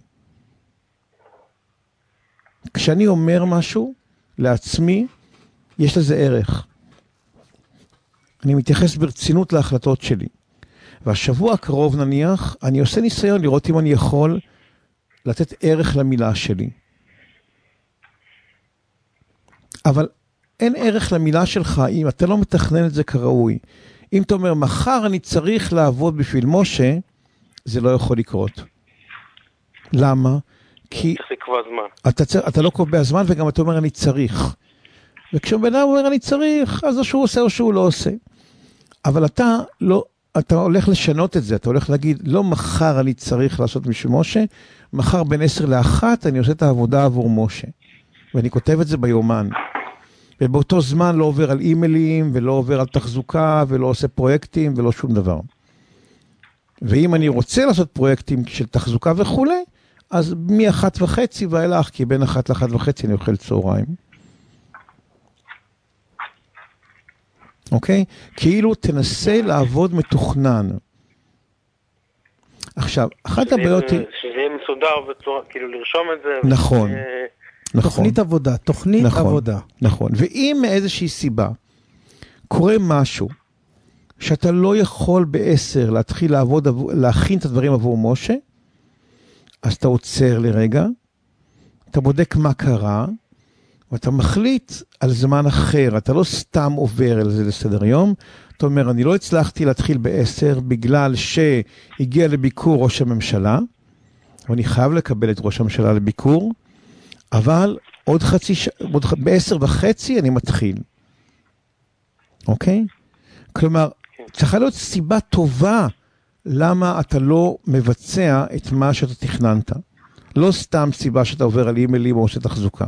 כשאני אומר משהו לעצמי, יש לזה ערך. אני מתייחס ברצינות להחלטות שלי. והשבוע הקרוב נניח, אני עושה ניסיון לראות אם אני יכול לתת ערך למילה שלי. אבל אין ערך למילה שלך אם אתה לא מתכנן את זה כראוי. אם אתה אומר, מחר אני צריך לעבוד בשביל משה, זה לא יכול לקרות. למה? כי אתה, אתה לא קובע זמן וגם אתה אומר אני צריך. וכשבן אדם אומר אני צריך, אז או שהוא עושה או שהוא לא עושה. אבל אתה לא, אתה הולך לשנות את זה, אתה הולך להגיד, לא מחר אני צריך לעשות בשביל משה, מחר בין עשר לאחת אני עושה את העבודה עבור משה. ואני כותב את זה ביומן. ובאותו זמן לא עובר על אימיילים, ולא עובר על תחזוקה, ולא עושה פרויקטים, ולא שום דבר. ואם אני רוצה לעשות פרויקטים של תחזוקה וכו', אז מאחת וחצי ואילך, כי בין אחת לאחת וחצי אני אוכל צהריים. אוקיי? כאילו תנסה לעבוד מתוכנן. עכשיו, אחת הבעיות היא... שזה יהיה מסודר בצורה, כאילו לרשום את זה. נכון. נכון. תוכנית עבודה, תוכנית נכון, עבודה. נכון. ואם מאיזושהי סיבה קורה משהו שאתה לא יכול בעשר להתחיל לעבוד, להכין את הדברים עבור משה, אז אתה עוצר לרגע, אתה בודק מה קרה, ואתה מחליט על זמן אחר. אתה לא סתם עובר על זה לסדר יום. אתה אומר, אני לא הצלחתי להתחיל בעשר בגלל שהגיע לביקור ראש הממשלה, ואני חייב לקבל את ראש הממשלה לביקור, אבל עוד חצי ש... עוד... בעשר וחצי אני מתחיל. אוקיי? כלומר, צריכה להיות סיבה טובה למה אתה לא מבצע את מה שאתה תכננת. לא סתם סיבה שאתה עובר על אימיילים או עושה תחזוקה.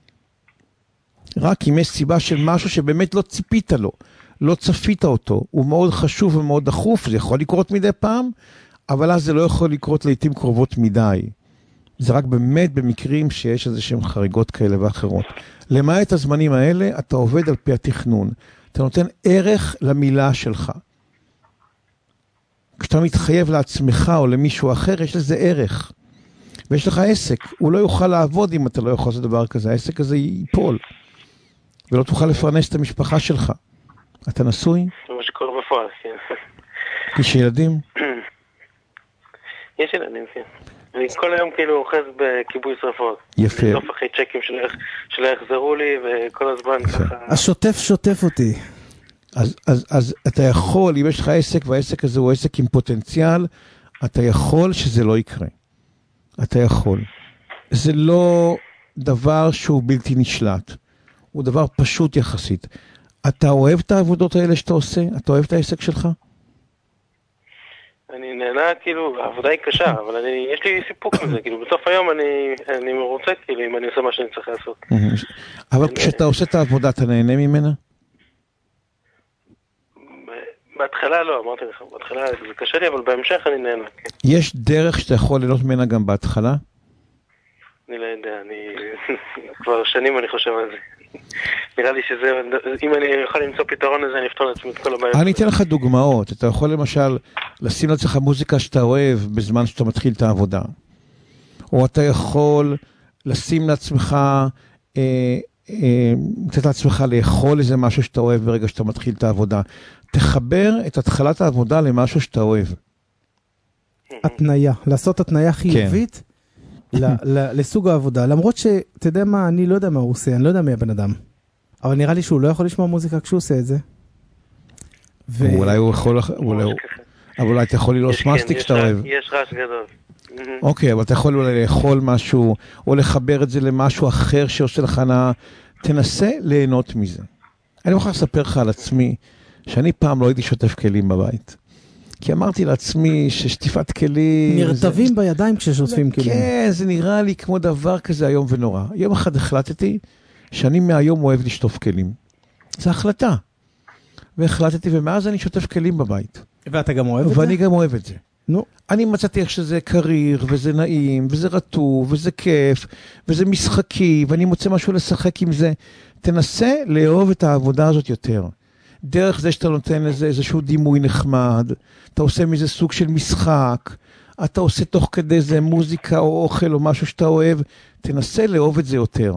רק אם יש סיבה של משהו שבאמת לא ציפית לו, לא צפית אותו, הוא מאוד חשוב ומאוד דחוף, זה יכול לקרות מדי פעם, אבל אז זה לא יכול לקרות לעתים קרובות מדי. זה רק באמת במקרים שיש איזשהם חריגות כאלה ואחרות. למעט הזמנים האלה, אתה עובד על פי התכנון. אתה נותן ערך למילה שלך. כשאתה מתחייב לעצמך או למישהו אחר, יש לזה ערך. ויש לך עסק. הוא לא יוכל לעבוד אם אתה לא יכול לעשות דבר כזה. העסק הזה ייפול. ולא תוכל לפרנס את המשפחה שלך. אתה נשוי? זה מה שקורה בפועל, כן. יש ילדים? יש ילדים, כן. אני כל היום כאילו אוחז בכיבוי שרפות. יפה. בסוף אחרי צ'קים שלא יחזרו לי, וכל הזמן ככה... השוטף שוטף אותי. אז, אז, אז אתה יכול, אם יש לך עסק, והעסק הזה הוא עסק עם פוטנציאל, אתה יכול שזה לא יקרה. אתה יכול. זה לא דבר שהוא בלתי נשלט. הוא דבר פשוט יחסית. אתה אוהב את העבודות האלה שאתה עושה? אתה אוהב את העסק שלך? אני נהנה, כאילו, העבודה היא קשה, אבל אני, יש לי סיפוק מזה, כאילו, בסוף היום אני, אני מרוצה, כאילו, אם אני עושה מה שאני צריך לעשות. אבל כשאתה עושה את העבודה, אתה נהנה ממנה? בהתחלה לא, אמרתי לך, בהתחלה זה קשה לי, אבל בהמשך אני נהנה, כן. יש דרך שאתה יכול ליהנות ממנה גם בהתחלה? אני לא יודע, אני... כבר שנים אני חושב על זה. נראה לי שזה, אם אני יכול למצוא פתרון לזה, אני אפתור לעצמי את כל הבעיות. אני אתן לך דוגמאות. אתה יכול למשל לשים לעצמך מוזיקה שאתה אוהב בזמן שאתה מתחיל את העבודה. או אתה יכול לשים לעצמך, אה, אה, לתת לעצמך לאכול איזה משהו שאתה אוהב ברגע שאתה מתחיל את העבודה. תחבר את התחלת העבודה למשהו שאתה אוהב. התניה, לעשות התניה חיובית לסוג העבודה. למרות שאתה יודע מה, אני לא יודע מה הוא עושה, אני לא יודע מי הבן אדם. אבל נראה לי שהוא לא יכול לשמוע מוזיקה כשהוא עושה את זה. אולי הוא יכול, אבל אולי אתה יכול ללעוס מסטיק שאתה אוהב. יש רעש גדול. אוקיי, אבל אתה יכול אולי לאכול משהו, או לחבר את זה למשהו אחר שעושה לך נאה. תנסה ליהנות מזה. אני מוכרח לספר לך על עצמי, שאני פעם לא הייתי שוטף כלים בבית. כי אמרתי לעצמי ששטיפת כלים... נרטבים וזה... בידיים כששוטפים כלים. כן, זה נראה לי כמו דבר כזה היום ונורא. יום אחד החלטתי שאני מהיום אוהב לשטוף כלים. זו החלטה. והחלטתי, ומאז אני שוטף כלים בבית. ואתה גם אוהב את זה? ואני גם אוהב את זה. נו. אני מצאתי איך שזה קריר, וזה נעים, וזה רטוב, וזה כיף, וזה משחקי, ואני מוצא משהו לשחק עם זה. תנסה לאהוב את העבודה הזאת יותר. דרך זה שאתה נותן לזה איזשהו דימוי נחמד, אתה עושה מזה סוג של משחק, אתה עושה תוך כדי זה מוזיקה או אוכל או משהו שאתה אוהב, תנסה לאהוב את זה יותר.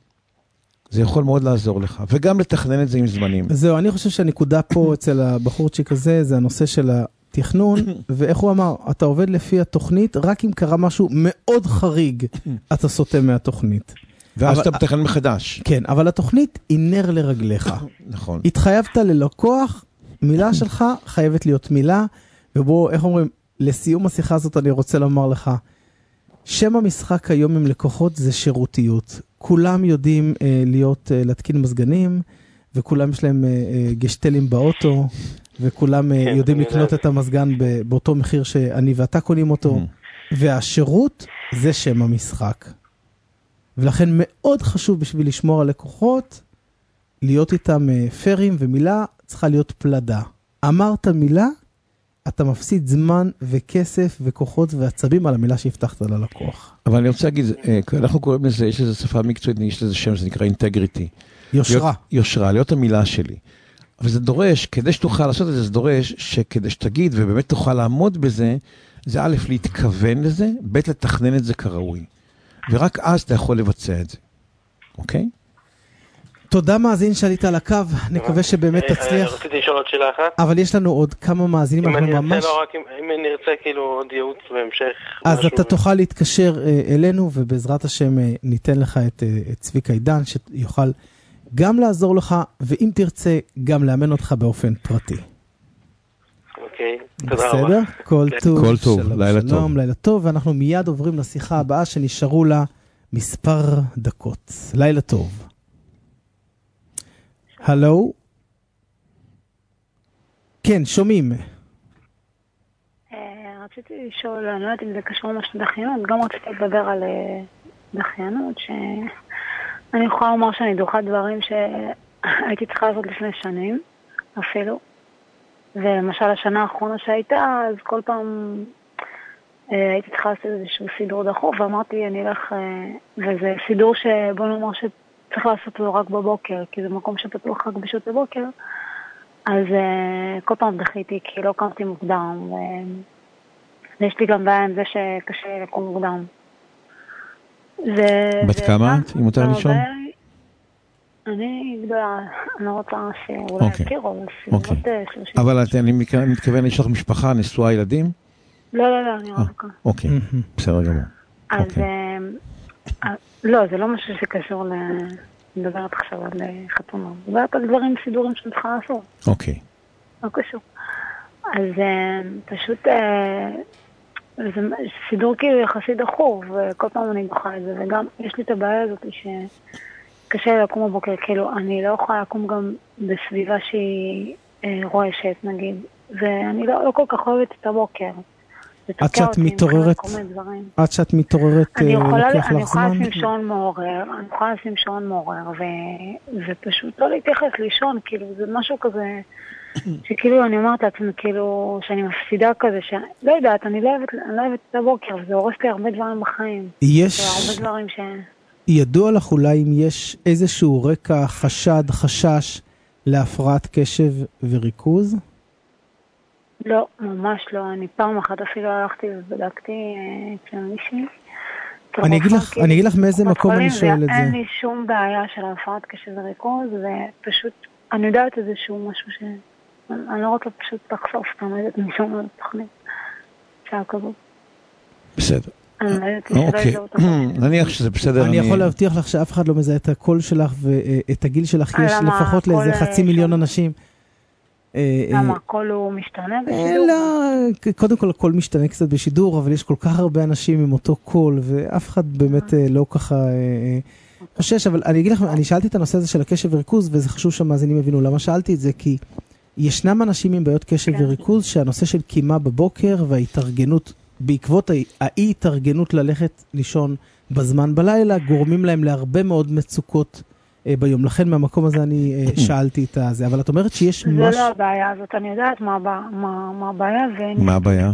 זה יכול מאוד לעזור לך, וגם לתכנן את זה עם זמנים. זהו, אני חושב שהנקודה פה אצל הבחורצ'יק הזה, זה הנושא של התכנון, ואיך הוא אמר, אתה עובד לפי התוכנית, רק אם קרה משהו מאוד חריג, אתה סוטה מהתוכנית. ואז אתה מתכנן מחדש. כן, אבל התוכנית היא נר לרגליך. נכון. התחייבת ללקוח, מילה שלך חייבת להיות מילה, ובוא, איך אומרים, לסיום השיחה הזאת אני רוצה לומר לך, שם המשחק היום עם לקוחות זה שירותיות. כולם יודעים אה, להיות, אה, להתקין מזגנים, וכולם יש להם אה, אה, גשטלים באוטו, וכולם אה, יודעים לקנות את המזגן באותו מחיר שאני ואתה קונים אותו, והשירות זה שם המשחק. ולכן מאוד חשוב בשביל לשמור על לקוחות, להיות איתם פרים, ומילה צריכה להיות פלדה. אמרת מילה, אתה מפסיד זמן וכסף וכוחות ועצבים על המילה שהבטחת ללקוח. אבל אני רוצה להגיד, אנחנו קוראים לזה, יש לזה שפה מקצועית, יש לזה שם, זה נקרא אינטגריטי. יושרה. יושרה, להיות המילה שלי. אבל זה דורש, כדי שתוכל לעשות את זה, זה דורש שכדי שתגיד ובאמת תוכל לעמוד בזה, זה א', להתכוון לזה, ב', לתכנן את זה כראוי. ורק אז אתה יכול לבצע את זה. אוקיי? תודה מאזין שעלית על הקו, נקווה שבאמת תצליח. רציתי לשאול עוד שאלה אחת. אבל יש לנו עוד כמה מאזינים. אם אני ארצה, לא רק, אם אני ארצה כאילו עוד ייעוץ בהמשך. אז אתה תוכל להתקשר אלינו, ובעזרת השם ניתן לך את צביקה עידן, שיוכל גם לעזור לך, ואם תרצה, גם לאמן אותך באופן פרטי. אוקיי, תודה רבה. בסדר? כל טוב. כל טוב, לילה טוב. שלום, לילה טוב, ואנחנו מיד עוברים לשיחה הבאה, שנשארו לה מספר דקות. לילה טוב. הלו? כן, שומעים. רציתי לשאול, אני לא יודעת אם זה קשור ממש לדחיינות, גם רציתי לדבר על דחיינות, שאני יכולה לומר שאני דוחה דברים שהייתי צריכה לעשות לפני שנים, אפילו. ולמשל השנה האחרונה שהייתה, אז כל פעם הייתי צריכה לעשות איזשהו סידור דחוף, ואמרתי, אני אלך, וזה סידור שבוא נאמר שצריך לעשות אותו רק בבוקר, כי זה מקום שפתוח רק בשעות הבוקר, אז כל פעם דחיתי, כי לא קמתי מוקדם, ויש לי גם בעיה עם זה שקשה לקום מוקדם. בת כמה את, אם מותר לשאול? אני גדולה, אני לא רוצה שאולי יכירו, בסביבות שלושים. אבל אני מתכוון, יש לך משפחה, נשואה ילדים? לא, לא, לא, אני רק. אוקיי, בסדר גמור. אז לא, זה לא משהו שקשור לדברת עכשיו על חתונה. מדברת על דברים סידורים שאני צריכה לעשות. אוקיי. לא קשור. אז פשוט זה סידור כאילו יחסית דחוף, וכל פעם אני דוחה את זה, וגם יש לי את הבעיה הזאת שקשה לי לקום בבוקר, כאילו אני לא יכולה לקום גם בסביבה שהיא רועשת נגיד, ואני לא, לא כל כך אוהבת את הבוקר. עד שאת מתעוררת, עד שאת מתעוררת אני יכולה, לוקח אני לך יכולה זמן? לשים שעון מעורר, אני יכולה לשים שעון מעורר, ו... ופשוט לא להתייחס לישון, כאילו זה משהו כזה, שכאילו אני אומרת לעצמי, כאילו שאני מפסידה כזה, שלא יודעת, אני לא אוהבת, אני לא אוהבת את הבוקר, וזה הורס לי הרבה דברים בחיים. יש... הרבה דברים ש... ידוע לך אולי אם יש איזשהו רקע חשד, חשש להפרעת קשב וריכוז? לא, ממש לא. אני פעם אחת אפילו הלכתי ובדקתי אצל מישהי. אני אגיד לך, אני אגיד לך מאיזה מקום אני שואל את זה. אין לי שום בעיה של הפרעת קשב וריכוז, ופשוט, אני יודעת איזשהו משהו ש... אני לא רוצה פשוט לחשוף, אני יודעת משום מה תוכנית. שעה כזאת. בסדר. אוקיי, נניח שזה בסדר. אני יכול להבטיח לך שאף אחד לא מזהה את הקול שלך ואת הגיל שלך, יש לפחות לאיזה חצי מיליון אנשים. למה, הכל הוא משתנה בשידור? לא, קודם כל הכל משתנה קצת בשידור, אבל יש כל כך הרבה אנשים עם אותו קול, ואף אחד באמת לא ככה חושש, אבל אני אגיד לכם, אני שאלתי את הנושא הזה של הקשב וריכוז, וזה חשוב שהמאזינים יבינו למה שאלתי את זה, כי ישנם אנשים עם בעיות קשב וריכוז, שהנושא של קימה בבוקר וההתארגנות, בעקבות האי-התארגנות ללכת לישון בזמן בלילה, גורמים להם להרבה מאוד מצוקות ביום. לכן מהמקום הזה אני שאלתי את זה, אבל את אומרת שיש משהו... זה לא הבעיה הזאת, אני יודעת מה הבעיה, מה הבעיה?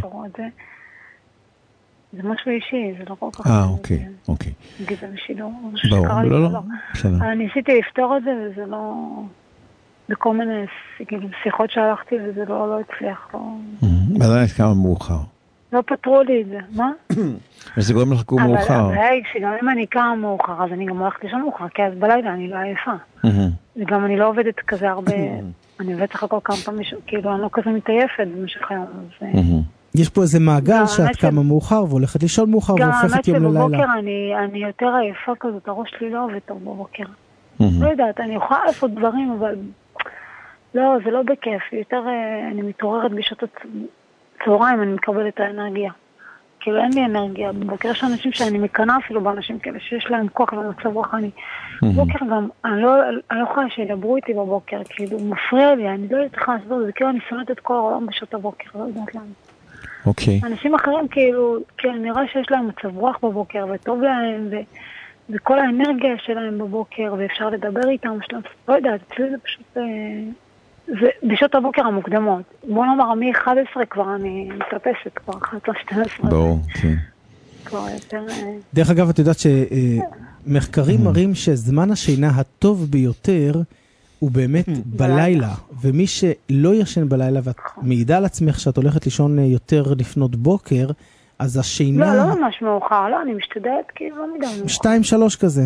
זה משהו אישי, זה לא כל כך... אה, אוקיי, אוקיי. נגיד זה בשידור. ברור, לא, לא, בסדר. אני ניסיתי לפתור את זה, וזה לא... בכל מיני שיחות שהלכתי, וזה לא הצליח. עדיין כמה מאוחר. לא פתרו לי את זה, מה? וזה גורם לך קום מאוחר. אבל הבעיה היא שגם אם אני קמה מאוחר, אז אני גם הולכת לישון מאוחר, כי אז בלילה אני לא עייפה. וגם אני לא עובדת כזה הרבה, אני עובדת לך כל כמה פעמים, כאילו אני לא כזה מתעייפת במשך היום. יש פה איזה מעגל שאת קמה מאוחר והולכת לישון מאוחר והופכת יום ללילה. גם האמת שבבוקר אני יותר עייפה כזאת, הראש שלי לא עובד טוב בבוקר. לא יודעת, אני יכולה לעשות דברים, אבל לא, זה לא בכיף. יותר אני מתעוררת בשעות צהריים, אני מקבלת את האנרגיה. כאילו אין לי אנרגיה. בבוקר יש אנשים שאני מקנה אפילו באנשים כאלה, שיש להם כוח ומצב רוחני. בבוקר גם, אני לא, אני לא יכולה שידברו איתי בבוקר, כאילו מפריע לי, אני לא יודעת איך לעשות, זה כאילו אני שונאת את כל העולם בשעות הבוקר, לא יודעת למה. אוקיי. אנשים אחרים כאילו, כאילו נראה שיש להם מצב רוח בבוקר, וטוב להם, ו, וכל האנרגיה שלהם בבוקר, ואפשר לדבר איתם, שלהם, לא יודעת, אצלי זה פשוט... זה בשעות הבוקר המוקדמות. בוא נאמר, מ-אחת עשרה כבר אני מטפסת, כבר אחת עשרה שתים עשרה. ברור, כן. כבר יותר... דרך אגב, את יודעת שמחקרים מראים שזמן השינה הטוב ביותר הוא באמת בלילה, ומי שלא ישן בלילה, ואת מעידה על עצמך שאת הולכת לישון יותר לפנות בוקר, אז השינה... לא, לא ממש מאוחר, לא, אני משתדלת, כאילו לא מדי מאוחר. שתיים, שלוש כזה.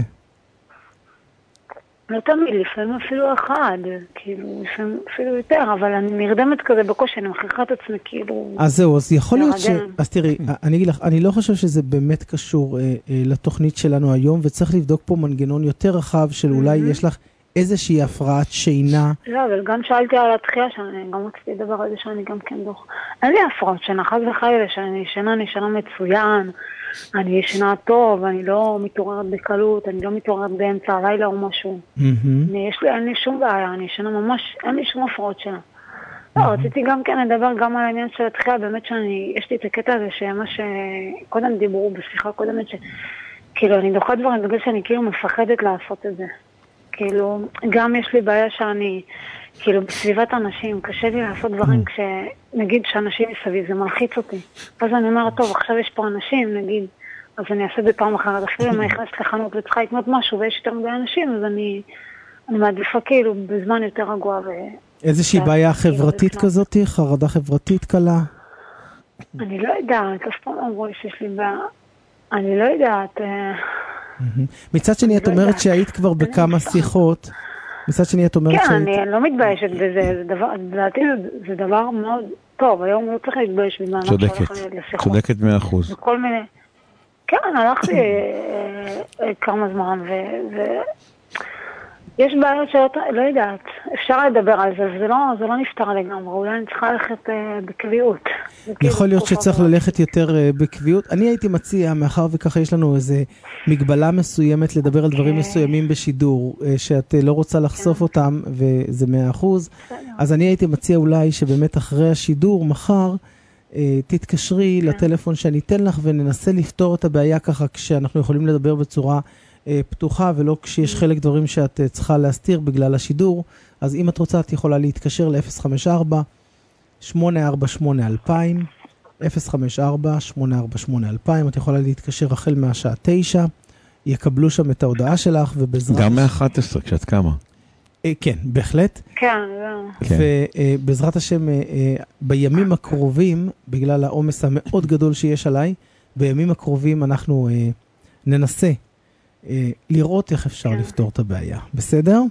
לא תמיד, לפעמים אפילו אחד, כאילו, לפעמים אפילו יותר, אבל אני נרדמת כזה בקושי, אני מכריחה את עצמי, כאילו... אז זהו, אז יכול להיות ש... אז תראי, אני אגיד לך, אני לא חושב שזה באמת קשור אה, אה, לתוכנית שלנו היום, וצריך לבדוק פה מנגנון יותר רחב, של אולי יש לך איזושהי הפרעת שינה. לא, אבל גם שאלתי על התחייה, שאני גם רציתי לדבר על זה שאני גם כן דוח. אין לי הפרעות שינה, חס וחלילה, שאני ישנה, אני ישנה מצוין, אני ישנה טוב, אני לא מתעוררת בקלות, אני לא מתעוררת באמצע הלילה או משהו. אני, יש לי, אין לי שום בעיה, אני ישנה ממש, אין לי שום הפרעות שינה. לא, רציתי גם כן לדבר גם על העניין של התחייה, באמת שאני, יש לי את הקטע הזה שמה שקודם דיברו בשיחה קודמת, שכאילו אני דוחה דברים בגלל שאני כאילו מפחדת לעשות את זה. כאילו, גם יש לי בעיה שאני, כאילו בסביבת אנשים, קשה לי לעשות דברים כשנגיד שאנשים מסביב, זה מלחיץ אותי. אז אני אומרת, טוב, עכשיו יש פה אנשים, נגיד, אז אני אעשה בפעם אחרת, אפילו אם אני נכנסת לחנות וצריכה לקנות משהו ויש יותר מדי אנשים, אז אני, אני מעדיפה כאילו בזמן יותר רגוע. ו... איזושהי בעיה חברתית כזאת, חרדה חברתית קלה? אני לא יודעת, אף פעם אמרו לי שיש לי בעיה, אני לא יודעת. מצד שני, את אומרת שהיית כבר בכמה שיחות, מצד שני, את אומרת שהיית... כן, אני לא מתביישת בזה, לדעתי זה דבר מאוד טוב, היום לא צריך להתבייש בזמן. צודקת, צודקת מאה אחוז. וכל מיני... כן, הלכתי כמה זמן, ויש בעיות שלא יודעת, אפשר לדבר על זה, זה לא נפתר לגמרי, אולי אני צריכה ללכת בקביעות. יכול להיות שצריך ללכת יותר בקביעות. אני הייתי מציע, מאחר וככה יש לנו איזה מגבלה מסוימת לדבר על דברים מסוימים בשידור, שאת לא רוצה לחשוף אותם, וזה מאה אחוז, אז אני הייתי מציע אולי שבאמת אחרי השידור, מחר, תתקשרי לטלפון שאני אתן לך וננסה לפתור את הבעיה ככה כשאנחנו יכולים לדבר בצורה פתוחה ולא כשיש חלק דברים שאת צריכה להסתיר בגלל השידור. אז אם את רוצה את יכולה להתקשר ל-אפס חמש ארבע שמונה ארבע שמונה אלפיים אפס חמש ארבע שמונה ארבע שמונה אלפיים. את יכולה להתקשר החל מהשעה תשע, יקבלו שם את ההודעה שלך ובעזרת... גם מ-אחת עשרה כשאת קמה. כן, בהחלט. כן, ובעזרת השם, בימים הקרובים, בגלל העומס המאוד גדול שיש עליי, בימים הקרובים אנחנו ננסה לראות איך אפשר לפתור את הבעיה. בסדר?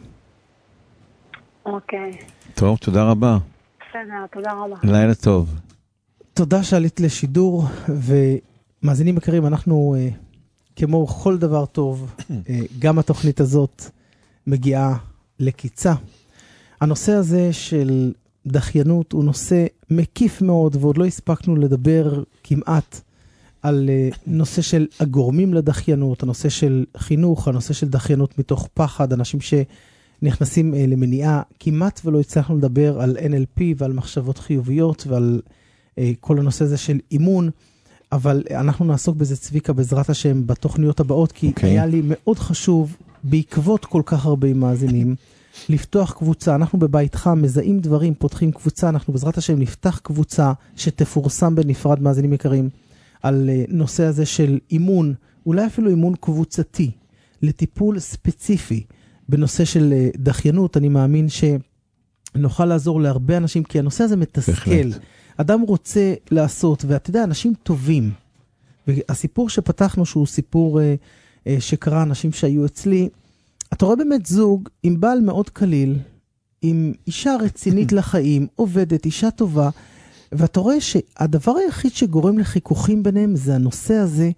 אוקיי. טוב, תודה רבה. בסדר, תודה רבה. לילה טוב. תודה שעלית לשידור, ומאזינים יקרים, אנחנו, כמו כל דבר טוב, גם התוכנית הזאת מגיעה לקיצה. הנושא הזה של דחיינות הוא נושא מקיף מאוד, ועוד לא הספקנו לדבר כמעט על נושא של הגורמים לדחיינות, הנושא של חינוך, הנושא של דחיינות מתוך פחד, אנשים שנכנסים למניעה, כמעט ולא הצלחנו לדבר על אן אל פי ועל מחשבות חיוביות ועל כל הנושא הזה של אימון, אבל אנחנו נעסוק בזה צביקה בעזרת השם בתוכניות הבאות, כי okay. היה לי מאוד חשוב בעקבות כל כך הרבה מאזינים, לפתוח קבוצה. אנחנו בבית חם מזהים דברים, פותחים קבוצה, אנחנו בעזרת השם נפתח קבוצה שתפורסם בנפרד מאזינים יקרים, על נושא הזה של אימון, אולי אפילו אימון קבוצתי, לטיפול ספציפי בנושא של דחיינות. אני מאמין שנוכל לעזור להרבה אנשים, כי הנושא הזה מתסכל. בהחלט. אדם רוצה לעשות, ואתה יודע, אנשים טובים. והסיפור שפתחנו, שהוא סיפור אה, אה, שקרה אנשים שהיו אצלי, אתה רואה באמת זוג עם בעל מאוד קליל, עם אישה רצינית לחיים, עובדת, אישה טובה, ואתה רואה שהדבר היחיד שגורם לחיכוכים ביניהם זה הנושא הזה,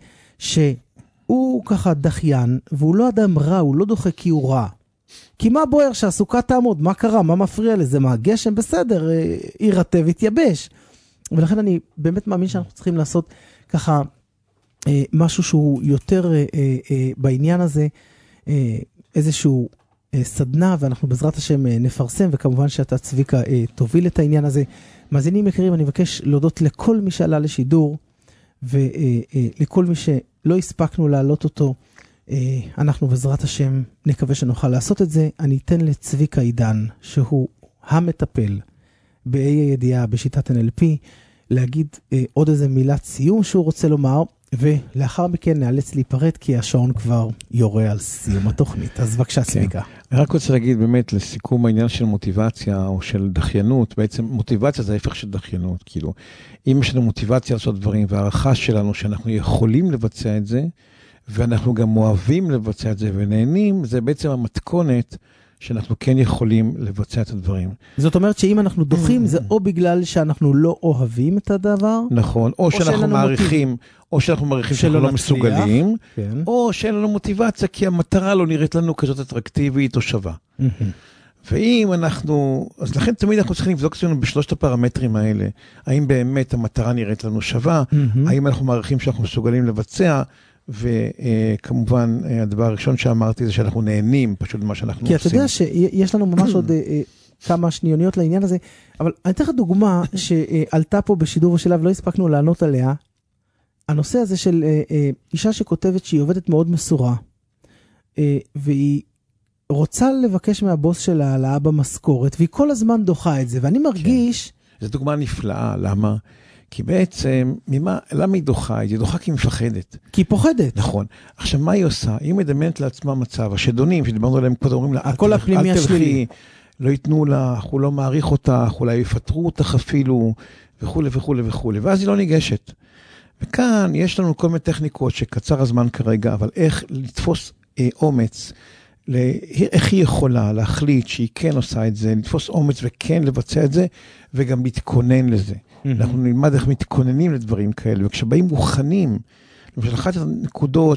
שהוא ככה דחיין, והוא לא אדם רע, הוא לא דוחה כי הוא רע. כי מה בוער שהסוכה תעמוד? מה קרה? מה מפריע לזה? מה גשם? בסדר, יירטה ויתייבש. ולכן אני באמת מאמין שאנחנו צריכים לעשות ככה אה, משהו שהוא יותר אה, אה, בעניין הזה, אה, איזשהו אה, סדנה, ואנחנו בעזרת השם אה, נפרסם, וכמובן שאתה צביקה אה, תוביל את העניין הזה. מאזינים יקרים, אני מבקש להודות לכל מי שעלה לשידור, ולכל מי שלא הספקנו להעלות אותו. אנחנו בעזרת השם נקווה שנוכל לעשות את זה. אני אתן לצביקה עידן, שהוא המטפל באי הידיעה בשיטת אן אל פי, להגיד עוד איזה מילת סיום שהוא רוצה לומר, ולאחר מכן נאלץ להיפרד, כי השעון כבר יורה על סיום התוכנית. אז בבקשה צביקה. אני רק רוצה להגיד באמת לסיכום העניין של מוטיבציה או של דחיינות, בעצם מוטיבציה זה ההפך של דחיינות, כאילו, אם יש לנו מוטיבציה לעשות דברים, והערכה שלנו שאנחנו יכולים לבצע את זה, ואנחנו גם אוהבים לבצע את זה ונהנים, זה בעצם המתכונת שאנחנו כן יכולים לבצע את הדברים. זאת אומרת שאם אנחנו דוחים, זה או בגלל שאנחנו לא אוהבים את הדבר, נכון, או שאנחנו מעריכים, או שאנחנו מעריכים שאנחנו לא מסוגלים, או שאין לנו מוטיבציה, כי המטרה לא נראית לנו כזאת אטרקטיבית או שווה. ואם אנחנו, אז לכן תמיד אנחנו צריכים לבדוק אותנו בשלושת הפרמטרים האלה, האם באמת המטרה נראית לנו שווה, האם אנחנו מעריכים שאנחנו מסוגלים לבצע, וכמובן הדבר הראשון שאמרתי זה שאנחנו נהנים פשוט ממה שאנחנו עושים. כי אתה יודע שיש לנו ממש עוד כמה שניוניות לעניין הזה, אבל אני אתן לך דוגמה שעלתה פה בשידור שלב, לא הספקנו לענות עליה, הנושא הזה של אישה שכותבת שהיא עובדת מאוד מסורה, והיא רוצה לבקש מהבוס שלה העלאה במשכורת, והיא כל הזמן דוחה את זה, ואני מרגיש... כן. זו דוגמה נפלאה, למה? כי בעצם, ממה, למה היא דוחה? היא דוחה כי היא מפחדת. כי היא פוחדת. נכון. עכשיו, מה היא עושה? היא מדמיינת לעצמה מצב, השדונים שדיברנו עליהם קודם, אומרים לה, הכל הפנימי השלילי. לא ייתנו לך, הוא לא מעריך אותך, אולי יפטרו אותך אפילו, וכו' וכו' וכו'. ואז היא לא ניגשת. וכאן יש לנו כל מיני טכניקות שקצר הזמן כרגע, אבל איך לתפוס אה, אומץ, איך היא יכולה להחליט שהיא כן עושה את זה, לתפוס אומץ וכן לבצע את זה, וגם להתכונן לזה. Mm-hmm. אנחנו נלמד איך מתכוננים לדברים כאלה, וכשבאים מוכנים, למשל אחת הנקודות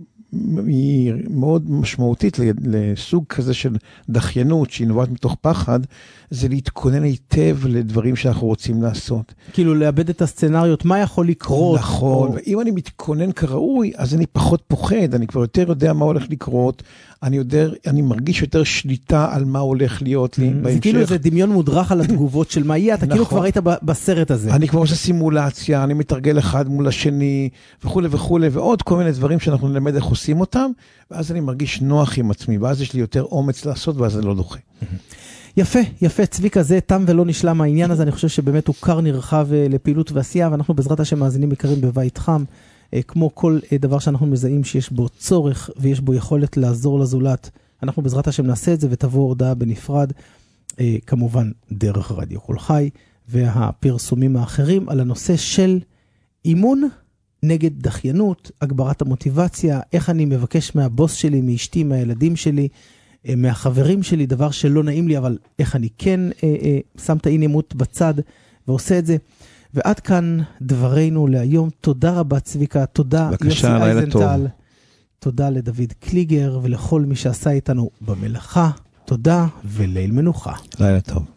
שהיא מאוד משמעותית לסוג כזה של דחיינות, שהיא נובעת מתוך פחד, זה להתכונן היטב לדברים שאנחנו רוצים לעשות. כאילו לאבד את הסצנריות, מה יכול לקרות? נכון, או... ואם אני מתכונן כראוי, אז אני פחות פוחד, אני כבר יותר יודע מה הולך לקרות, אני, יודע, אני מרגיש יותר שליטה על מה הולך להיות לי בהמשך. זה כאילו איזה דמיון מודרך על התגובות של מה יהיה, אתה כאילו כבר היית בסרט הזה. אני כבר עושה סימולציה, אני מתרגל אחד מול השני, וכו' וכו', ועוד כל מיני דברים שאנחנו נלמד איך עושים אותם, ואז אני מרגיש נוח עם עצמי, ואז יש לי יותר אומץ לעשות, ואז אני לא דוחה. יפה, יפה, צביקה, זה תם ולא נשלם העניין הזה, אני חושב שבאמת הוא קר נרחב לפעילות ועשייה, ואנחנו בעזרת השם מאזינים יקרים בבית חם, כמו כל דבר שאנחנו מזהים שיש בו צורך ויש בו יכולת לעזור לזולת, אנחנו בעזרת השם נעשה את זה ותבוא הורדה בנפרד, כמובן דרך רדיו כל חי, והפרסומים האחרים על הנושא של אימון נגד דחיינות, הגברת המוטיבציה, איך אני מבקש מהבוס שלי, מאשתי, מהילדים שלי, מהחברים שלי, דבר שלא נעים לי, אבל איך אני כן אה, אה, שם את האי-נעימות בצד ועושה את זה. ועד כאן דברינו להיום. תודה רבה צביקה, תודה יוסי אייזנטל, תודה לדוד קליגר ולכל מי שעשה איתנו במלאכה. תודה וליל מנוחה. לילה טוב.